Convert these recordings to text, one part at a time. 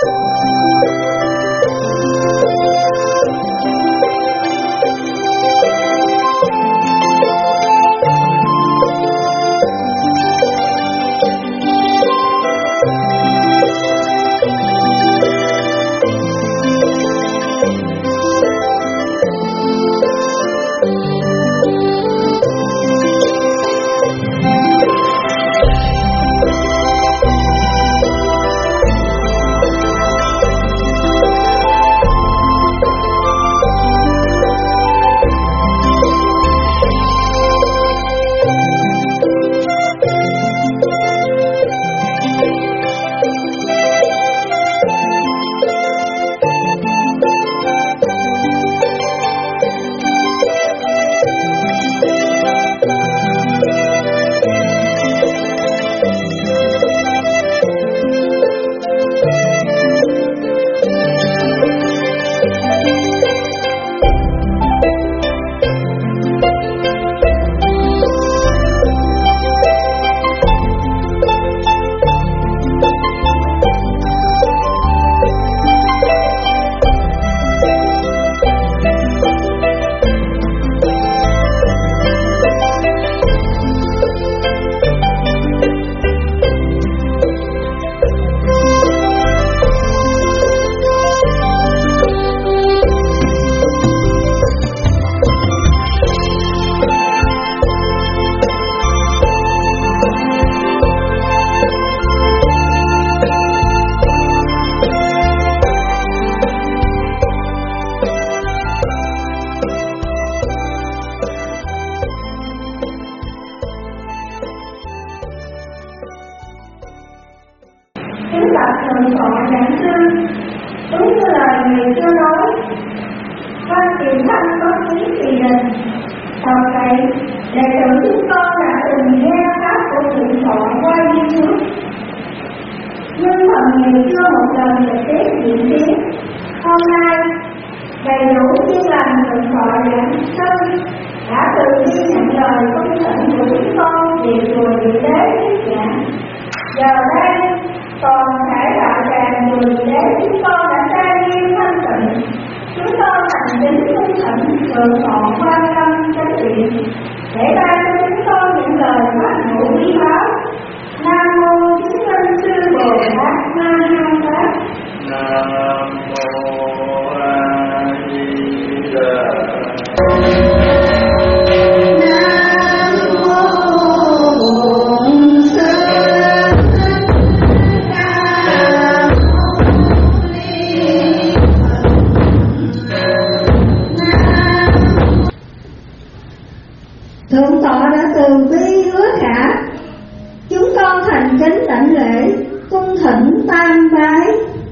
thượng tọa giảng sư. Đúng như lời người xưa nói, con tiền thân có trí tùy đình. Sau vậy, đệ tử chúng con đã từng nghe pháp của thượng tọa qua YouTube. Nhưng phần người chưa một lần trực tiếp diễn tiến. Hôm nay, đầy đủ chuyên lành thượng tọa giảng sư đã từ khi nhận lời công thỉnh của chúng con về chùa Diệu Đế thuyết giảng. Giờ đây, toàn thể đạo tràng chùa Diệu Đế chúng con đã trang nghiêm thanh tịnh. Chúng con thành kính cung thỉnh thượng tọa quan tâm chánh điện để ban cho chúng con những lời phát ngộ quý báu. Nam mô Chứng Minh Sư Bồ Tát Ma Ha Tát. Nam mô A Di Đà. Thượng tọa đã từ bi hứa khả, chúng con thành kính đảnh lễ cung thỉnh tam bái.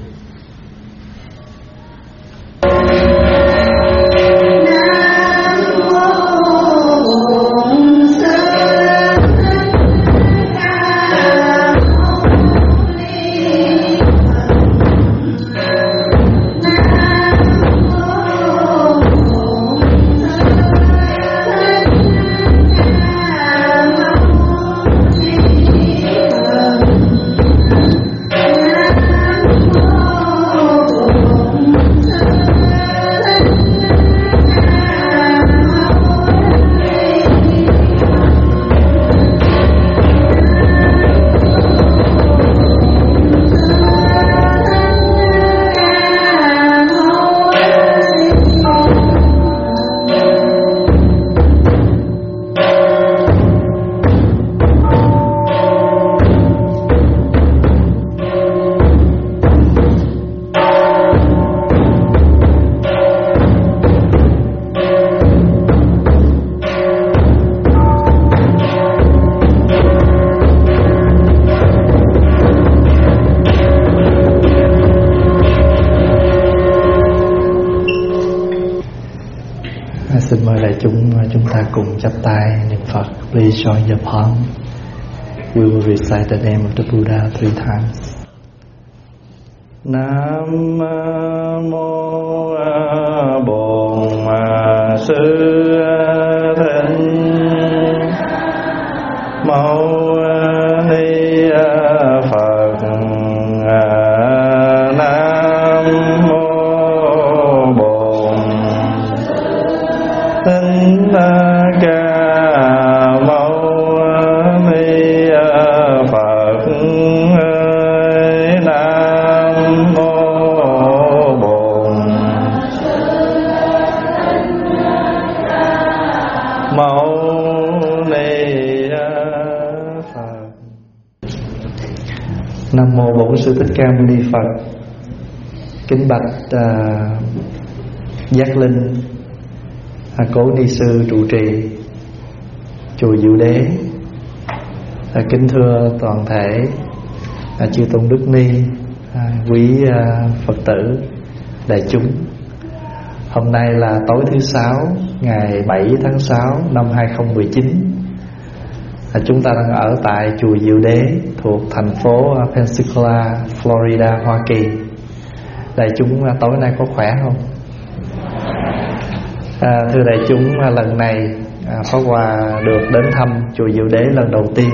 Xin mời đại chúng ta cùng chắp tay niệm Phật. Please join your palm. We will recite the name of the Buddha 3 times. Nam mô Bổn Sư Thích Mâu Ni Phật. Nam Nam mô Bổn Sư Thích Ca Mâu Ni Phật. Kính bạch Giác Linh, Cố Ni Sư trụ trì chùa Diệu Đế. Kính thưa toàn thể chư tôn đức ni, quý Phật tử đại chúng. Hôm nay là tối thứ Sáu, ngày 7 tháng 6 năm 2019. Chúng ta đang ở tại chùa Diệu Đế thuộc thành phố Pensacola, Florida, Hoa Kỳ. Đại chúng tối nay có khỏe không? Thưa đại chúng, lần này Pháp Hòa được đến thăm chùa Diệu Đế lần đầu tiên.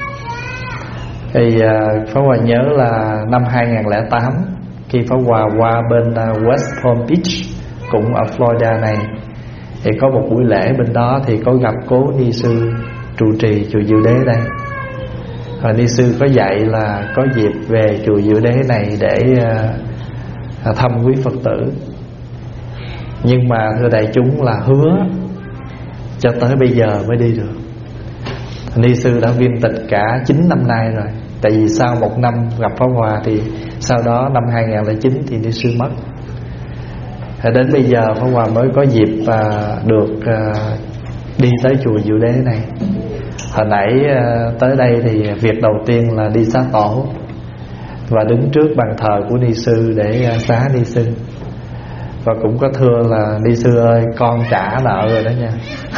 Thì Pháp Hòa nhớ là năm 2008, khi Pháp Hòa qua bên West Palm Beach, cũng ở Florida này, thì có một buổi lễ bên đó thì có gặp Cố Ni Sư trụ trì chùa Diệu Đế đây. Và Ni Sư có dạy là có dịp về chùa Diệu Đế này để thăm quý Phật tử. Nhưng mà thưa đại chúng là hứa cho tới bây giờ mới đi được. Ni Sư đã viên tịch cả 9 năm nay rồi. Tại vì sau một năm gặp Pháp Hòa thì sau đó năm 2009 thì Ni Sư mất. Đến bây giờ Pháp Hòa mới có dịp được đi tới chùa Diệu Đế này. Hồi nãy tới đây thì việc đầu tiên là đi xá tổ và đứng trước bàn thờ của Ni Sư để xá Ni Sư. Và cũng có thưa là Ni Sư ơi, con trả nợ rồi đó nha.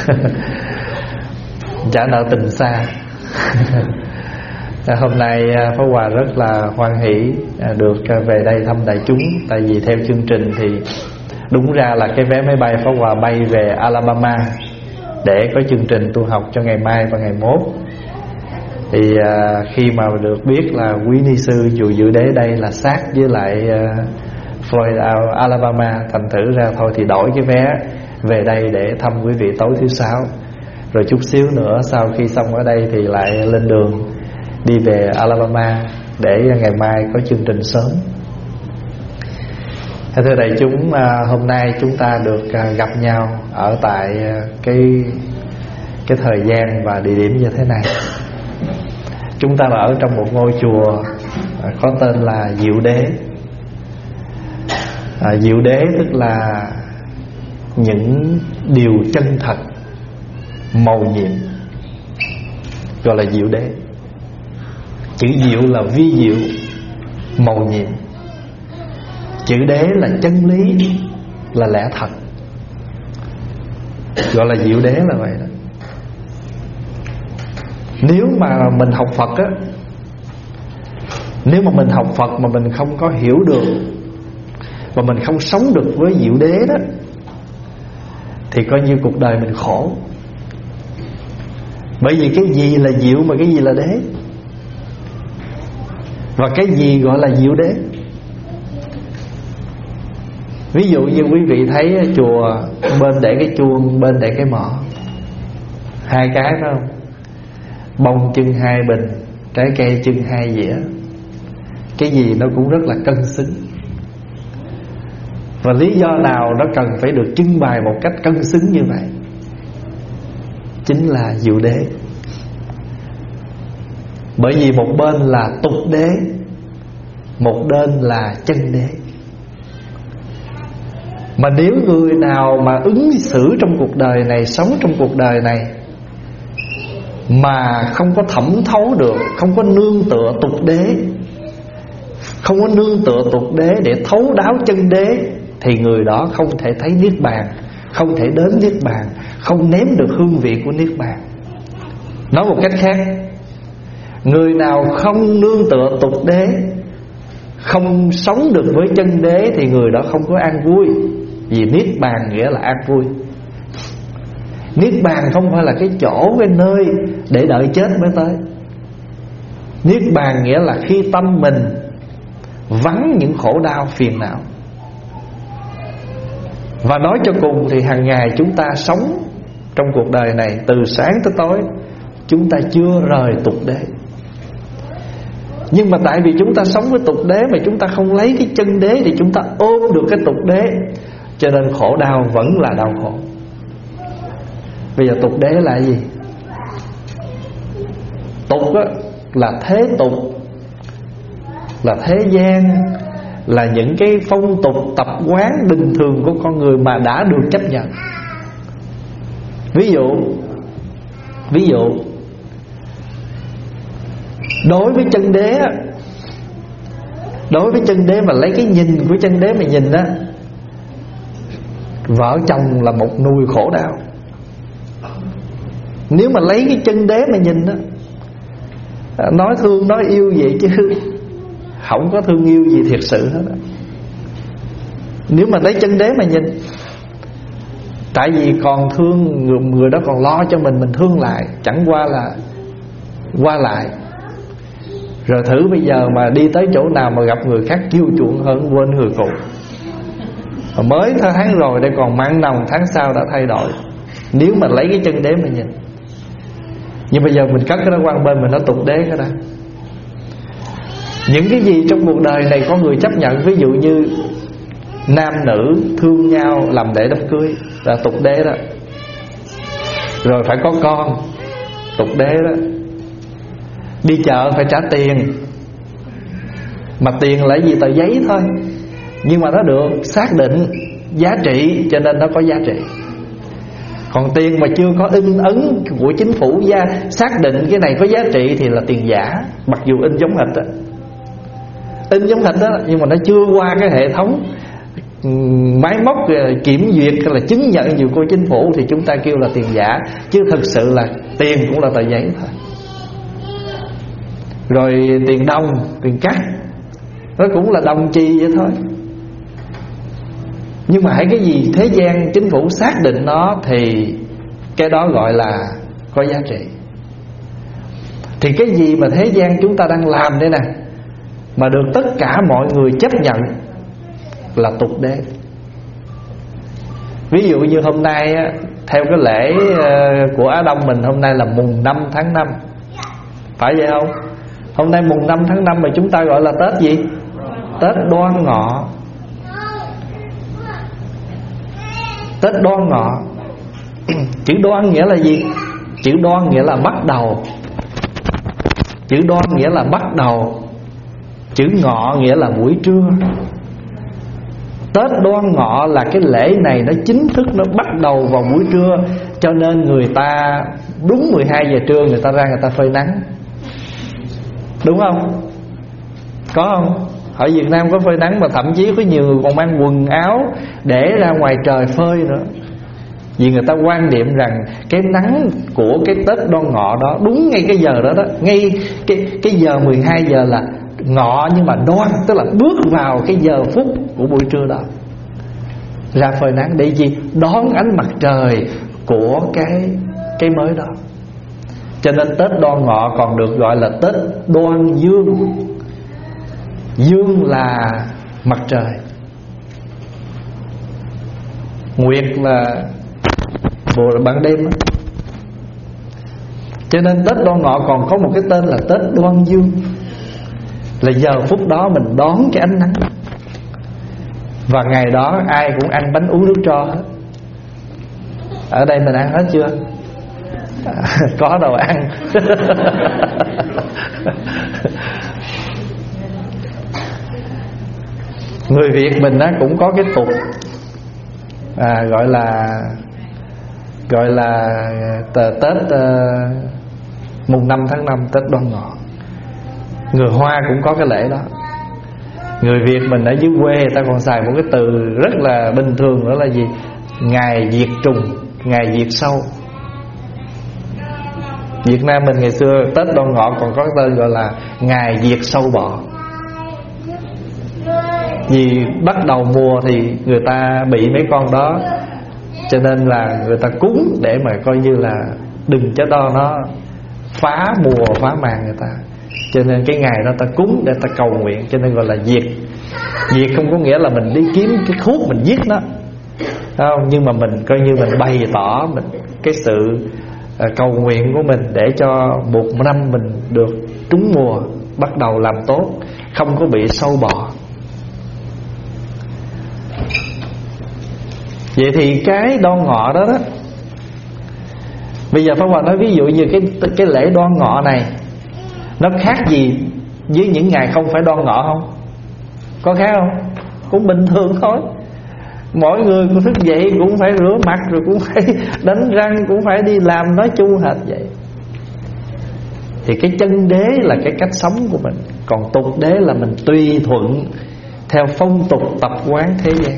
Trả nợ tình xa. Hôm nay Pháp Hòa rất là hoan hỷ được về đây thăm đại chúng. Tại vì theo chương trình thì đúng ra là cái vé máy bay Pháp Hòa bay về Alabama để có chương trình tu học cho ngày mai và ngày mốt. Thì khi mà được biết là quý Ni Sư chùa Diệu Đế đây là sát với lại Florida, Alabama, thành thử ra thôi thì đổi cái vé về đây để thăm quý vị tối thứ Sáu. Rồi chút xíu nữa sau khi xong ở đây thì lại lên đường đi về Alabama để ngày mai có chương trình sớm. Thưa đại chúng, hôm nay chúng ta được gặp nhau ở tại cái thời gian và địa điểm như thế này. Chúng ta là ở trong một ngôi chùa có tên là Diệu Đế. Diệu Đế tức là những điều chân thật, mầu nhiệm, gọi là Diệu Đế. Chữ diệu là vi diệu, mầu nhiệm. Chữ đế là chân lý, là lẽ thật, gọi là Diệu Đế là vậy đó. Nếu mà mình học Phật á, nếu mà mình học Phật mà mình không có hiểu được và mình không sống được với Diệu Đế đó, thì coi như cuộc đời mình khổ. Bởi vì cái gì là diệu mà cái gì là đế, và cái gì gọi là Diệu Đế. Ví dụ như quý vị thấy chùa bên để cái chuông, bên để cái mõ, hai cái phải không? Bông chưng hai bình, trái cây chưng hai dĩa. Cái gì nó cũng rất là cân xứng. Và lý do nào nó cần phải được trưng bày một cách cân xứng như vậy? Chính là Diệu Đế. Bởi vì một bên là tục đế, một bên là chân đế. Mà nếu người nào mà ứng xử trong cuộc đời này, sống trong cuộc đời này mà không có thẩm thấu được, không có nương tựa tục đế, không có nương tựa tục đế để thấu đáo chân đế, thì người đó không thể thấy Niết Bàn, không thể đến Niết Bàn, không nếm được hương vị của Niết Bàn. Nói một cách khác, người nào không nương tựa tục đế, không sống được với chân đế, thì người đó không có an vui. Vì Niết Bàn nghĩa là an vui. Niết Bàn không phải là cái chỗ, cái nơi để đợi chết mới tới. Niết Bàn nghĩa là khi tâm mình vắng những khổ đau phiền não. Và nói cho cùng thì hàng ngày chúng ta sống trong cuộc đời này, từ sáng tới tối, chúng ta chưa rời tục đế. Nhưng mà tại vì chúng ta sống với tục đế mà chúng ta không lấy cái chân đế, thì chúng ta ôm được cái tục đế, cho nên khổ đau vẫn là đau khổ. Bây giờ tục đế là gì? Tục là thế tục, là thế gian, là những cái phong tục tập quán bình thường của con người mà đã được chấp nhận. Ví dụ đối với chân đế, đối với chân đế mà lấy cái nhìn của chân đế mà nhìn á, vợ chồng là một nùi khổ đau. Nếu mà lấy cái chân đế mà nhìn á, nói thương nói yêu vậy chứ không có thương yêu gì thiệt sự hết á. Nếu mà lấy chân đế mà nhìn, tại vì còn thương người đó còn lo cho mình thương lại, chẳng qua là qua lại. Rồi thử bây giờ mà đi tới chỗ nào mà gặp người khác chiêu chuộng hơn, quên người cũ. Mới tháng rồi đây còn mặn nồng, tháng sau đã thay đổi. Nếu mà lấy cái chân đế mà nhìn. Nhưng bây giờ mình cất cái đó qua bên, mình nói tục đế cái đó. Những cái gì trong cuộc đời này có người chấp nhận, ví dụ như nam nữ thương nhau làm lễ đám cưới là tục đế đó. Rồi phải có con, tục đế đó. Đi chợ phải trả tiền, mà tiền là gì? Tờ giấy thôi, nhưng mà nó được xác định giá trị cho nên nó có giá trị. Còn tiền mà chưa có in ấn của chính phủ xác định cái này có giá trị thì là tiền giả, mặc dù in giống hệt đó. In giống hệt đó, nhưng mà nó chưa qua cái hệ thống máy móc kiểm duyệt hay là chứng nhận nhiều của chính phủ thì chúng ta kêu là tiền giả. Chứ thực sự là tiền cũng là tờ giấy thôi. Rồi tiền đồng, tiền cắt, nó cũng là đồng chi vậy thôi. Nhưng mà hãy cái gì thế gian chính phủ xác định nó thì cái đó gọi là có giá trị. Thì cái gì mà thế gian chúng ta đang làm đây nè, mà được tất cả mọi người chấp nhận là tục đế. Ví dụ như hôm nay á, theo cái lễ của Á Đông mình, hôm nay là mùng 5 tháng 5, phải vậy không? Hôm nay mùng 5 tháng 5 mà chúng ta gọi là Tết gì? Tết Đoan Ngọ. Tết Đoan Ngọ. Chữ đoan nghĩa là gì? Chữ đoan nghĩa là bắt đầu. Chữ đoan nghĩa là bắt đầu. Chữ ngọ nghĩa là buổi trưa. Tết Đoan Ngọ là cái lễ này nó chính thức, nó bắt đầu vào buổi trưa. Cho nên người ta đúng 12 giờ trưa người ta ra người ta phơi nắng. Đúng không? Có không? Ở Việt Nam có phơi nắng, mà thậm chí có nhiều người còn mang quần áo để ra ngoài trời phơi nữa. Vì người ta quan niệm rằng cái nắng của cái Tết Đoan Ngọ đó, đúng ngay cái giờ đó đó, ngay cái giờ 12 giờ là ngọ, nhưng mà đoan tức là bước vào cái giờ phút của buổi trưa đó, ra phơi nắng để gì? Đón ánh mặt trời của cái mới đó. Cho nên Tết Đoan Ngọ còn được gọi là Tết Đoan Dương. Dương là mặt trời, nguyệt là ban đêm đó. Cho nên Tết Đoan Ngọ còn có một cái tên là Tết Đoan Dương, là giờ phút đó mình đón cái ánh nắng. Và ngày đó ai cũng ăn bánh uống nước tro hết. Ở đây mình ăn hết chưa? Có đồ ăn. Người Việt mình cũng có cái tục gọi là Tết mùng 5 tháng 5, Tết Đoan Ngọ. Người Hoa cũng có cái lễ đó. Người Việt mình ở dưới quê người ta còn xài một cái từ rất là bình thường, đó là gì? Ngày diệt trùng, ngày diệt sâu. Việt Nam mình ngày xưa Tết Đoan Ngọ còn có cái tên gọi là ngày diệt sâu bọ. Vì bắt đầu mùa thì người ta bị mấy con đó, cho nên là người ta cúng để mà coi như là đừng cho đó nó phá mùa phá màn người ta. Cho nên cái ngày đó ta cúng để ta cầu nguyện, cho nên gọi là diệt. Diệt không có nghĩa là mình đi kiếm cái thuốc mình giết nó, không? Nhưng mà mình coi như mình bày tỏ mình cái sự cầu nguyện của mình để cho một năm mình được trúng mùa, bắt đầu làm tốt, không có bị sâu bọ. Vậy thì cái Đoan Ngọ đó bây giờ Pháp Hòa nói ví dụ như cái lễ Đoan Ngọ này nó khác gì với những ngày không phải đoan ngọ không? Có khác không? Cũng bình thường thôi. Mỗi người cũng thức dậy cũng phải rửa mặt, rồi cũng phải đánh răng, cũng phải đi làm, nói chung hệt vậy. Thì cái chân đế là cái cách sống của mình, còn tục đế là mình tùy thuận theo phong tục tập quán thế gian.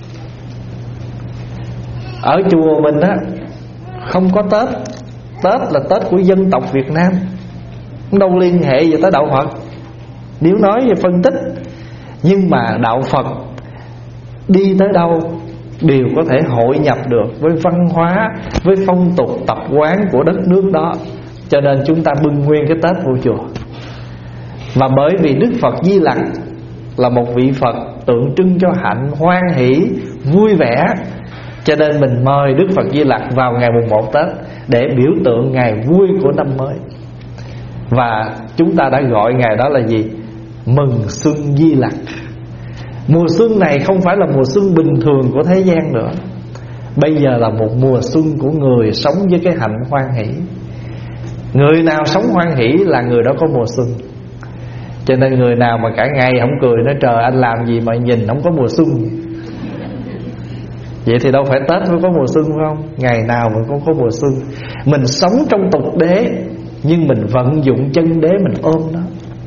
Ở chùa mình á không có Tết. Tết là Tết của dân tộc Việt Nam, đâu liên hệ gì tới đạo Phật nếu nói về phân tích. Nhưng mà đạo Phật đi tới đâu đều có thể hội nhập được với văn hóa, với phong tục tập quán của đất nước đó. Cho nên chúng ta bưng nguyên cái Tết vô chùa. Và bởi vì Đức Phật Di Lặc là một vị Phật tượng trưng cho hạnh, hoan hỷ, vui vẻ, cho nên mình mời Đức Phật Di Lặc vào ngày mùng 1 Tết để biểu tượng ngày vui của năm mới. Và chúng ta đã gọi ngày đó là gì? Mừng Xuân Di Lặc. Mùa xuân này không phải là mùa xuân bình thường của thế gian nữa. Bây giờ là một mùa xuân của người sống với cái hạnh hoan hỷ. Người nào sống hoan hỷ là người đó có mùa xuân. Cho nên người nào mà cả ngày không cười, nói trời anh làm gì mà nhìn không có mùa xuân. Vậy thì đâu phải Tết mới có mùa xuân phải không? Ngày nào mình cũng có mùa xuân. Mình sống trong tục đế, nhưng mình vận dụng chân đế, mình ôm nó.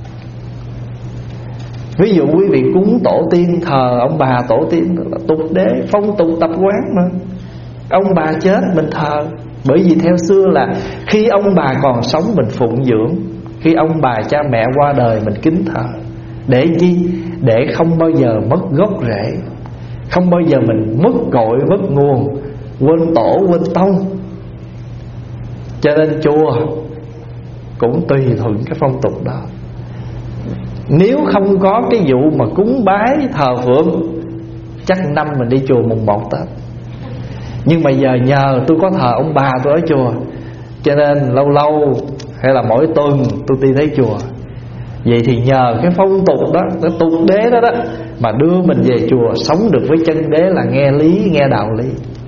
Ví dụ quý vị cúng tổ tiên, thờ ông bà tổ tiên là tục đế, phong tục tập quán mà. Ông bà chết mình thờ. Bởi vì theo xưa là khi ông bà còn sống mình phụng dưỡng, khi ông bà cha mẹ qua đời mình kính thờ. Để chi? Để không bao giờ mất gốc rễ, không bao giờ mình mất cội, mất nguồn, quên tổ, quên tông. Cho nên chùa cũng tùy thuận cái phong tục đó. Nếu không có cái vụ mà cúng bái thờ phượng, chắc năm mình đi chùa mùng 1 Tết. Nhưng mà giờ nhờ tôi có thờ ông bà tôi ở chùa, cho nên lâu lâu hay là mỗi tuần tôi đi tới chùa. Vậy thì nhờ cái phong tục đó, cái tục đế đó mà đưa mình về chùa sống được với chân đế, là nghe lý, nghe đạo lý.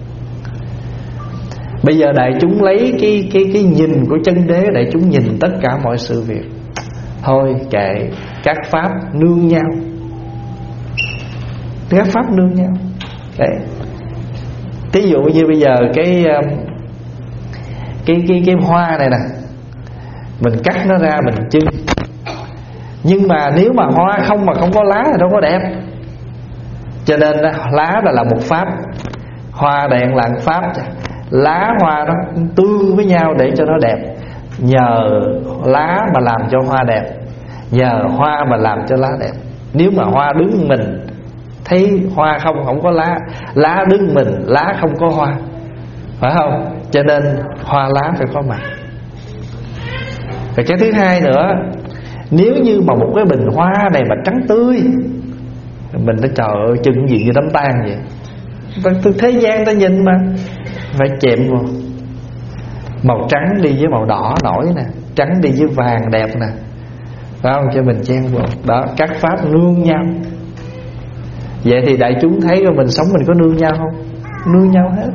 Bây giờ đại chúng lấy cái nhìn của chân đế, đại chúng nhìn tất cả mọi sự việc. Thôi kệ, các pháp nương nhau, các pháp nương nhau. Đấy. Ví dụ như bây giờ cái hoa này nè, mình cắt nó ra mình trưng. Nhưng mà nếu mà hoa không có lá thì đâu có đẹp. Cho nên lá là một pháp, hoa đèn là một pháp. Lá hoa nó tương với nhau để cho nó đẹp. Nhờ lá mà làm cho hoa đẹp, nhờ hoa mà làm cho lá đẹp. Nếu mà hoa đứng mình thấy hoa không có lá, lá đứng mình lá không có hoa, phải không? Cho nên hoa lá phải có mặt. Rồi cái thứ hai nữa, nếu như mà một cái bình hoa này mà trắng tươi, mình nói trời ơi chừng gì như đám tang vậy. Từ thế gian ta nhìn mà phải chệm vào. Màu trắng đi với màu đỏ nổi nè, trắng đi với vàng đẹp nè, phải không? Cho mình chen vào. Đó, các pháp nương nhau. Vậy thì đại chúng thấy rồi mình sống mình có nương nhau không? Nương nhau hết.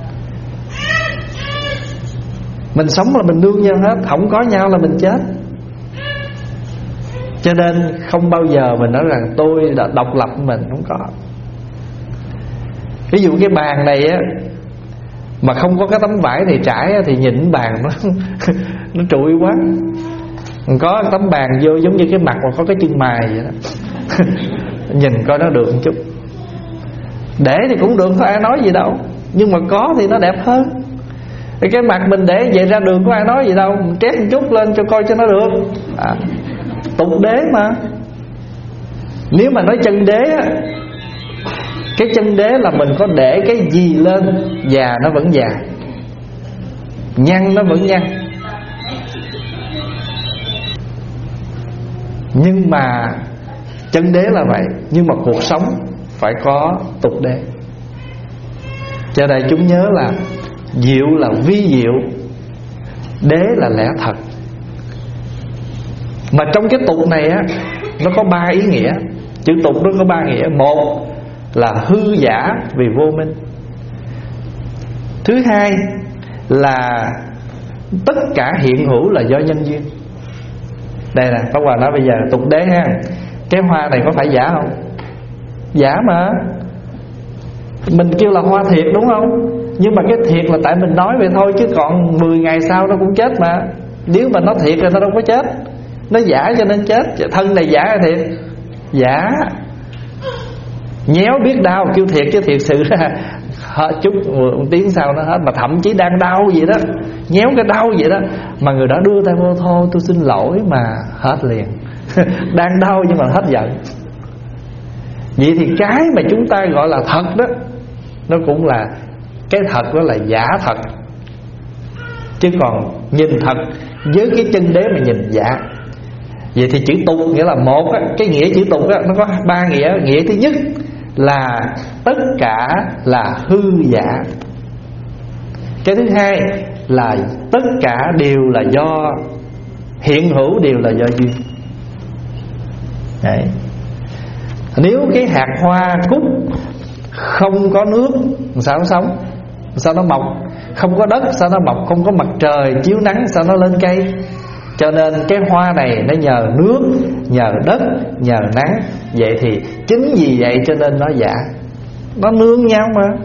Mình sống là mình nương nhau hết, không có nhau là mình chết. Cho nên không bao giờ mình nói rằng tôi đã độc lập mình, không có. Ví dụ cái bàn này á, mà không có cái tấm vải này trải thì nhìn bàn nó trụi quá. Có tấm bàn vô giống như cái mặt mà có cái chân mài vậy đó. Nhìn coi nó được một chút. Để thì cũng được, không ai nói gì đâu. Nhưng mà có thì nó đẹp hơn. Thì cái mặt mình để vậy ra đường có ai nói gì đâu, mình trét một chút lên cho coi cho nó được. Tục đế mà. Nếu mà nói chân đế á, cái chân đế là mình có để cái gì lên, già nó vẫn già, nhăn nó vẫn nhăn. Nhưng mà chân đế là vậy. Nhưng mà cuộc sống phải có tục đế. Cho đây chúng nhớ là diệu là vi diệu, đế là lẽ thật. Mà trong cái tục này á, nó có 3 ý nghĩa. Chữ tục nó có 3 nghĩa. Một là hư giả vì vô minh. Thứ hai là tất cả hiện hữu là do nhân duyên. Đây nè, Pháp Hòa nói bây giờ tục đế ha, cái hoa này có phải giả không? Giả mà. Mình kêu là hoa thiệt đúng không? Nhưng mà cái thiệt là tại mình nói vậy thôi, chứ còn 10 ngày sau nó cũng chết mà. Nếu mà nó thiệt thì nó đâu có chết. Nó giả cho nên chết. Thân này giả hay thiệt? Giả. Nhéo biết đau kêu thiệt, chứ thiệt sự ra chút một tiếng sau nó hết. Mà thậm chí đang đau vậy đó, nhéo cái đau vậy đó, mà người đó đưa tay vô, thôi tôi xin lỗi, mà hết liền. Đang đau nhưng mà hết giận. Vậy thì cái mà chúng ta gọi là thật đó, nó cũng là cái thật, đó là giả thật. Chứ còn nhìn thật với cái chân đế mà nhìn giả. Vậy thì chữ tục nghĩa là một á, cái nghĩa chữ tục á, nó có 3 nghĩa. Nghĩa thứ nhất là tất cả là hư giả. Cái thứ hai là tất cả đều là do hiện hữu, đều là do duyên. Đấy. Nếu cái hạt hoa cúc không có nước, sao nó sống? Sao nó mọc? Không có đất sao nó mọc? Không có mặt trời chiếu nắng sao nó lên cây? Cho nên cái hoa này nó nhờ nước, nhờ đất, nhờ nắng. Vậy thì chính vì vậy cho nên nó giả. Nó nương nhau mà.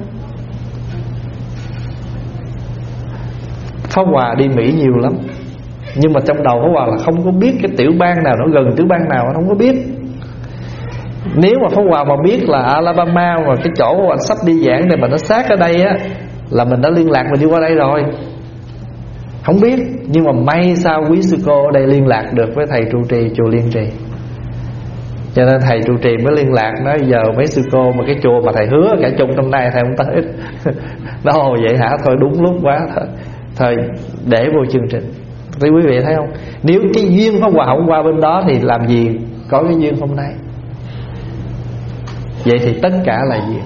Pháp Hòa đi Mỹ nhiều lắm, nhưng mà trong đầu Pháp Hòa là không có biết cái tiểu bang nào nó gần tiểu bang nào, nó không có biết. Nếu mà Pháp Hòa mà biết là Alabama mà cái chỗ anh sắp đi giảng này mà nó sát ở đây á, là mình đã liên lạc, mình đi qua đây rồi. Không biết. Nhưng mà may sao quý sư cô ở đây liên lạc được với thầy trụ trì chùa Liên Trì. Cho nên thầy trụ trì mới liên lạc, nói giờ mấy sư cô mà cái chùa mà thầy hứa cả chục năm nay thầy không tới. Đó vậy hả? Thôi đúng lúc quá. Thôi để vô chương trình. Thì quý vị thấy không? Nếu cái duyên Pháp Hòa không qua bên đó thì làm gì có cái duyên hôm nay. Vậy thì tất cả là duyên.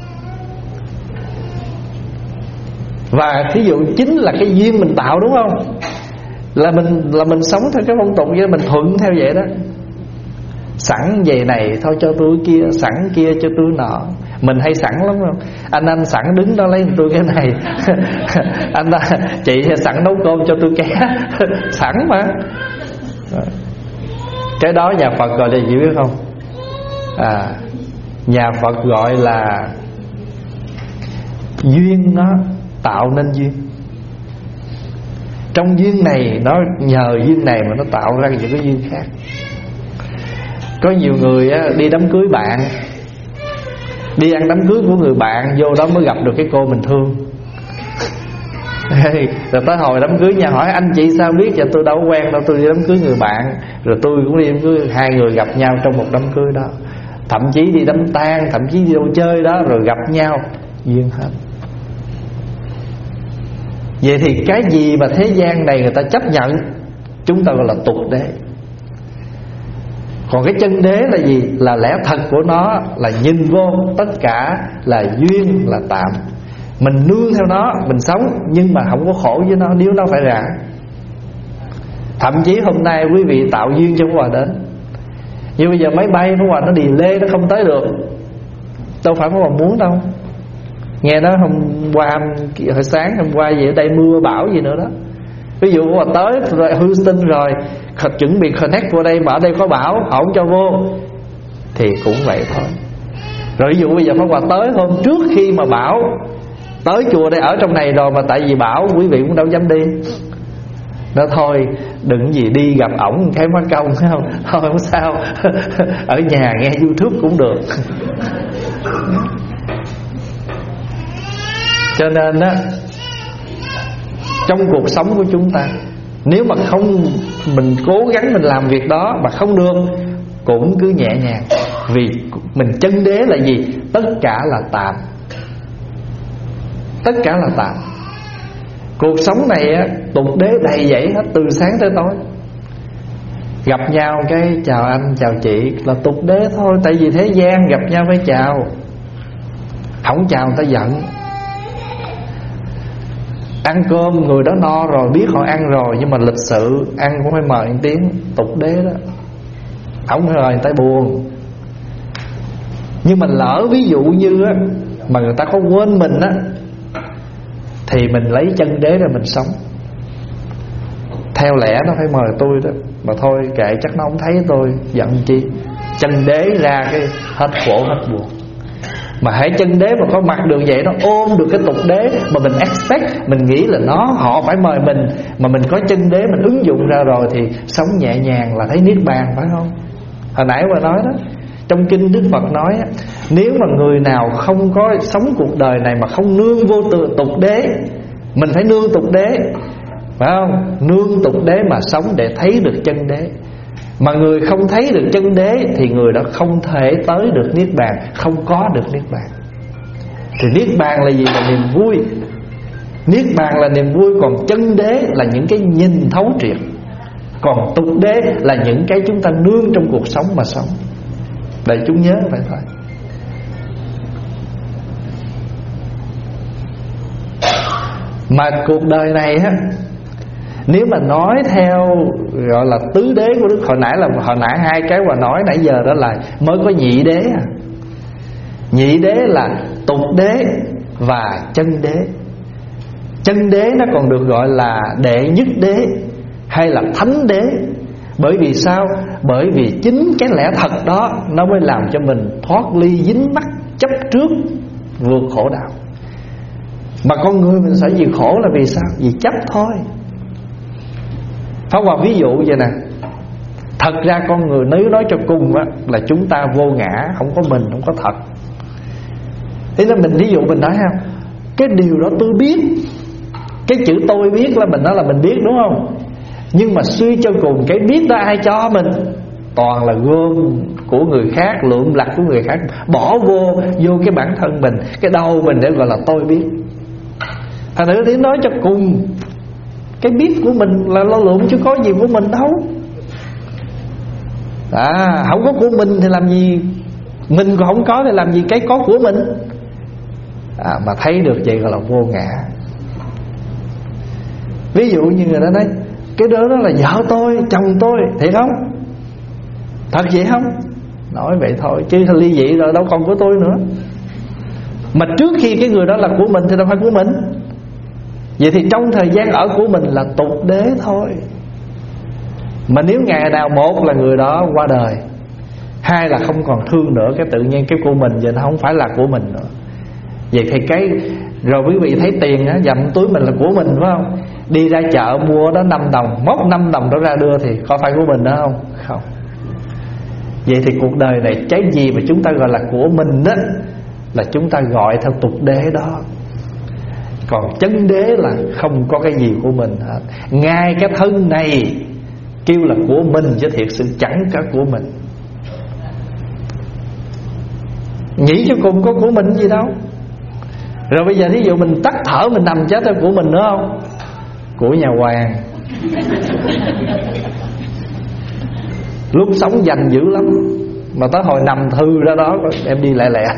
Và thí dụ chính là cái duyên mình tạo đúng không? Là mình sống theo cái phong tục vậy, mình thuận theo vậy đó. Sẵn vậy này thôi cho tôi kia, sẵn kia cho tôi nọ. Mình hay sẵn lắm không? Anh sẵn đứng đó lấy tôi cái này. Anh chị sẵn nấu cơm cho tôi ké. Sẵn mà. Cái đó nhà Phật gọi là gì biết không? Nhà Phật gọi là duyên nó tạo nên duyên. Trong duyên này nó nhờ duyên này mà nó tạo ra những cái duyên khác. Có nhiều người á, đi đám cưới bạn, đi ăn đám cưới của người bạn, vô đó mới gặp được cái cô mình thương. Rồi tới hồi đám cưới nhà hỏi anh chị sao biết? Dạ tôi đâu quen đâu, tôi đi đám cưới người bạn. Rồi tôi cũng đi đám cưới, hai người gặp nhau trong một đám cưới đó. Thậm chí đi đám tang, thậm chí đi đâu chơi đó, rồi gặp nhau, duyên hết. Vậy thì cái gì mà thế gian này người ta chấp nhận, chúng ta gọi là tục đế. Còn cái chân đế là gì? Là lẽ thật của nó, là nhìn vô tất cả là duyên, là tạm. Mình nương theo nó, mình sống, nhưng mà không có khổ với nó nếu nó phải rã. Thậm chí hôm nay quý vị tạo duyên cho Pháp Hòa đến, nhưng bây giờ máy bay Pháp Hòa nó delay, nó không tới được. Đâu phải Pháp Hòa muốn đâu. Nghe nói hôm qua, hồi sáng hôm qua gì ở đây mưa bão gì nữa đó. Ví dụ Pháp Hòa tới rồi Houston rồi, chuẩn bị connect vô đây mà ở đây có bão, họ không cho vô, thì cũng vậy thôi. Rồi ví dụ bây giờ Pháp Hòa tới hôm trước khi mà bão, tới chùa đây ở trong này rồi mà tại vì bão quý vị cũng đâu dám đi. Đó thôi, đừng gì đi gặp ổng cái má công, thấy không? Thôi không sao. Ở nhà nghe YouTube cũng được. Cho nên á, trong cuộc sống của chúng ta, nếu mà không mình cố gắng mình làm việc đó mà không được, cũng cứ nhẹ nhàng. Vì mình chân đế là gì? Tất cả là tạm. Tất cả là tạm. Cuộc sống này á, tục đế đầy dẫy hết từ sáng tới tối. Gặp nhau cái chào anh, chào chị là tục đế thôi. Tại vì thế gian gặp nhau phải chào, không chào người ta giận. Ăn cơm người đó no rồi, biết họ ăn rồi, nhưng mà lịch sự ăn cũng phải mời một tiếng. Tục đế đó, không mời người ta buồn. Nhưng mà lỡ ví dụ như á, mà người ta có quên mình á, thì mình lấy chân đế ra mình sống theo lẽ nó phải mời tôi đó, mà thôi kệ chắc nó không thấy tôi giận chi. Chân đế ra cái hết khổ hết buồn. Mà hãy chân đế mà có mặt được vậy, nó ôm được cái tục đế mà mình expect, mình nghĩ là họ phải mời mình, mà mình có chân đế mình ứng dụng ra rồi thì sống nhẹ nhàng là thấy niết bàn, phải không? Hồi nãy bà nói đó, trong kinh Đức Phật nói nếu mà người nào không có sống cuộc đời này mà không nương vô tục đế, mình phải nương tục đế, phải không? Nương tục đế mà sống để thấy được chân đế. Mà người không thấy được chân đế thì người đó không thể tới được niết bàn, không có được niết bàn. Thì niết bàn là gì? Là niềm vui. Niết bàn là niềm vui, còn chân đế là những cái nhìn thấu triệt. Còn tục đế là những cái chúng ta nương trong cuộc sống mà sống. Để chúng nhớ phải thôi. Mà cuộc đời này á, nếu mà nói theo gọi là tứ đế của Đức, hồi nãy hai cái mà nói nãy giờ đó là mới có nhị đế à. Nhị đế là tục đế và chân đế. Chân đế nó còn được gọi là đệ nhất đế hay là thánh đế. Bởi vì sao? Bởi vì chính cái lẽ thật đó nó mới làm cho mình thoát ly dính mắc chấp trước, vượt khổ đạo. Mà con người mình sẽ gì khổ là vì sao? Vì chấp thôi. Pháp Hòa ví dụ vậy nè. Thật ra con người nếu nói cho cùng á, là chúng ta vô ngã, không có mình, không có thật. Thế nên mình ví dụ mình nói ha, cái điều đó tôi biết. Cái chữ tôi biết là mình nói là mình biết, đúng không? Nhưng mà suy cho cùng cái biết đó ai cho mình? Toàn là gom của người khác, lượm lặt của người khác, bỏ vô cái bản thân mình, cái đầu mình để gọi là tôi biết. Thành thử thì nói cho cùng, cái biết của mình là lo lượm chứ có gì của mình đâu. Không có của mình thì làm gì, mình còn không có thì làm gì cái có của mình. Mà thấy được vậy gọi là vô ngã. Ví dụ như người ta nói cái đó là vợ tôi, chồng tôi, thiệt không? Thật vậy không? Nói vậy thôi, chứ ly dị rồi đâu còn của tôi nữa. Mà trước khi cái người đó là của mình thì đâu phải của mình. Vậy thì trong thời gian ở của mình là tục đế thôi. Mà nếu ngày nào một là người đó qua đời, hai là không còn thương nữa, cái tự nhiên cái của mình giờ nó không phải là của mình nữa. Vậy thì cái rồi quý vị thấy tiền á, dặm túi mình là của mình, phải không? Đi ra chợ mua đó 5 đồng, móc 5 đồng đó ra đưa thì có phải của mình đó không? Không. Vậy thì cuộc đời này cái gì mà chúng ta gọi là của mình đó là chúng ta gọi theo tục đế đó. Còn chân đế là không có cái gì của mình hết. Ngay cái thân này kêu là của mình chứ thiệt sự chẳng có của mình. Nghĩ cho cùng có của mình gì đâu. Rồi bây giờ thí dụ mình tắt thở mình nằm chết là của mình nữa không? Của nhà Hoàng. Lúc sống dành dữ lắm, mà tới hồi nằm thư ra đó em đi lẹ lẹ.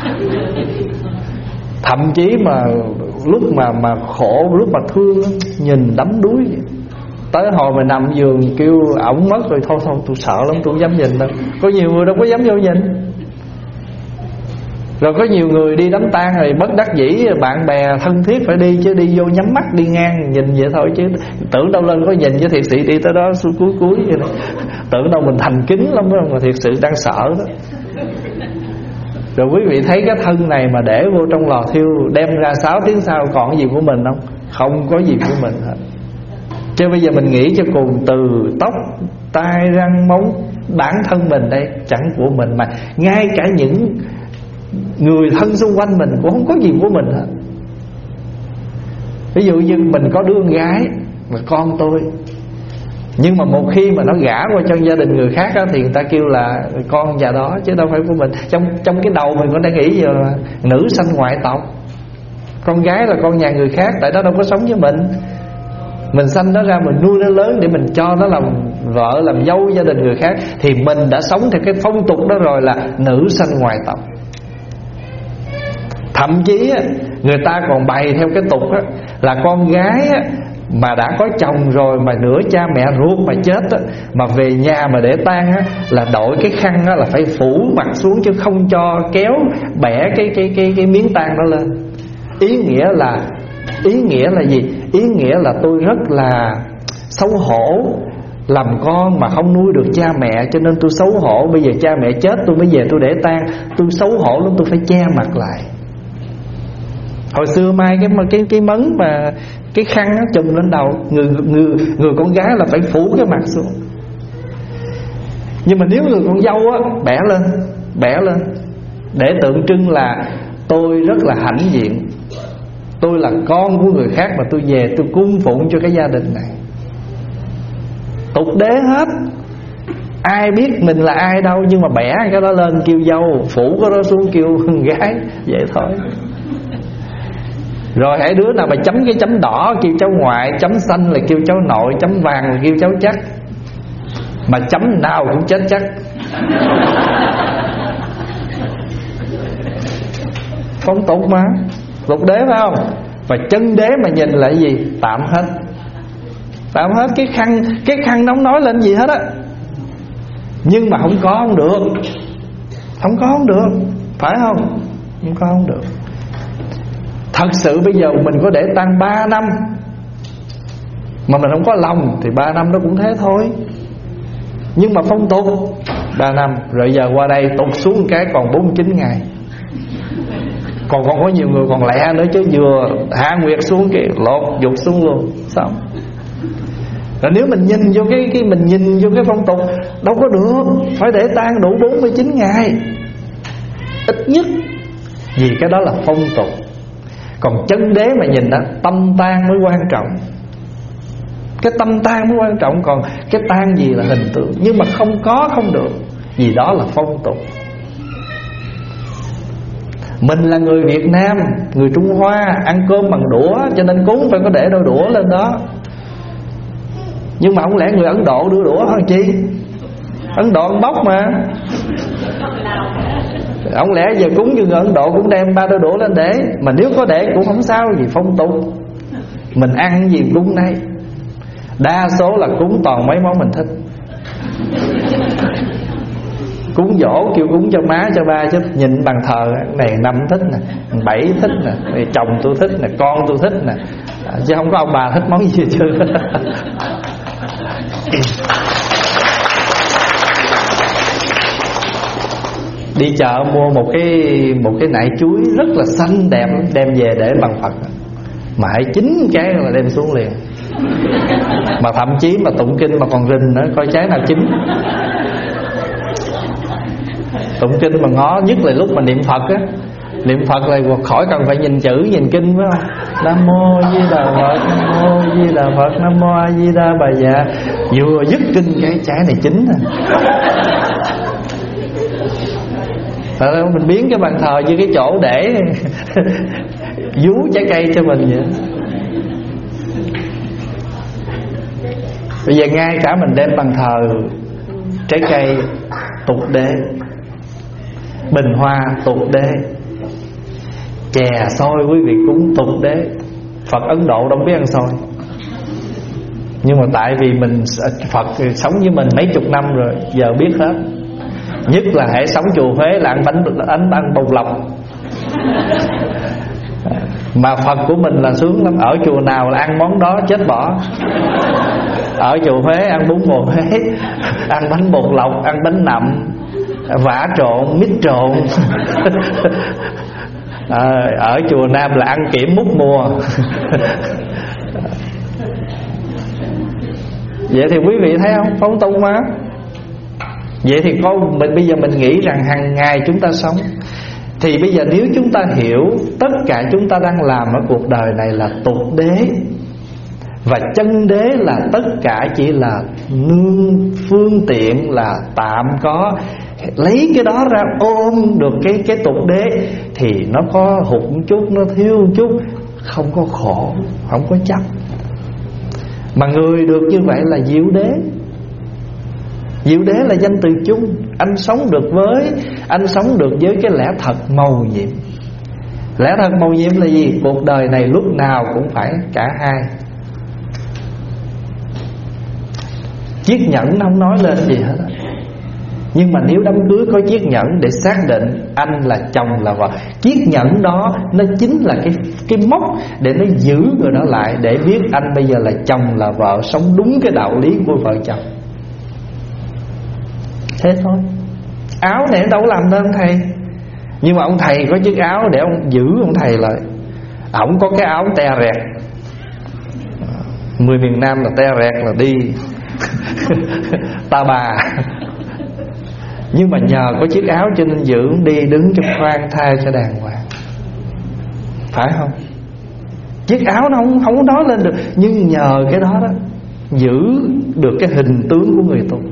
Thậm chí mà lúc mà khổ, lúc mà thương nhìn đắm đuối vậy. Tới hồi mà nằm giường kêu ổng mất rồi, thôi tôi sợ lắm, tôi không dám nhìn đâu. Có nhiều người đâu có dám vô nhìn. Rồi có nhiều người đi đám tang rồi bất đắc dĩ, bạn bè thân thiết phải đi, chứ đi vô nhắm mắt đi ngang nhìn vậy thôi, chứ tưởng đâu lên có nhìn, chứ thiệt sự đi tới đó cuối vậy này. Tưởng đâu mình thành kính lắm đó, mà thiệt sự đang sợ đó. Rồi quý vị thấy cái thân này mà để vô trong lò thiêu, đem ra 6 tiếng sau còn cái gì của mình không? Không có gì của mình hết. Chứ bây giờ mình nghĩ cho cùng, từ tóc, tai, răng, móng, bản thân mình đây chẳng của mình. Mà ngay cả những người thân xung quanh mình cũng không có gì của mình hết. Ví dụ như mình có đứa con gái mà con tôi, nhưng mà một khi mà nó gả qua trong gia đình người khác đó, thì người ta kêu là con nhà đó chứ đâu phải của mình. Trong cái đầu mình còn đang nghĩ giờ là nữ sanh ngoại tộc, con gái là con nhà người khác, tại đó đâu có sống với mình. Mình sanh nó ra, mình nuôi nó lớn để mình cho nó làm vợ làm dâu gia đình người khác, thì mình đã sống theo cái phong tục đó rồi, là nữ sanh ngoại tộc. Thậm chí người ta còn bày theo cái tục là con gái mà đã có chồng rồi mà nửa cha mẹ ruột mà chết mà về nhà mà để tang là đổi cái khăn là phải phủ mặt xuống, chứ không cho kéo bẻ cái miếng tang đó lên. Ý nghĩa là gì? Ý nghĩa là tôi rất là xấu hổ làm con mà không nuôi được cha mẹ, cho nên tôi xấu hổ. Bây giờ cha mẹ chết tôi mới về tôi để tang, tôi xấu hổ lắm, tôi phải che mặt lại. Hồi xưa mai cái mấn mà cái khăn nó chùm lên đầu, người con gái là phải phủ cái mặt xuống. Nhưng mà nếu người con dâu á, bẻ lên để tượng trưng là tôi rất là hãnh diện, tôi là con của người khác mà tôi về tôi cung phụng cho cái gia đình này. Tục đế hết, ai biết mình là ai đâu, nhưng mà bẻ cái đó lên kêu dâu, phủ cái đó xuống kêu gái, vậy thôi. Rồi hãy đứa nào mà chấm cái chấm đỏ kêu cháu ngoại, chấm xanh là kêu cháu nội, chấm vàng là kêu cháu chắc, mà chấm nào cũng chết chắc. Phong tục mà, tục đế phải không? Và chân đế mà nhìn là cái gì? Tạm hết. Tạm hết. Cái khăn nó không nói lên gì hết á. Nhưng mà không được. Không được. Phải không? Không được. Thật sự bây giờ mình có để tang 3 năm mà mình không có lòng thì 3 năm nó cũng thế thôi. Nhưng mà phong tục 3 năm, rồi giờ qua đây tụt xuống cái còn 49 ngày. Còn có nhiều người còn lẹ nữa chứ, vừa hạ nguyệt xuống cái lột dục xuống luôn, xong. Rồi nếu mình nhìn vô mình nhìn vô cái phong tục đâu có được, phải để tang đủ 49 ngày ít nhất, vì cái đó là phong tục. Còn chân đế mà nhìn đó, tâm tang mới quan trọng. Cái tâm tang mới quan trọng, còn cái tang gì là hình tượng. Nhưng mà không được, vì đó là phong tục. Mình là người Việt Nam, người Trung Hoa, ăn cơm bằng đũa, cho nên cúng phải có để đôi đũa lên đó. Nhưng mà không lẽ người Ấn Độ đưa đũa hả chi? Ấn Độ ăn bóc mà. Không lẽ giờ cúng như người Ấn Độ cũng đem 3 đôi đũa lên để. Mà nếu có để cũng không sao, vì phong tục. Mình ăn gì cúng đây. Đa số là cúng toàn mấy món mình thích. Cúng dỗ kêu cúng cho má cho ba, chứ nhìn bàn thờ này 5 thích nè, 7 thích nè, chồng tôi thích nè, con tôi thích nè, chứ không có ông bà thích món gì chứ. Đi chợ mua một cái nải chuối rất là xanh đẹp, đem về để bằng Phật, mà hãy 9 trái là đem xuống liền. Mà thậm chí mà tụng kinh mà còn rình nữa, coi trái nào chín. Tụng kinh mà ngó, nhất là lúc mà niệm Phật á. Niệm Phật là khỏi cần phải nhìn chữ, nhìn kinh phải không? Nam mô A Di Đà Phật, Nam mô A Di Đà Phật, Nam mô A Di Đà Bà Dạ. Vừa dứt kinh cái trái này chín rồi. Tại sao mình biến cái bàn thờ như cái chỗ để vú trái cây cho mình vậy? Bây giờ ngay cả mình đem bàn thờ trái cây tục đế, bình hoa tục đế, chè xôi quý vị cúng tục đế. Phật Ấn Độ đâu biết ăn xôi, nhưng mà tại vì mình Phật sống với mình mấy chục năm rồi, giờ biết hết. Nhất là hễ sống chùa Huế là ăn bông lọc. Mà Phật của mình là sướng lắm, ở chùa nào là ăn món đó chết bỏ. Ở chùa Huế ăn bún bò Huế, ăn bánh bột lọc, ăn bánh nậm, vả trộn, mít trộn. Ở chùa Nam là ăn kiểm múc mùa. Vậy thì quý vị thấy không, phong tục mà. Vậy thì mình bây giờ mình nghĩ rằng hàng ngày chúng ta sống, thì bây giờ nếu chúng ta hiểu tất cả chúng ta đang làm ở cuộc đời này là tục đế, và chân đế là tất cả chỉ là nương phương tiện, là tạm có, lấy cái đó ra ôm được cái tục đế, thì nó có hụt một chút, nó thiếu một chút, không có khổ, không có chấp. Mà người được như vậy là diệu đế. Diệu đế là danh từ chung. Anh sống được với cái lẽ thật mầu nhiệm. Lẽ thật mầu nhiệm là gì? Cuộc đời này lúc nào cũng phải cả hai. Chiếc nhẫn nó không nói lên gì hết. Nhưng mà nếu đám cưới có chiếc nhẫn để xác định anh là chồng là vợ, chiếc nhẫn đó nó chính là cái mốc để nó giữ người đó lại, để biết anh bây giờ là chồng là vợ, sống đúng cái đạo lý của vợ chồng. Thế thôi. Áo này đâu làm nên ông thầy. Nhưng mà ông thầy có chiếc áo để ông giữ ông thầy lại. Ổng có cái áo te rẹt. 10 miền Nam là te rẹt là đi ta bà. Nhưng mà nhờ có chiếc áo cho nên dưỡng đi đứng cho khoan thai cho đàng hoàng. Phải không? Chiếc áo nó không có nói lên được, nhưng nhờ cái đó đó giữ được cái hình tướng của người tu.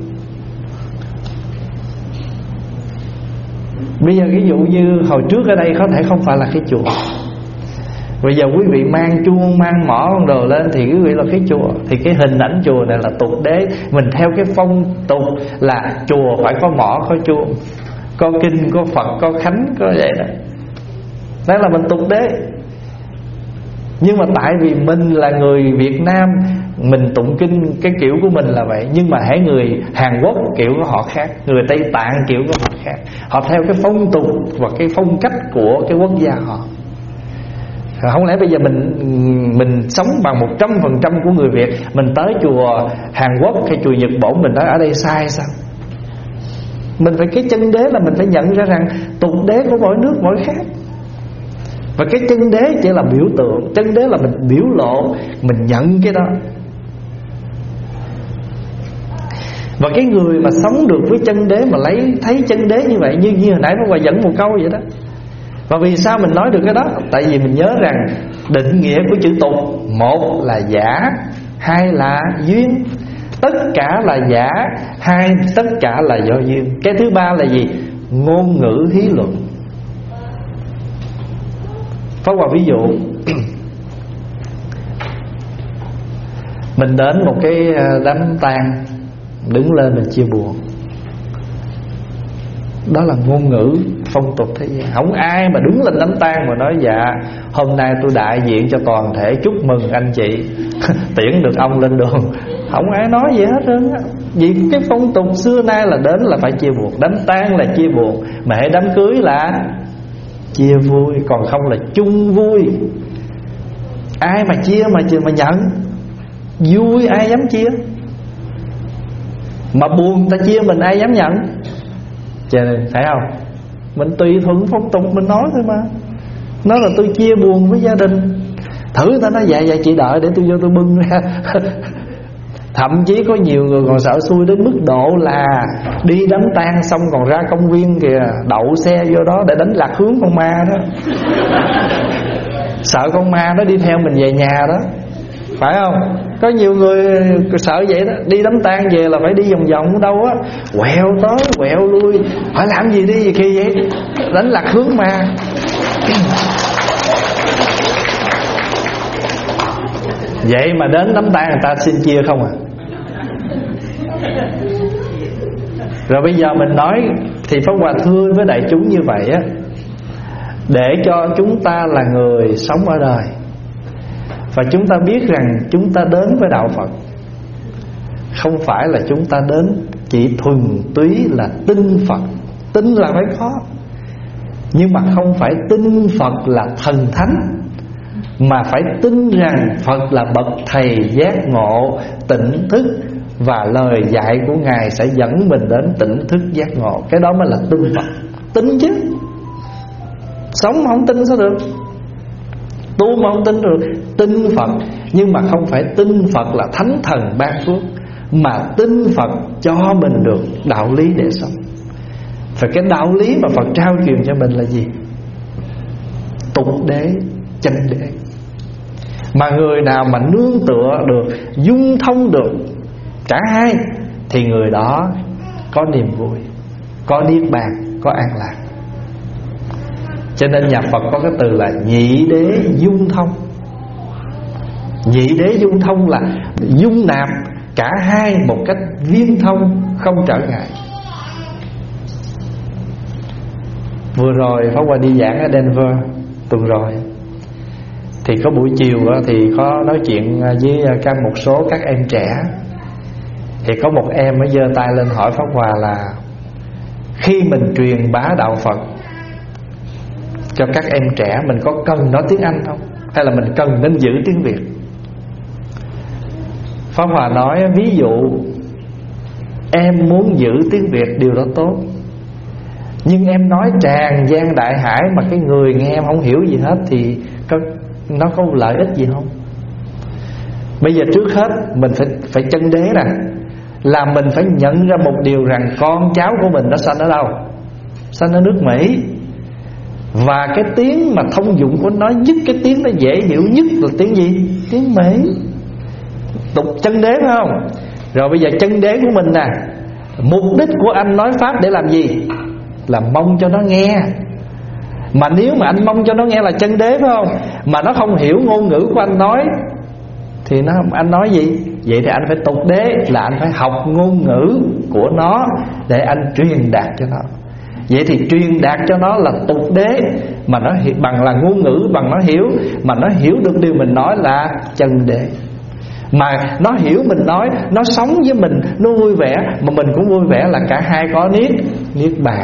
Bây giờ ví dụ như hồi trước ở đây có thể không phải là cái chùa, bây giờ quý vị mang chuông mang mõ con đồ lên thì quý vị là cái chùa. Thì cái hình ảnh chùa này là tục đế. Mình theo cái phong tục là chùa phải có mõ có chuông, có kinh có Phật có khánh có vậy đó. Đó là mình tục đế. Nhưng mà tại vì mình là người Việt Nam, mình tụng kinh cái kiểu của mình là vậy. Nhưng mà hãy người Hàn Quốc kiểu của họ khác, người Tây Tạng kiểu của họ khác. Họ theo cái phong tục và cái phong cách của cái quốc gia họ. Không lẽ bây giờ mình sống bằng 100% của người Việt, mình tới chùa Hàn Quốc hay chùa Nhật Bản mình nói ở đây sai sao? Mình phải cái chân đế là mình phải nhận ra rằng tục đế của mỗi nước mỗi khác. Và cái chân đế chỉ là biểu tượng, chân đế là mình biểu lộ, mình nhận cái đó. Và cái người mà sống được với chân đế mà thấy chân đế như vậy, như hồi nãy Pháp Hòa dẫn một câu vậy đó. Và vì sao mình nói được cái đó? Tại vì mình nhớ rằng định nghĩa của chữ tục, một là giả, hai là duyên. Tất cả là giả, hai tất cả là do duyên. Cái thứ ba là gì? Ngôn ngữ hí luận. Pháp Hòa ví dụ mình đến một cái đám tang, đứng lên mình chia buồn. Đó là ngôn ngữ phong tục thế gian. Không ai mà đứng lên đám tang mà nói dạ hôm nay tôi đại diện cho toàn thể chúc mừng anh chị tiễn được ông lên đường. Không ai nói gì hết trơn á. Vì cái phong tục xưa nay là đến là phải chia buồn. Đám tang là chia buồn, mà hãy đám cưới là chia vui, còn không là chung vui. Ai mà chia mà nhận. Vui ai dám chia, mà buồn ta chia mình ai dám nhận. Cho nên phải không? Mình tùy thuận phong tục mình nói thôi mà. Nói là tôi chia buồn với gia đình. Thử ta nói dạ chị đợi để tôi vô tôi bưng ra. Thậm chí có nhiều người còn sợ xui đến mức độ là đi đám tang xong còn ra công viên kìa, đậu xe vô đó để đánh lạc hướng con ma đó. Sợ con ma nó đi theo mình về nhà đó. Phải không? Có nhiều người sợ vậy đó. Đi đám tang về là phải đi vòng vòng ở đâu á, quẹo tới quẹo lui. Phải làm gì đi kỳ vậy? Đánh lạc hướng ma. Vậy mà đến đám tang người ta xin chia không à? Rồi bây giờ mình nói thì Pháp Hòa thưa với đại chúng như vậy á, để cho chúng ta là người sống ở đời, và chúng ta biết rằng chúng ta đến với đạo Phật không phải là chúng ta đến chỉ thuần túy là tin Phật. Tin là phải có, nhưng mà không phải tin Phật là thần thánh, mà phải tin rằng Phật là bậc thầy giác ngộ, tỉnh thức, và lời dạy của Ngài sẽ dẫn mình đến tỉnh thức giác ngộ. Cái đó mới là tin Phật. Tin chứ, sống mà không tin sao được, tu mà không tin được. Tin Phật, nhưng mà không phải tin Phật là thánh thần ban phước, mà tin Phật cho mình được đạo lý để sống. Và cái đạo lý mà Phật trao truyền cho mình là gì? Tục đế, chân đế. Mà người nào mà nương tựa được, dung thông được cả hai, thì người đó có niềm vui, có niết bàn, có an lạc. Cho nên nhà Phật có cái từ là nhị đế dung thông. Nhị đế dung thông là dung nạp cả hai một cách viên thông, không trở ngại. Vừa rồi Pháp Hòa đi giảng ở Denver tuần rồi, thì có buổi chiều thì có nói chuyện với một số các em trẻ. Thì có một em mới giơ tay lên hỏi Pháp Hòa là Khi mình truyền bá đạo Phật cho các em trẻ, mình có cần nói tiếng Anh không? Hay là mình cần nên giữ tiếng Việt? Pháp Hòa nói ví dụ em muốn giữ tiếng Việt, điều đó tốt, nhưng em nói tràn gian đại hải mà cái người nghe em không hiểu gì hết thì nó có lợi ích gì không? Bây giờ trước hết mình phải chân đế nè, là mình phải nhận ra một điều rằng con cháu của mình nó sanh ở đâu? Sanh ở nước Mỹ. Và cái tiếng mà thông dụng của nó nhất, cái tiếng nó dễ hiểu nhất là tiếng gì? Tiếng Mỹ. Tục chân đế phải không? Rồi bây giờ chân đế của mình nè, mục đích của anh nói Pháp để làm gì? Là mong cho nó nghe. Mà nếu mà anh mong cho nó nghe là chân đế phải không? Mà nó không hiểu ngôn ngữ của anh nói thì anh nói gì? Vậy thì anh phải tục đế, là anh phải học ngôn ngữ của nó để anh truyền đạt cho nó. Vậy thì truyền đạt cho nó là tục đế, mà nó bằng là ngôn ngữ, bằng nó hiểu, mà nó hiểu được điều mình nói là chân đế. Mà nó hiểu mình nói, nó sống với mình, nó vui vẻ, mà mình cũng vui vẻ, là cả hai có niết bàn.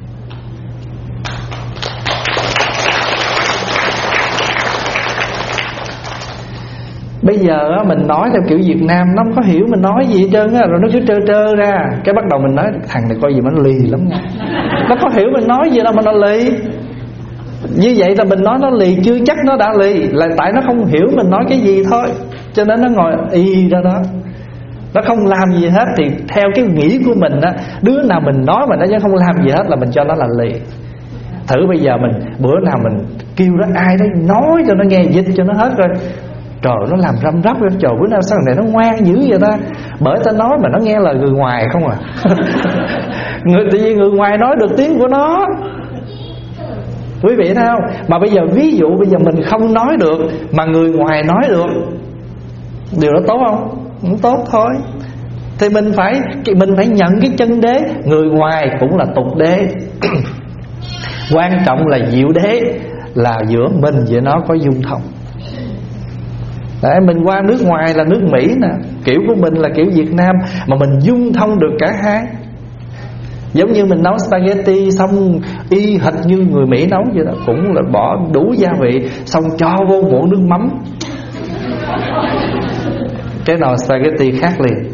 Bây giờ mình nói theo kiểu Việt Nam, nó không có hiểu mình nói gì hết trơn á, rồi nó cứ trơ ra. Cái bắt đầu mình nói thằng này coi gì mà nó lì lắm nha. Nó có hiểu mình nói gì đâu mà nó lì. Như vậy là mình nói nó lì chưa chắc nó đã lì, là tại nó không hiểu mình nói cái gì thôi. Cho nên nó ngồi y ra đó, nó không làm gì hết. Thì theo cái nghĩ của mình á, đứa nào mình nói mà nó không làm gì hết là mình cho nó là lì. Thử bây giờ mình bữa nào mình kêu đó ai đấy nói cho nó nghe, dịch cho nó hết rồi. Trời, nó làm răm rắp rồi. Trời, bữa nào sao này nó ngoan dữ vậy ta? Bởi ta nói mà nó nghe lời người ngoài không à. Tự nhiên người ngoài nói được tiếng của nó. Quý vị thấy không? Mà bây giờ ví dụ bây giờ mình không nói được mà người ngoài nói được, điều đó tốt không? Không tốt thôi. Thì mình phải nhận cái chân đế. Người ngoài cũng là tục đế. Quan trọng là diệu đế, là giữa mình với nó có dung thông. Đấy, mình qua nước ngoài là nước Mỹ nè, kiểu của mình là kiểu Việt Nam, mà mình dung thông được cả hai. Giống như mình nấu spaghetti xong y hệt như người Mỹ nấu vậy đó, cũng là bỏ đủ gia vị, xong cho vô muỗng nước mắm. Cái nồi spaghetti khác liền.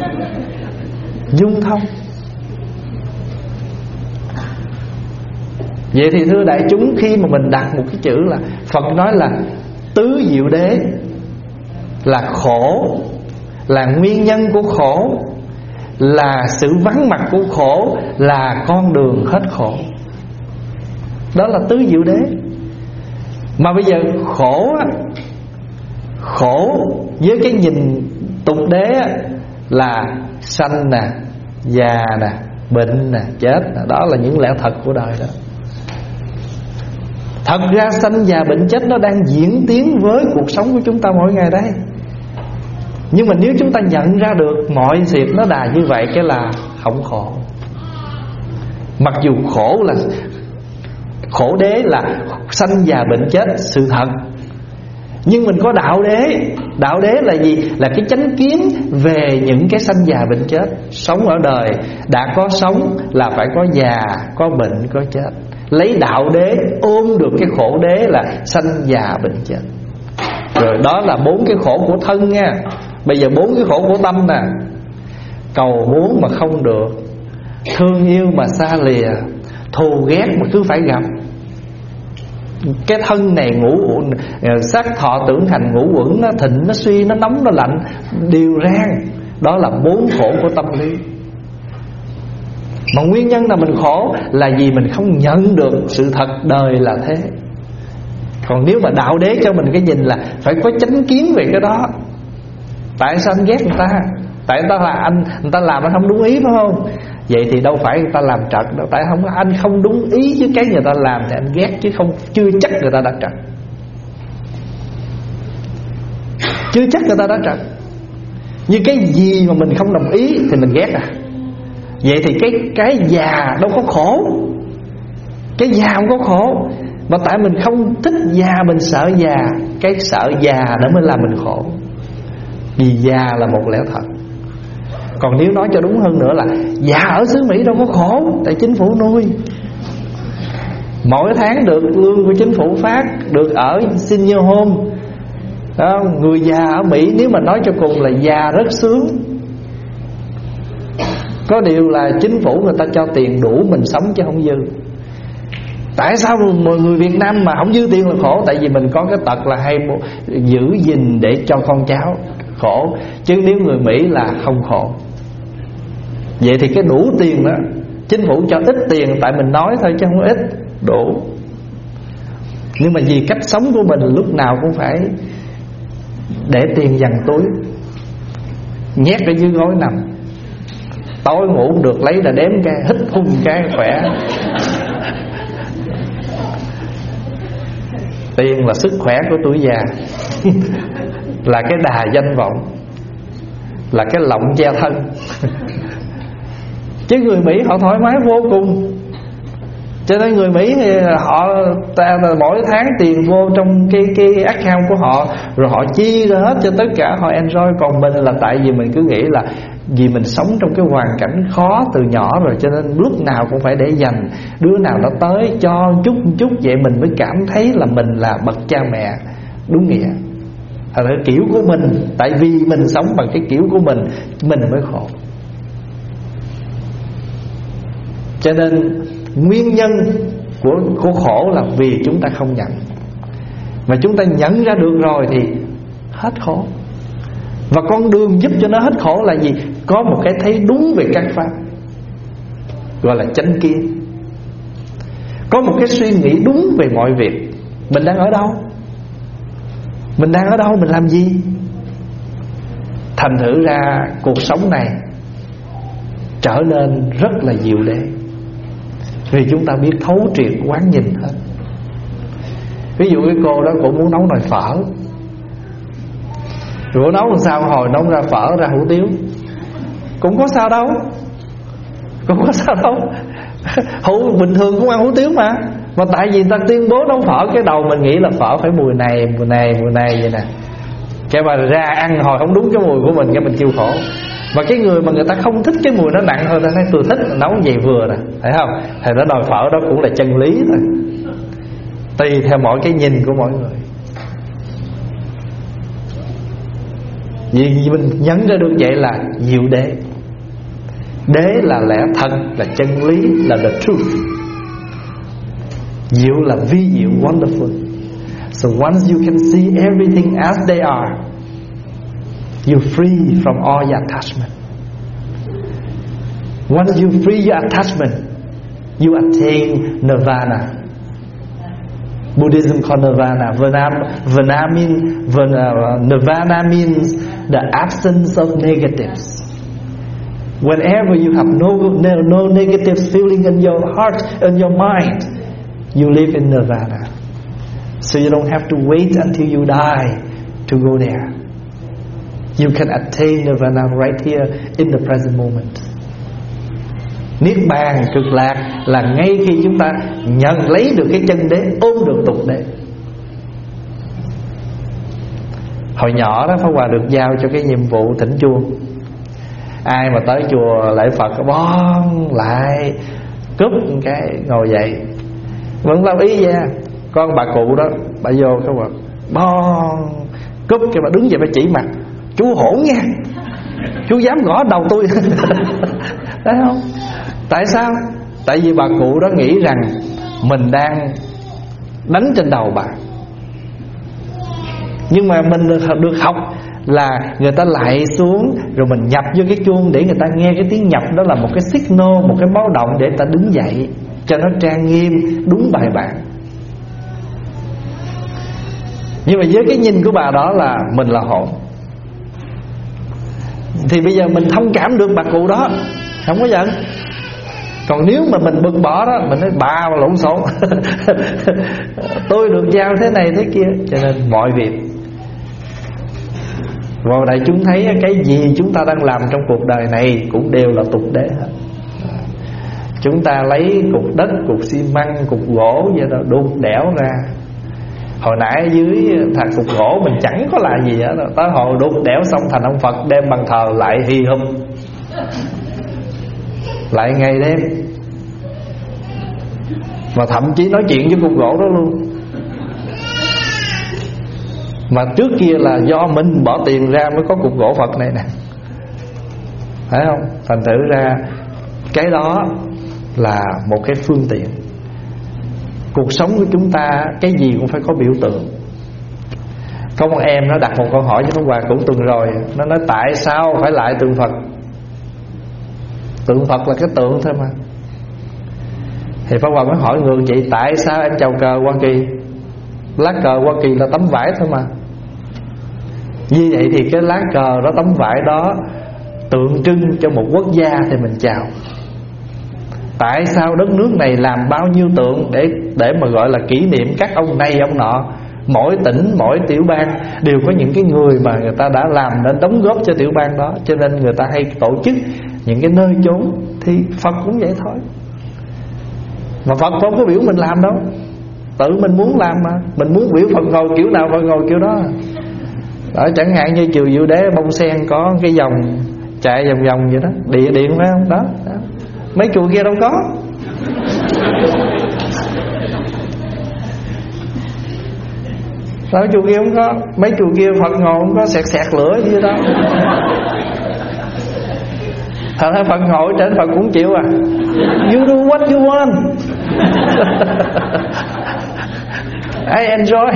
Dung thông. Vậy thì thưa đại chúng, khi mà mình đặt một cái chữ là Phật nói là tứ diệu đế, là khổ, là nguyên nhân của khổ, là sự vắng mặt của khổ, là con đường hết khổ. Đó là tứ diệu đế. Mà bây giờ khổ với cái nhìn tục đế là sanh nè, già nè, bệnh nè, chết nè. Đó là những lẽ thật của đời đó. Thật ra sanh già bệnh chết nó đang diễn tiến với cuộc sống của chúng ta mỗi ngày đây. Nhưng mà nếu chúng ta nhận ra được mọi việc nó đà như vậy, cái là không khổ. Mặc dù khổ đế là sanh già bệnh chết, sự thật. Nhưng mình có đạo đế. Đạo đế là gì? Là cái chánh kiến về những cái sanh già bệnh chết. Sống ở đời, đã có sống là phải có già, có bệnh, có chết. Lấy đạo đế ôm được cái khổ đế là sanh già bệnh chết. Rồi đó là 4 cái khổ của thân nha. Bây giờ 4 cái khổ của tâm nè. Cầu muốn mà không được, thương yêu mà xa lìa, thù ghét mà cứ phải gặp. Cái thân này sắc thọ tưởng hành ngũ uẩn, nó thịnh, nó suy, nó nóng, nó lạnh, đều rang. Đó là 4 khổ của tâm lý. Mà nguyên nhân là mình khổ là vì mình không nhận được sự thật đời là thế. Còn nếu mà đạo đế cho mình cái nhìn là phải có chánh kiến về cái đó. Tại sao anh ghét người ta? Tại người ta làm anh không đúng ý phải không? Vậy thì đâu phải người ta làm trật đâu. Tại anh không đúng ý với cái người ta làm thì anh ghét, chứ chưa chắc người ta đã trật. Chưa chắc người ta đã trật. Như cái gì mà mình không đồng ý thì mình ghét à? Vậy thì cái già đâu có khổ. Cái già không có khổ. Mà tại mình không thích già, mình sợ già. Cái sợ già đó mới làm mình khổ. Vì già là một lẽ thật. Còn nếu nói cho đúng hơn nữa là già ở xứ Mỹ đâu có khổ, tại chính phủ nuôi. Mỗi tháng được lương của chính phủ phát, được ở senior home đó. Người già ở Mỹ nếu mà nói cho cùng là già rất sướng. Có điều là chính phủ người ta cho tiền đủ mình sống chứ không dư. Tại sao mọi người Việt Nam mà không dư tiền là khổ? Tại vì mình có cái tật là hay giữ gìn để cho con cháu khổ. Chứ nếu người Mỹ là không khổ. Vậy thì cái đủ tiền đó, chính phủ cho ít tiền tại mình nói thôi chứ không ít, đủ. Nhưng mà vì cách sống của mình lúc nào cũng phải để tiền dằn túi, nhét ở dưới gối nằm. Tối ngủ không được lấy là đếm cái, hít hung cái khỏe. Tiền là sức khỏe của tuổi già, là cái đà danh vọng, là cái lọng che thân. Chứ người Mỹ họ thoải mái vô cùng. Cho nên người Mỹ thì họ mỗi tháng tiền vô trong cái account của họ, rồi họ chi ra hết cho tất cả, họ enjoy. Còn mình là tại vì mình cứ nghĩ là vì mình sống trong cái hoàn cảnh khó từ nhỏ rồi, cho nên lúc nào cũng phải để dành. Đứa nào nó tới cho chút vậy mình mới cảm thấy là mình là bậc cha mẹ đúng nghĩa. Thật là kiểu của mình, tại vì mình sống bằng cái kiểu của mình mới khổ. Cho nên nguyên nhân của khổ là vì chúng ta không nhận. Mà chúng ta nhận ra được rồi thì hết khổ. Và con đường giúp cho nó hết khổ là gì? Có một cái thấy đúng về các pháp, gọi là chánh kiến. Có một cái suy nghĩ đúng về mọi việc. Mình đang ở đâu? Mình đang ở đâu? Mình làm gì? Thành thử ra cuộc sống này trở nên rất là diệu đế, vì chúng ta biết thấu triệt quán nhìn hết. Ví dụ cái cô đó cũng muốn nấu nồi phở, rồi cô nấu làm sao hồi nấu ra phở ra hủ tiếu, cũng có sao đâu, cũng có sao đâu. Hủ bình thường cũng ăn hủ tiếu mà tại vì người ta tuyên bố nấu phở, cái đầu mình nghĩ là phở phải mùi này vậy nè. Cái mà ra ăn hồi không đúng cái mùi của mình, cái mình kêu khổ. Và cái người mà người ta không thích cái mùi nó nặng hơn, ta nói tôi thích nấu vậy vừa nè, thấy không? Thì nó đòi phở đó cũng là chân lý thôi, tùy theo mọi cái nhìn của mọi người. Vì mình nhấn ra được vậy là diệu đế. Đế là lẽ thật, là chân lý, là the truth. Diệu là vi diệu, wonderful. So once you can see everything as they are, you're free from all your attachment. Once you free your attachment, you attain nirvana. Buddhism called nirvana. Nirvana means the absence of negatives. Whenever you have no negative feeling in your heart, in your mind, you live in nirvana. So you don't have to wait until you die to go there. You can attain nirvana right here in the present moment. Niết bàn cực lạc là ngay khi chúng ta nhận lấy được cái chân đế, ôm được tục đế. Hồi nhỏ đó Pháp Hòa được giao cho cái nhiệm vụ thỉnh chuông. Ai mà tới chùa lễ Phật bon lại cúp cái ngồi dậy, vẫn lao ý ra. Con bà cụ đó, bà vô cái Phật bon cúp cái bà đứng dậy bà chỉ mặt, chú hỗn nha, chú dám gõ đầu tôi. Thấy không? Tại sao? Tại vì bà cụ đó nghĩ rằng mình đang đánh trên đầu bà. Nhưng mà mình được học là người ta lại xuống rồi mình nhập vô cái chuông để người ta nghe cái tiếng nhập đó là một cái signal, một cái báo động để ta đứng dậy cho nó trang nghiêm, đúng bài bản. Nhưng mà với cái nhìn của bà đó là mình là hồn. Thì bây giờ mình thông cảm được bà cụ đó, không có giận. Còn nếu mà mình bực bỏ đó, mình nói bà lộn xộn. Tôi được giao thế này thế kia. Cho nên mọi việc vào đây chúng thấy cái gì chúng ta đang làm trong cuộc đời này cũng đều là tục đế hết. Chúng ta lấy cục đất, cục xi măng, cục gỗ vậy đó đục đẽo ra. Hồi nãy dưới thằng cục gỗ mình chẳng có là gì hết, tới hồi đục đẽo xong thành ông Phật đem bàn thờ lại hi hum. lại ngày đêm, và thậm chí nói chuyện với cục gỗ đó luôn. Mà trước kia là do mình bỏ tiền ra mới có cục gỗ Phật này nè, phải không? Thành thử ra cái đó là một cái phương tiện. Cuộc sống của chúng ta cái gì cũng phải có biểu tượng. Có một em nó đặt một câu hỏi cho Pháp Hòa cũng tuần rồi. Nó nói tại sao phải lại tượng Phật? Tượng Phật là cái tượng thôi mà. Thì Pháp Hòa mới hỏi ngược chị, tại sao em chào cờ Hoa Kỳ? Lá cờ Hoa Kỳ là tấm vải thôi mà. Như vậy thì cái lá cờ đó, tấm vải đó tượng trưng cho một quốc gia thì mình chào. Tại sao đất nước này làm bao nhiêu tượng để mà gọi là kỷ niệm các ông này ông nọ? Mỗi tỉnh, mỗi tiểu bang đều có những cái người mà người ta đã làm, đã đóng góp cho tiểu bang đó. Cho nên người ta hay tổ chức những cái nơi chốn. Thì Phật cũng vậy thôi. Mà Phật không có biểu mình làm đâu, tự mình muốn làm mà. Mình muốn biểu Phật ngồi kiểu nào Phật ngồi kiểu đó. Đó, chẳng hạn như chùa Diệu Đế Bông Sen có cái vòng chạy vòng vòng vậy đó, địa điện phải không? Đó, đó. Mấy chùa kia đâu có. Mấy chùa kia không có. Mấy chùa kia Phật ngồi không có sẹt sẹt lửa gì đó. Thật ra Phật ngồi trên Phật cũng chịu à. You do what you want. I enjoy.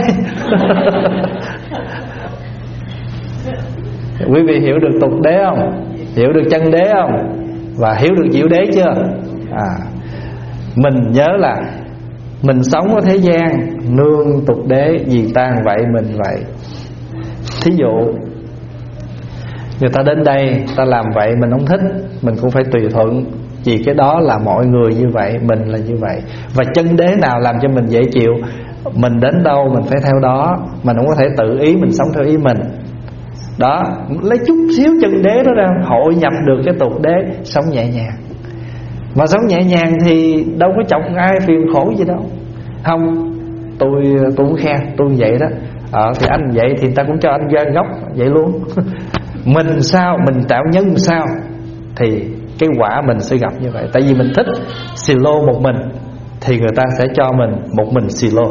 Quý vị hiểu được tục đế không? Hiểu được chân đế không? Và hiểu được diệu đế chưa? Mình nhớ là mình sống ở thế gian nương tục đế, gì ta vậy mình vậy. Thí dụ người ta đến đây, ta làm vậy mình không thích, mình cũng phải tùy thuận. Vì cái đó là mọi người như vậy, mình là như vậy. Và chân đế nào làm cho mình dễ chịu, mình đến đâu mình phải theo đó. Mình không có thể tự ý mình sống theo ý mình. Đó, lấy chút xíu chân đế đó ra, hội nhập được cái tục đế, sống nhẹ nhàng. Mà sống nhẹ nhàng thì đâu có chọc ai phiền khổ gì đâu. Không, tôi cũng khen, tôi vậy đó. Thì anh vậy thì người ta cũng cho anh ra gốc vậy luôn. Mình sao, mình tạo nhân sao thì cái quả mình sẽ gặp như vậy. Tại vì mình thích xì lô một mình thì người ta sẽ cho mình một mình xì lô.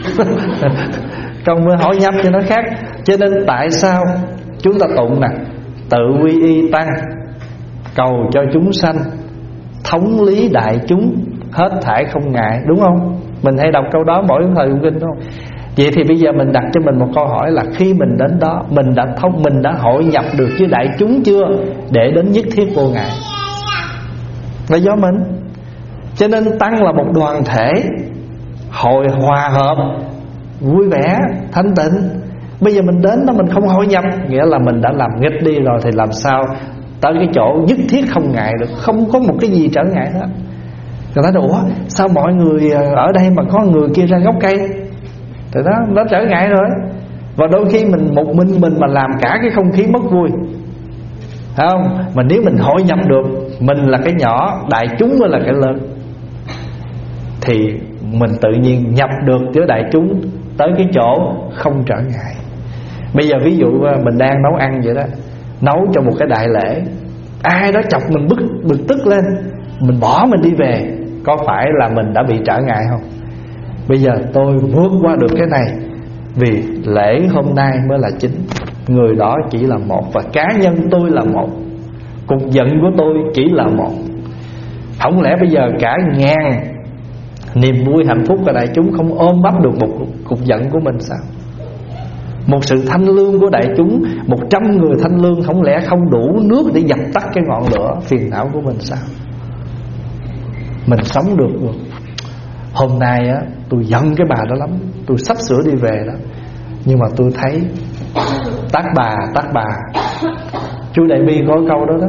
Còn mới hỏi nhập thì nó khác. Cho nên tại sao chúng ta tụng nè, tự quy y tăng, cầu cho chúng sanh, thống lý đại chúng, hết thảy không ngại, đúng không? Mình hay đọc câu đó mỗi thời tụng kinh, đúng không? Vậy thì bây giờ mình đặt cho mình một câu hỏi là khi mình đến đó, mình đã hội nhập được với đại chúng chưa, để đến nhất thiết vô ngại? Là do mình. Cho nên tăng là một đoàn thể hội hòa hợp, vui vẻ, thanh tịnh. Bây giờ mình đến đó mình không hội nhập, nghĩa là mình đã làm nghịch đi rồi. Thì làm sao tới cái chỗ nhất thiết không ngại được, không có một cái gì trở ngại hết. Người ta nói ủa sao mọi người ở đây mà có người kia ra gốc cây, thì đó nó trở ngại rồi. Và đôi khi mình một mình mà làm cả cái không khí mất vui, phải không? Mà nếu mình hội nhập được, mình là cái nhỏ, đại chúng mới là cái lớn, thì mình tự nhiên nhập được với đại chúng tới cái chỗ không trở ngại. Bây giờ ví dụ mình đang nấu ăn vậy đó, nấu cho một cái đại lễ, ai đó chọc mình bực tức lên, mình bỏ mình đi về, có phải là mình đã bị trở ngại không? Bây giờ tôi vượt qua được cái này, vì lễ hôm nay mới là chính. Người đó chỉ là một, và cá nhân tôi là một, cục giận của tôi chỉ là một. Không lẽ bây giờ cả ngàn niềm vui hạnh phúc của đại chúng không ôm bắp được một cục giận của mình sao? Một sự thanh lương của đại chúng, 100 người thanh lương, không lẽ không đủ nước để dập tắt cái ngọn lửa phiền não của mình sao? Mình sống được luôn. Hôm nay á, tôi giận cái bà đó lắm, tôi sắp sửa đi về đó, nhưng mà tôi thấy tác bà chú Đại Bi có câu đó đó.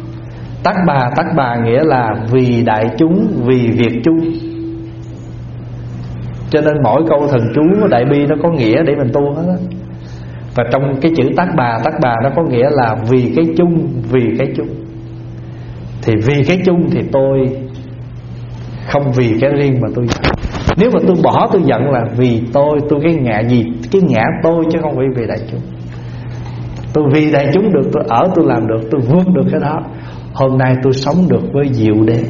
Tác bà nghĩa là vì đại chúng, vì việc chung. Cho nên mỗi câu thần chú của Đại Bi nó có nghĩa để mình tu hết á. Và trong cái chữ tác bà nó có nghĩa là vì cái chung, vì cái chung. Thì vì cái chung thì tôi không vì cái riêng mà tôi giận. Nếu mà tôi bỏ tôi giận là vì tôi cái ngã gì, cái ngã tôi, chứ không phải vì đại chúng. Tôi vì đại chúng được, tôi ở tôi làm được, tôi vượt được cái đó. hôm nay tôi sống được với diệu đế.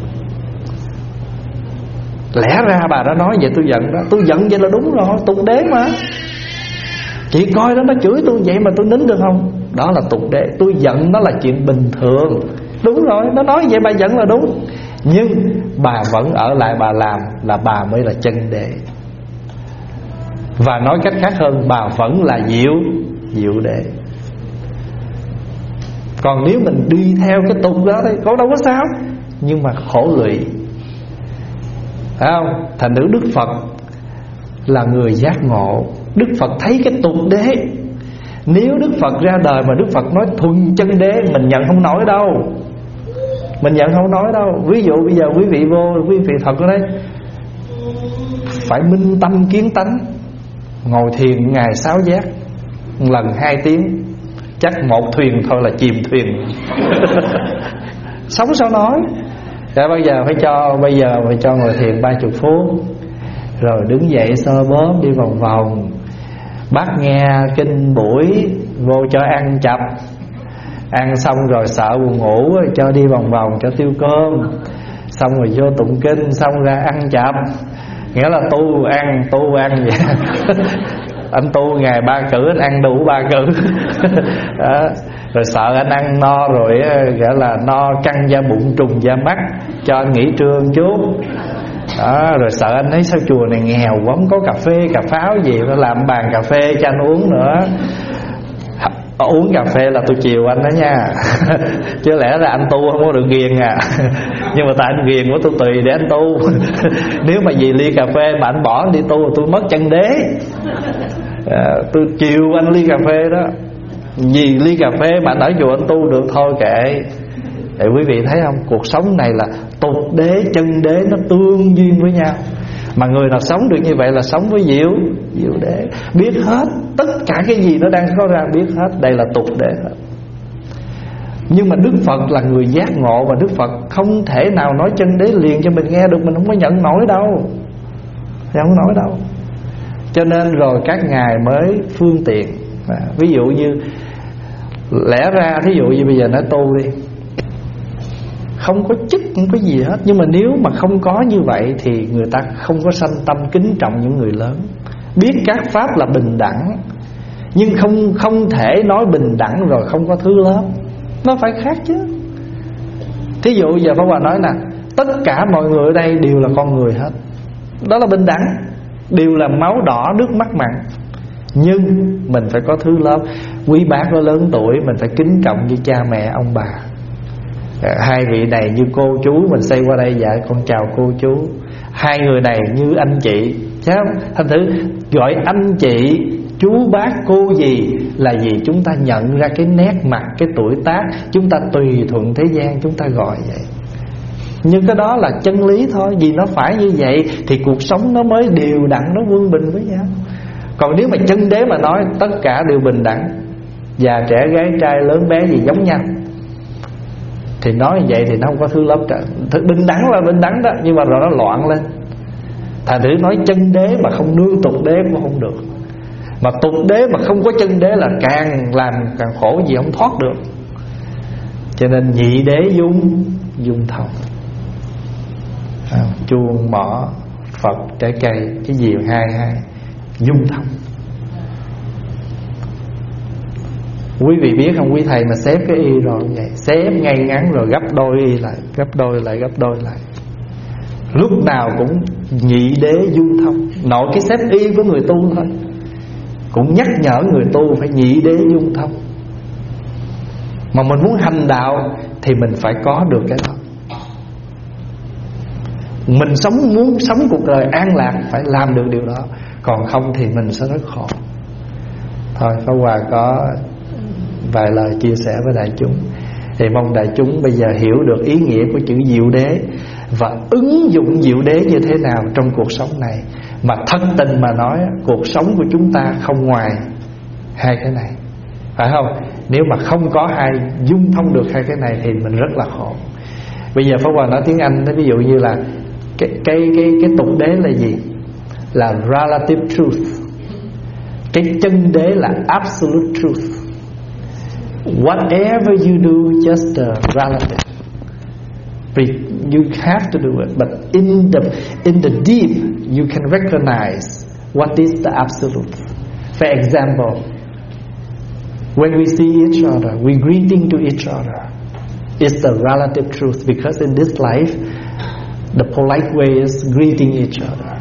Lẽ ra bà đã nói vậy tôi giận đó. Tôi giận vậy là đúng rồi, tục đế mà. Chị coi đó, nó chửi tôi vậy mà tôi nín được không? Đó là tục đế. Tôi giận đó là chuyện bình thường. Đúng rồi, nó nói vậy bà giận là đúng. Nhưng bà vẫn ở lại bà làm là bà mới là chân đế. Và nói cách khác hơn, bà vẫn là diệu đế. Còn nếu mình đi theo cái tục đó thì có đâu có sao. Nhưng mà khổ lụy, phải không? Thành nữ Đức Phật là người giác ngộ. Đức Phật thấy cái tục đế. Nếu Đức Phật ra đời mà Đức Phật nói thuần chân đế, mình nhận không nổi đâu. Mình nhận không nổi đâu. Ví dụ bây giờ quý vị thật ở đây phải minh tâm kiến tánh, ngồi thiền ngày 6 giác, lần 2 tiếng, chắc một thuyền thôi là chìm thuyền. Sống sao nói. Bây giờ phải cho ngồi thiền 30 phút, rồi đứng dậy xơ bóp đi vòng vòng. Bác nghe kinh buổi vô cho ăn chập, ăn xong rồi sợ buồn ngủ cho đi vòng vòng cho tiêu cơm, xong rồi vô tụng kinh, xong ra ăn chập. Nghĩa là tu ăn vậy. Anh tu ngày 3 cử, anh ăn đủ 3 cử. Đó. Rồi sợ anh ăn no rồi gọi là no căng da bụng trùng da mắt, cho anh nghỉ trưa một chút. Đó. Rồi sợ anh thấy sao chùa này nghèo quá, không có cà phê cà pháo gì, nó làm bàn cà phê cho anh uống nữa. Uống cà phê là tôi chiều anh đó nha. Chứ lẽ ra anh tu không có được ghiền à. Nhưng mà tại anh ghiền của tôi tùy để anh tu. Nếu mà vì ly cà phê mà anh bỏ anh đi tu, tôi mất chân đế. Tôi chiều anh ly cà phê đó. Vì ly cà phê mà anh ở chùa anh tu được thôi kệ. Để quý vị thấy không, cuộc sống này là tục đế chân đế nó tương duyên với nhau. Mà người nào sống được như vậy là sống với diệu đế, biết hết tất cả cái gì nó đang có ra, biết hết. Đây là tục đế hết. Nhưng mà Đức Phật là người giác ngộ, và Đức Phật không thể nào nói chân đế liền cho mình nghe được. Mình không có nhận nổi đâu. Không nổi đâu. Cho nên rồi các ngài mới phương tiện. Ví dụ như lẽ ra thí dụ như bây giờ nói tu đi, không có chức, không có gì hết. Nhưng mà nếu mà không có như vậy thì người ta không có sanh tâm kính trọng những người lớn. Biết các pháp là bình đẳng, nhưng không thể nói bình đẳng rồi không có thứ lớn. Nó phải khác chứ. Thí dụ giờ Pháp Hòa nói nè, tất cả mọi người ở đây đều là con người hết. Đó là bình đẳng. Đều là máu đỏ nước mắt mặn. Nhưng mình phải có thứ lớn. Quý bác có lớn tuổi, mình phải kính trọng như cha mẹ ông bà. Hai vị này như cô chú, mình xây qua đây dạ con chào cô chú. Hai người này như anh chị, thấy không? Thành thử gọi anh chị, chú bác cô gì là gì? Chúng ta nhận ra cái nét mặt, cái tuổi tác. Chúng ta tùy thuận thế gian chúng ta gọi vậy. Nhưng cái đó là chân lý thôi. Vì nó phải như vậy thì cuộc sống nó mới đều đặn, nó quân bình với nhau. Còn nếu mà chân đế mà nói tất cả đều bình đẳng, già trẻ gái trai lớn bé gì giống nhau, thì nói như vậy thì nó không có thứ lớp trời. Bình đẳng là bình đẳng đó, nhưng mà rồi nó loạn lên. Thành thử nói chân đế mà không nương tục đế cũng không được. Mà tục đế mà không có chân đế là càng làm càng khổ, gì không thoát được. Cho nên nhị đế dung thông. Chuông mỏ Phật trái cây, cái gì hai dung thông. Quý vị biết không, quý thầy mà xếp cái y rồi vậy, xếp ngay ngắn rồi gấp đôi y lại, gấp đôi lại. Lúc nào cũng nhị đế dung thông. Nội cái xếp y của người tu thôi cũng nhắc nhở người tu phải nhị đế dung thông. Mà mình muốn hành đạo thì mình phải có được cái đó. Mình muốn sống cuộc đời an lạc phải làm được điều đó. Còn không thì mình sẽ rất khổ. Thôi Pháp Hòa có vài lời chia sẻ với đại chúng. Thì mong đại chúng bây giờ hiểu được ý nghĩa của chữ diệu đế và ứng dụng diệu đế như thế nào trong cuộc sống này. Mà thật tình mà nói, cuộc sống của chúng ta không ngoài hai cái này, phải không? Nếu mà không có hai, dung thông được hai cái này thì mình rất là khổ. Bây giờ Pháp Hòa nói tiếng Anh đó, ví dụ như là cái tục đế là gì? Là relative truth. Cái chân đế là absolute truth. Whatever you do, just relative. You have to do it, but in the deep, you can recognize what is the absolute. For example, when we see each other, we greeting to each other. It's the relative truth, because in this life, the polite way is greeting each other.